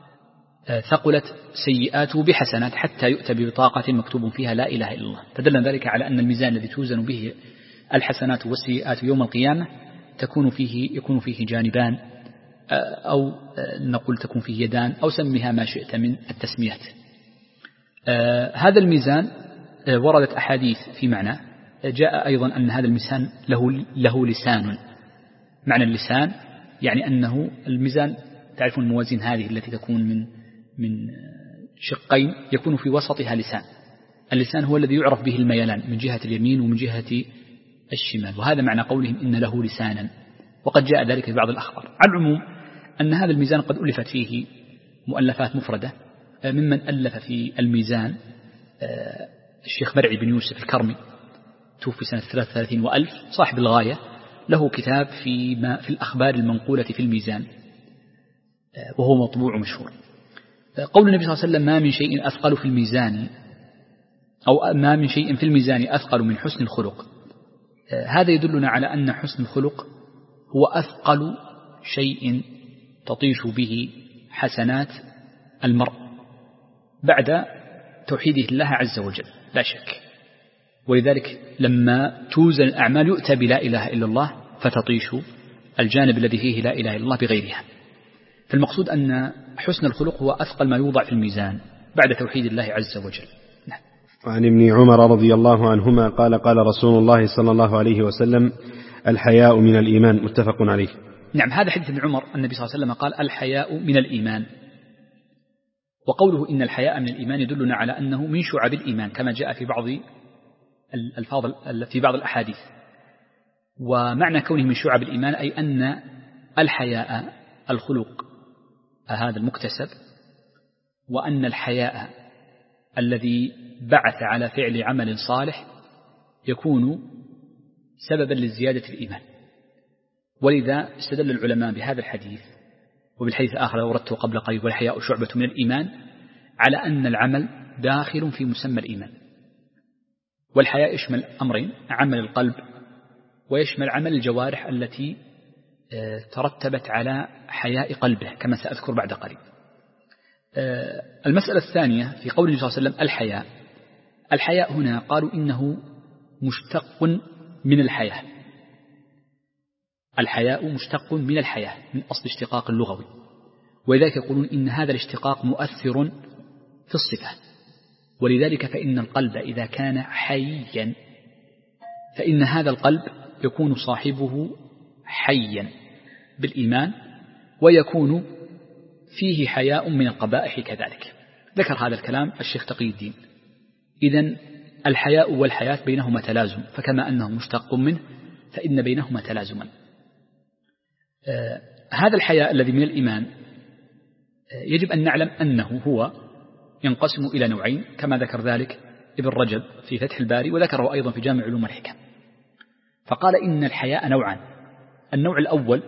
ثقلت سيئاته بحسنات حتى يؤتى ببطاقة مكتوب فيها لا إله إلا الله. فدل ذلك على أن الميزان الذي توزن به الحسنات والسيئات يوم القيامة تكون فيه يكون فيه جانبان، أو نقول تكون فيه يدان، أو سميها ما شئت من التسميات. هذا الميزان وردت أحاديث في معنى. جاء أيضا أن هذا الميزان له, له لسان. معنى اللسان يعني أنه الميزان، تعرفون الموازين هذه التي تكون من من شقين يكون في وسطها لسان. اللسان هو الذي يعرف به الميلان من جهة اليمين ومن جهة الشمال، وهذا معنى قولهم إن له لسانا، وقد جاء ذلك في بعض الأخبار. على العموم أن هذا الميزان قد ألفت فيه مؤلفات مفردة، ممن ألف في الميزان الشيخ مرعي بن يوسف الكرمي، توفي سنة ثلاثة وثلاثين وألف، صاحب الغاية، له كتاب في, ما في الأخبار المنقولة في الميزان، وهو مطبوع مشهور. قول النبي صلى الله عليه وسلم: ما من شيء أثقل في الميزان، أو ما من شيء في الميزان أثقل من حسن الخلق، هذا يدلنا على أن حسن الخلق هو أثقل شيء تطيش به حسنات المرء بعد توحيده الله عز وجل، لا شك. ولذلك لما توزن الأعمال يؤتى بلا إله إلا الله فتطيش الجانب الذي فيه لا إله إلا الله بغيرها. فالمقصود أن حسن الخلق هو أثقل ما يوضع في الميزان بعد توحيد الله عز وجل. نعم. وعن ابن عمر رضي الله عنهما قال: قال رسول الله صلى الله عليه وسلم: الحياء من الإيمان. متفق عليه. نعم. هذا حديث ابن عمر، النبي صلى الله عليه وسلم قال: الحياء من الإيمان. وقوله إن الحياء من الإيمان يدلنا على أنه من شعب الإيمان كما جاء في بعض الألفاظ في بعض الأحاديث. ومعنى كونه من شعب الإيمان أي أن الحياء الخلق هذا المكتسب، وأن الحياء الذي بعث على فعل عمل صالح يكون سببا للزيادة في الإيمان. ولذا استدل العلماء بهذا الحديث وبالحديث الآخر وردته قبل قليل: والحياء شعبة من الإيمان، على أن العمل داخل في مسمى الإيمان. والحياء يشمل أمرين: عمل القلب ويشمل عمل الجوارح التي ترتبت على حياء قلبه كما سأذكر بعد قليل. المسألة الثانية في قول النبي صلى الله عليه وسلم الحياء. الحياء هنا قالوا إنه مشتق من الحياة. الحياء مشتق من الحياة من أصل اشتقاق اللغوي، ولذلك يقولون إن هذا الاشتقاق مؤثر في الصفة. ولذلك فإن القلب إذا كان حيا فإن هذا القلب يكون صاحبه حيا بالإيمان، ويكون فيه حياء من القبائح كذلك. ذكر هذا الكلام الشيخ تقي الدين. إذن الحياء والحياة بينهما تلازم، فكما أنه مشتق منه فإن بينهما تلازما. آه هذا الحياء الذي من الإيمان آه يجب أن نعلم أنه هو ينقسم إلى نوعين كما ذكر ذلك ابن رجب في فتح الباري، وذكره أيضا في جامع علوم الحكم. فقال إن الحياء نوعان: النوع الأول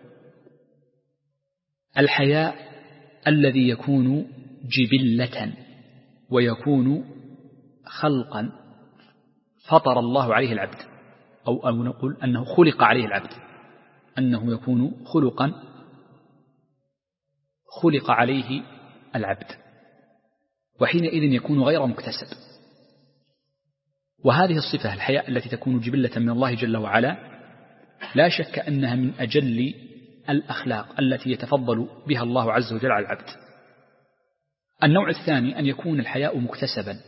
الحياء الذي يكون جبلة ويكون خلقا فطر الله عليه العبد، أو, أو نقول أنه خلق عليه العبد، أنه يكون خلقا خلق عليه العبد، وحينئذ يكون غير مكتسب. وهذه الصفة الحياء التي تكون جبلة من الله جل وعلا لا شك أنها من أجل الأخلاق التي يتفضل بها الله عز وجل على العبد. النوع الثاني أن يكون الحياء مكتسبا،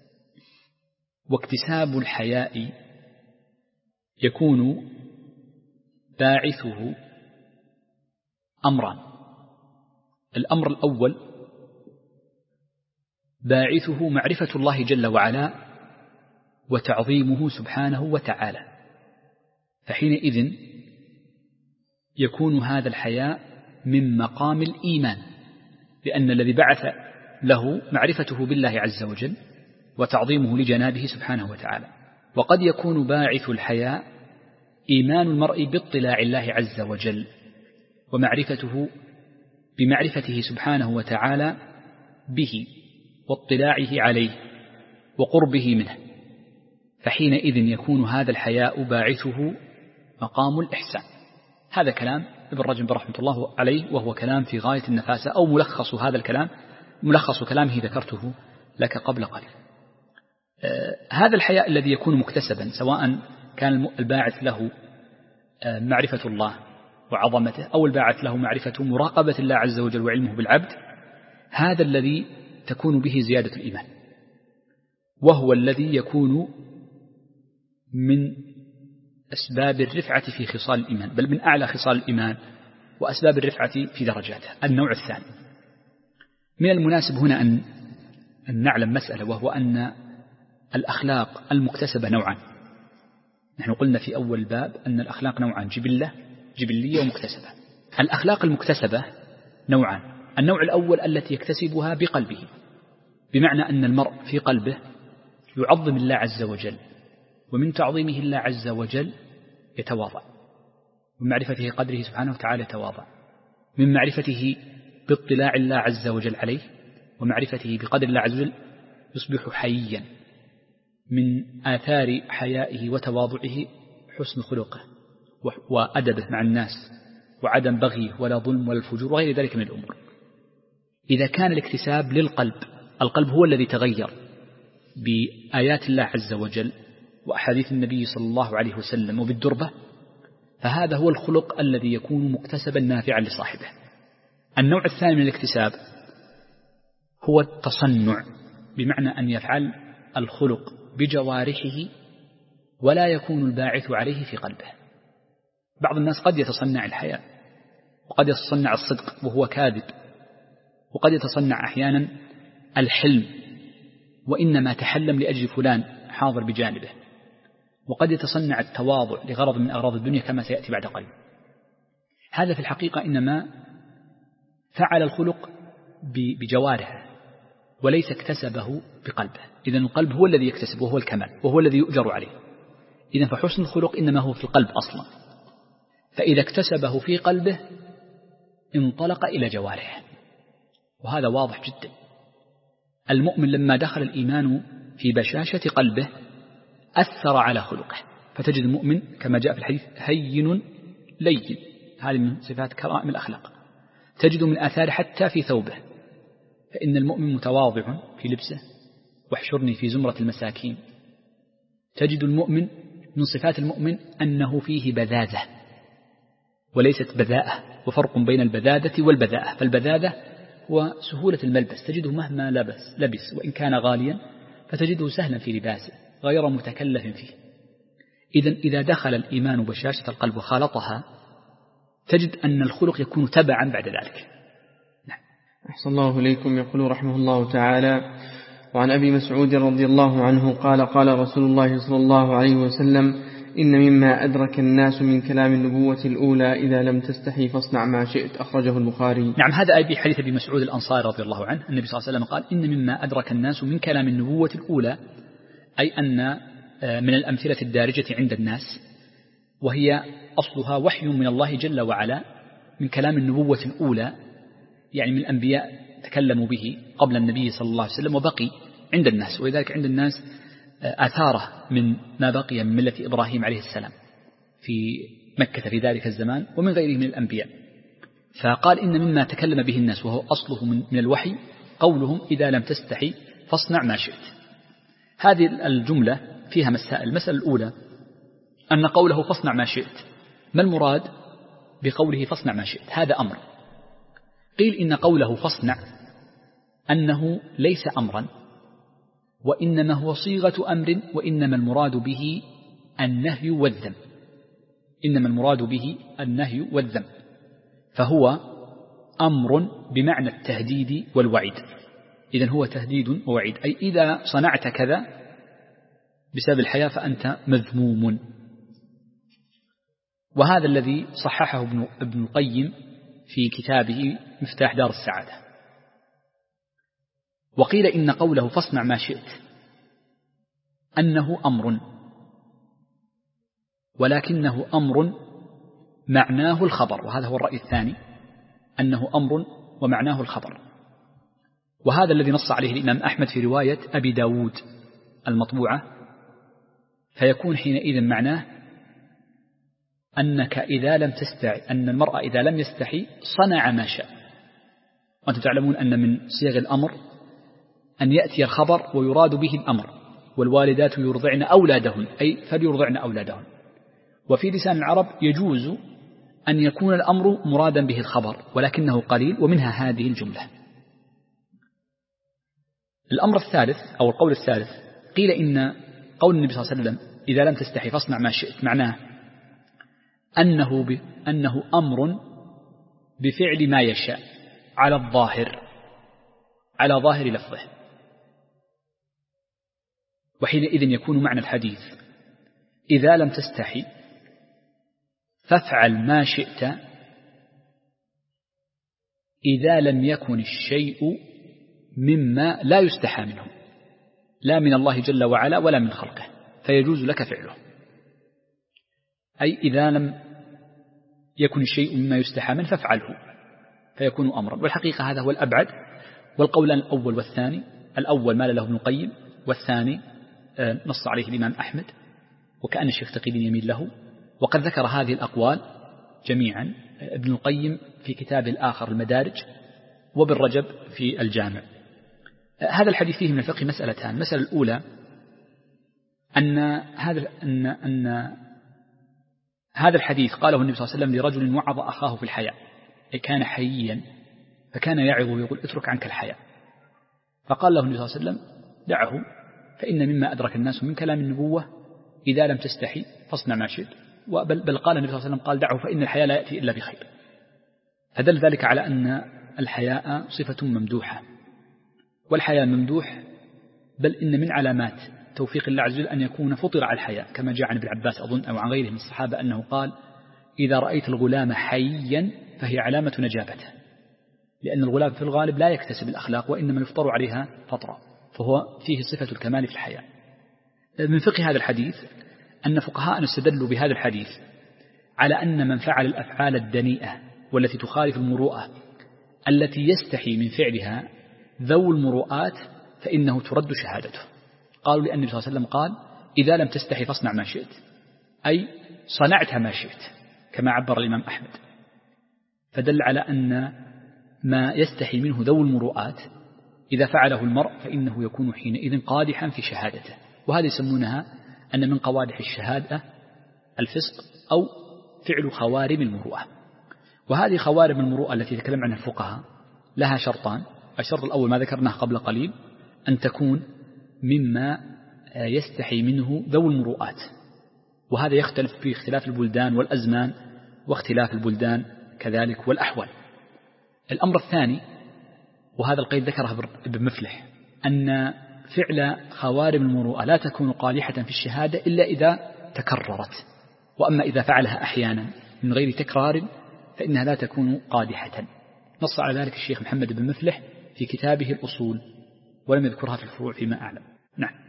واكتساب الحياء يكون باعثه أمران: الأمر الأول باعثه معرفة الله جل وعلا وتعظيمه سبحانه وتعالى، فحينئذ يكون هذا الحياء من مقام الإيمان، لأن الذي بعث له معرفته بالله عز وجل وتعظيمه لجنابه سبحانه وتعالى. وقد يكون باعث الحياء إيمان المرء باطلاع الله عز وجل ومعرفته بمعرفته سبحانه وتعالى به واطلاعه عليه وقربه منه، فحينئذ يكون هذا الحياء باعثه مقام الإحسان. هذا كلام ابن رجب رحمة الله عليه، وهو كلام في غاية النفاسة، أو ملخص هذا الكلام ملخص كلامه ذكرته لك قبل قليل. آه هذا الحياء الذي يكون مكتسبا، سواء كان الباعث له آه معرفة الله وعظمته، أو الباعث له معرفة مراقبة الله عز وجل وعلمه بالعبد، هذا الذي تكون به زيادة الإيمان، وهو الذي يكون من أسباب الرفعة في خصال الإيمان، بل من أعلى خصال الإيمان وأسباب الرفعة في درجاته. النوع الثاني من المناسب هنا أن نعلم مسألة، وهو أن الأخلاق المكتسبة نوعان. نحن قلنا في أول باب أن الأخلاق نوعان: جبلة جبلية ومكتسبة. الأخلاق المكتسبة نوعان: النوع الأول التي يكتسبها بقلبه، بمعنى أن المرء في قلبه يعظم الله عز وجل، ومن تعظيمه الله عز وجل يتواضع، من معرفته قدره سبحانه وتعالى يتواضع، من معرفته باطلاع الله عز وجل عليه ومعرفته بقدر الله عز وجل يصبح حيا. من آثار حيائه وتواضعه حسن خلقه وأدبه مع الناس وعدم بغيه ولا ظلم ولا الفجور وغير ذلك من الأمور. إذا كان الاكتساب للقلب، القلب هو الذي تغير بآيات الله عز وجل وأحاديث النبي صلى الله عليه وسلم وبالدربة، فهذا هو الخلق الذي يكون مكتسبا نافعا لصاحبه. النوع الثاني من الاكتساب هو التصنع، بمعنى أن يفعل الخلق بجوارحه ولا يكون الباعث عليه في قلبه. بعض الناس قد يتصنع الحياء، وقد يتصنع الصدق وهو كاذب، وقد يتصنع أحيانا الحلم وإنما تحلم لأجل فلان حاضر بجانبه، وقد يتصنع التواضع لغرض من أغراض الدنيا كما سيأتي بعد قليل. هذا في الحقيقة إنما فعل الخلق بجوارحه وليس اكتسبه بقلبه. إذن القلب هو الذي يكتسب وهو الكمال وهو الذي يؤجر عليه. إذن فحسن الخلق إنما هو في القلب أصلا، فإذا اكتسبه في قلبه انطلق إلى جوارحه، وهذا واضح جدا. المؤمن لما دخل الإيمان في بشاشة قلبه أثر على خلقه، فتجد المؤمن كما جاء في الحديث هين لين، هذه من صفات كرائم الأخلاق، تجد من آثار حتى في ثوبه، فإن المؤمن متواضع في لبسه، واحشرني في زمرة المساكين. تجد المؤمن من صفات المؤمن أنه فيه بذاذة وليست بذاءة، وفرق بين البذاذة والبذاءة، فالبذاذة هو سهولة الملبس، تجده مهما لبس لبس وإن كان غاليا فتجده سهلا في لباسه غير متكلف فيه. إذن إذا دخل الإيمان بشاشة القلب وخالطها تجد أن الخلق يكون تبعا بعد ذلك. نعم. أحسن الله إليكم. يقول رحمه الله تعالى: وعن أبي مسعود رضي الله عنه قال قال رسول الله صلى الله عليه وسلم: إن مما أدرك الناس من كلام النبوة الأولى إذا لم تستحي فاصنع ما شئت. أخرجه البخاري. نعم، هذا أبي حديث أبي مسعود الأنصاري رضي الله عنه. النبي صلى الله عليه وسلم قال: إن مما أدرك الناس من كلام النبوة الأولى، أي أن من الأمثلة الدارجة عند الناس، وهي أصلها وحي من الله جل وعلا، من كلام النبوة الأولى، يعني من الأنبياء تكلموا به قبل النبي صلى الله عليه وسلم وبقي عند الناس، ولذلك عند الناس آثاره من ما بقي من ملة إبراهيم عليه السلام في مكة في ذلك الزمان ومن غيره من الأنبياء. فقال: إن مما تكلم به الناس وهو أصله من الوحي قولهم: إذا لم تستحي فاصنع ما شئت. هذه الجملة فيها مسائل. المسألة الأولى أن قوله فاصنع ما شئت، ما المراد بقوله فاصنع ما شئت؟ هذا أمر. قيل إن قوله فاصنع أنه ليس أمرا، وإنما هو صيغة أمر، وإنما المراد به النهي والذم، إنما المراد به النهي والذم، فهو أمر بمعنى التهديد والوعيد. إذن هو تهديد ووعيد، أي إذا صنعت كذا بسبب الحياة فأنت مذموم. وهذا الذي صححه ابن القيم في كتابه مفتاح دار السعادة. وقيل إن قوله فاصنع ما شئت أنه أمر، ولكنه أمر معناه الخبر، وهذا هو الرأي الثاني، أنه أمر ومعناه الخبر. وهذا الذي نص عليه الإمام أحمد في رواية أبي داود المطبوعة، فيكون حينئذ معناه أنك إذا لم تستحي، أن المرأة إذا لم يستحي صنع ما شاء. وأنتم تعلمون أن من صيغ الأمر أن يأتي الخبر ويراد به الأمر، والوالدات يرضعن أولادهن، أي فليرضعن أولادهن. وفي لسان العرب يجوز أن يكون الأمر مرادا به الخبر، ولكنه قليل، ومنها هذه الجملة. الأمر الثالث أو القول الثالث، قيل إن قول النبي صلى الله عليه وسلم إذا لم تستحي فاصنع ما شئت معناه أنه, ب... أنه أمر بفعل ما يشاء على الظاهر، على ظاهر لفظه. وحينئذ يكون معنى الحديث إذا لم تستحي فافعل ما شئت إذا لم يكن الشيء مما لا يستحى منه، لا من الله جل وعلا ولا من خلقه، فيجوز لك فعله. أي إذا لم يكن الشيء مما يستحى منه فافعله، فيكون أمرا. والحقيقة هذا هو الأبعد. والقول الأول والثاني، الأول مال له ابن القيم، والثاني نص عليه الإمام أحمد، وكأن الشيخ تقي الدين يميل له. وقد ذكر هذه الأقوال جميعا ابن القيم في كتابه الآخر المدارج، وابن رجب في الجامع. هذا الحديث فيه من الفقه مسألتان. المسألة الأولى أن هذا أن أن هذا الحديث قاله النبي صلى الله عليه وسلم لرجل وعظ أخاه في الحياء، أي كان حييا فكان يعظ ويقول اترك عنك الحياء، فقال له النبي صلى الله عليه وسلم دعه، فإن مما أدرك الناس من كلام النبوة إذا لم تستحي فاصنع ما شئت. بل, بل قال النبي صلى الله عليه وسلم قال دعه فإن الحياء لا يأتي إلا بخير. فدل ذلك على أن الحياء صفة ممدوحة، والحياء ممدوح، بل إن من علامات توفيق الله عز وجل أن يكون فطر على الحياء، كما جاء عن ابن عباس أظن أو عن غيره من الصحابة أنه قال إذا رأيت الغلام حيا فهي علامة نجابته، لأن الغلام في الغالب لا يكتسب الأخلاق وإنما يفطر عليها فطرة، فهو فيه صفة الكمال في الحياء. من فقه هذا الحديث أن فقهاء استدلوا بهذا الحديث على أن من فعل الأفعال الدنيئة والتي تخالف المروءة التي يستحي من فعلها ذو المروءات فإنه ترد شهادته. قالوا لأن النبي صلى الله عليه وسلم قال إذا لم تستحي فاصنع ما شئت، أي صنعت ما شئت كما عبر الإمام أحمد، فدل على أن ما يستحي منه ذو المروءات إذا فعله المرء فإنه يكون حينئذ قادحا في شهادته. وهذه يسمونها أن من قوادح الشهادة الفسق أو فعل خوارم المروءة. وهذه خوارم المروءة التي تكلم عنها الفقهاء لها شرطان. الشرط الأول ما ذكرناه قبل قليل، أن تكون مما يستحي منه ذو المروءات، وهذا يختلف في اختلاف البلدان والأزمان واختلاف البلدان كذلك والأحوال. الأمر الثاني، وهذا القيد ذكره ابن مفلح، أن فعل خوارم المروءة لا تكون قادحة في الشهادة إلا إذا تكررت، وأما إذا فعلها أحيانا من غير تكرار فإنها لا تكون قادحة. نص على ذلك الشيخ محمد بن مفلح في كتابه الأصول، ولم يذكرها في الفروع فيما أعلم. نعم.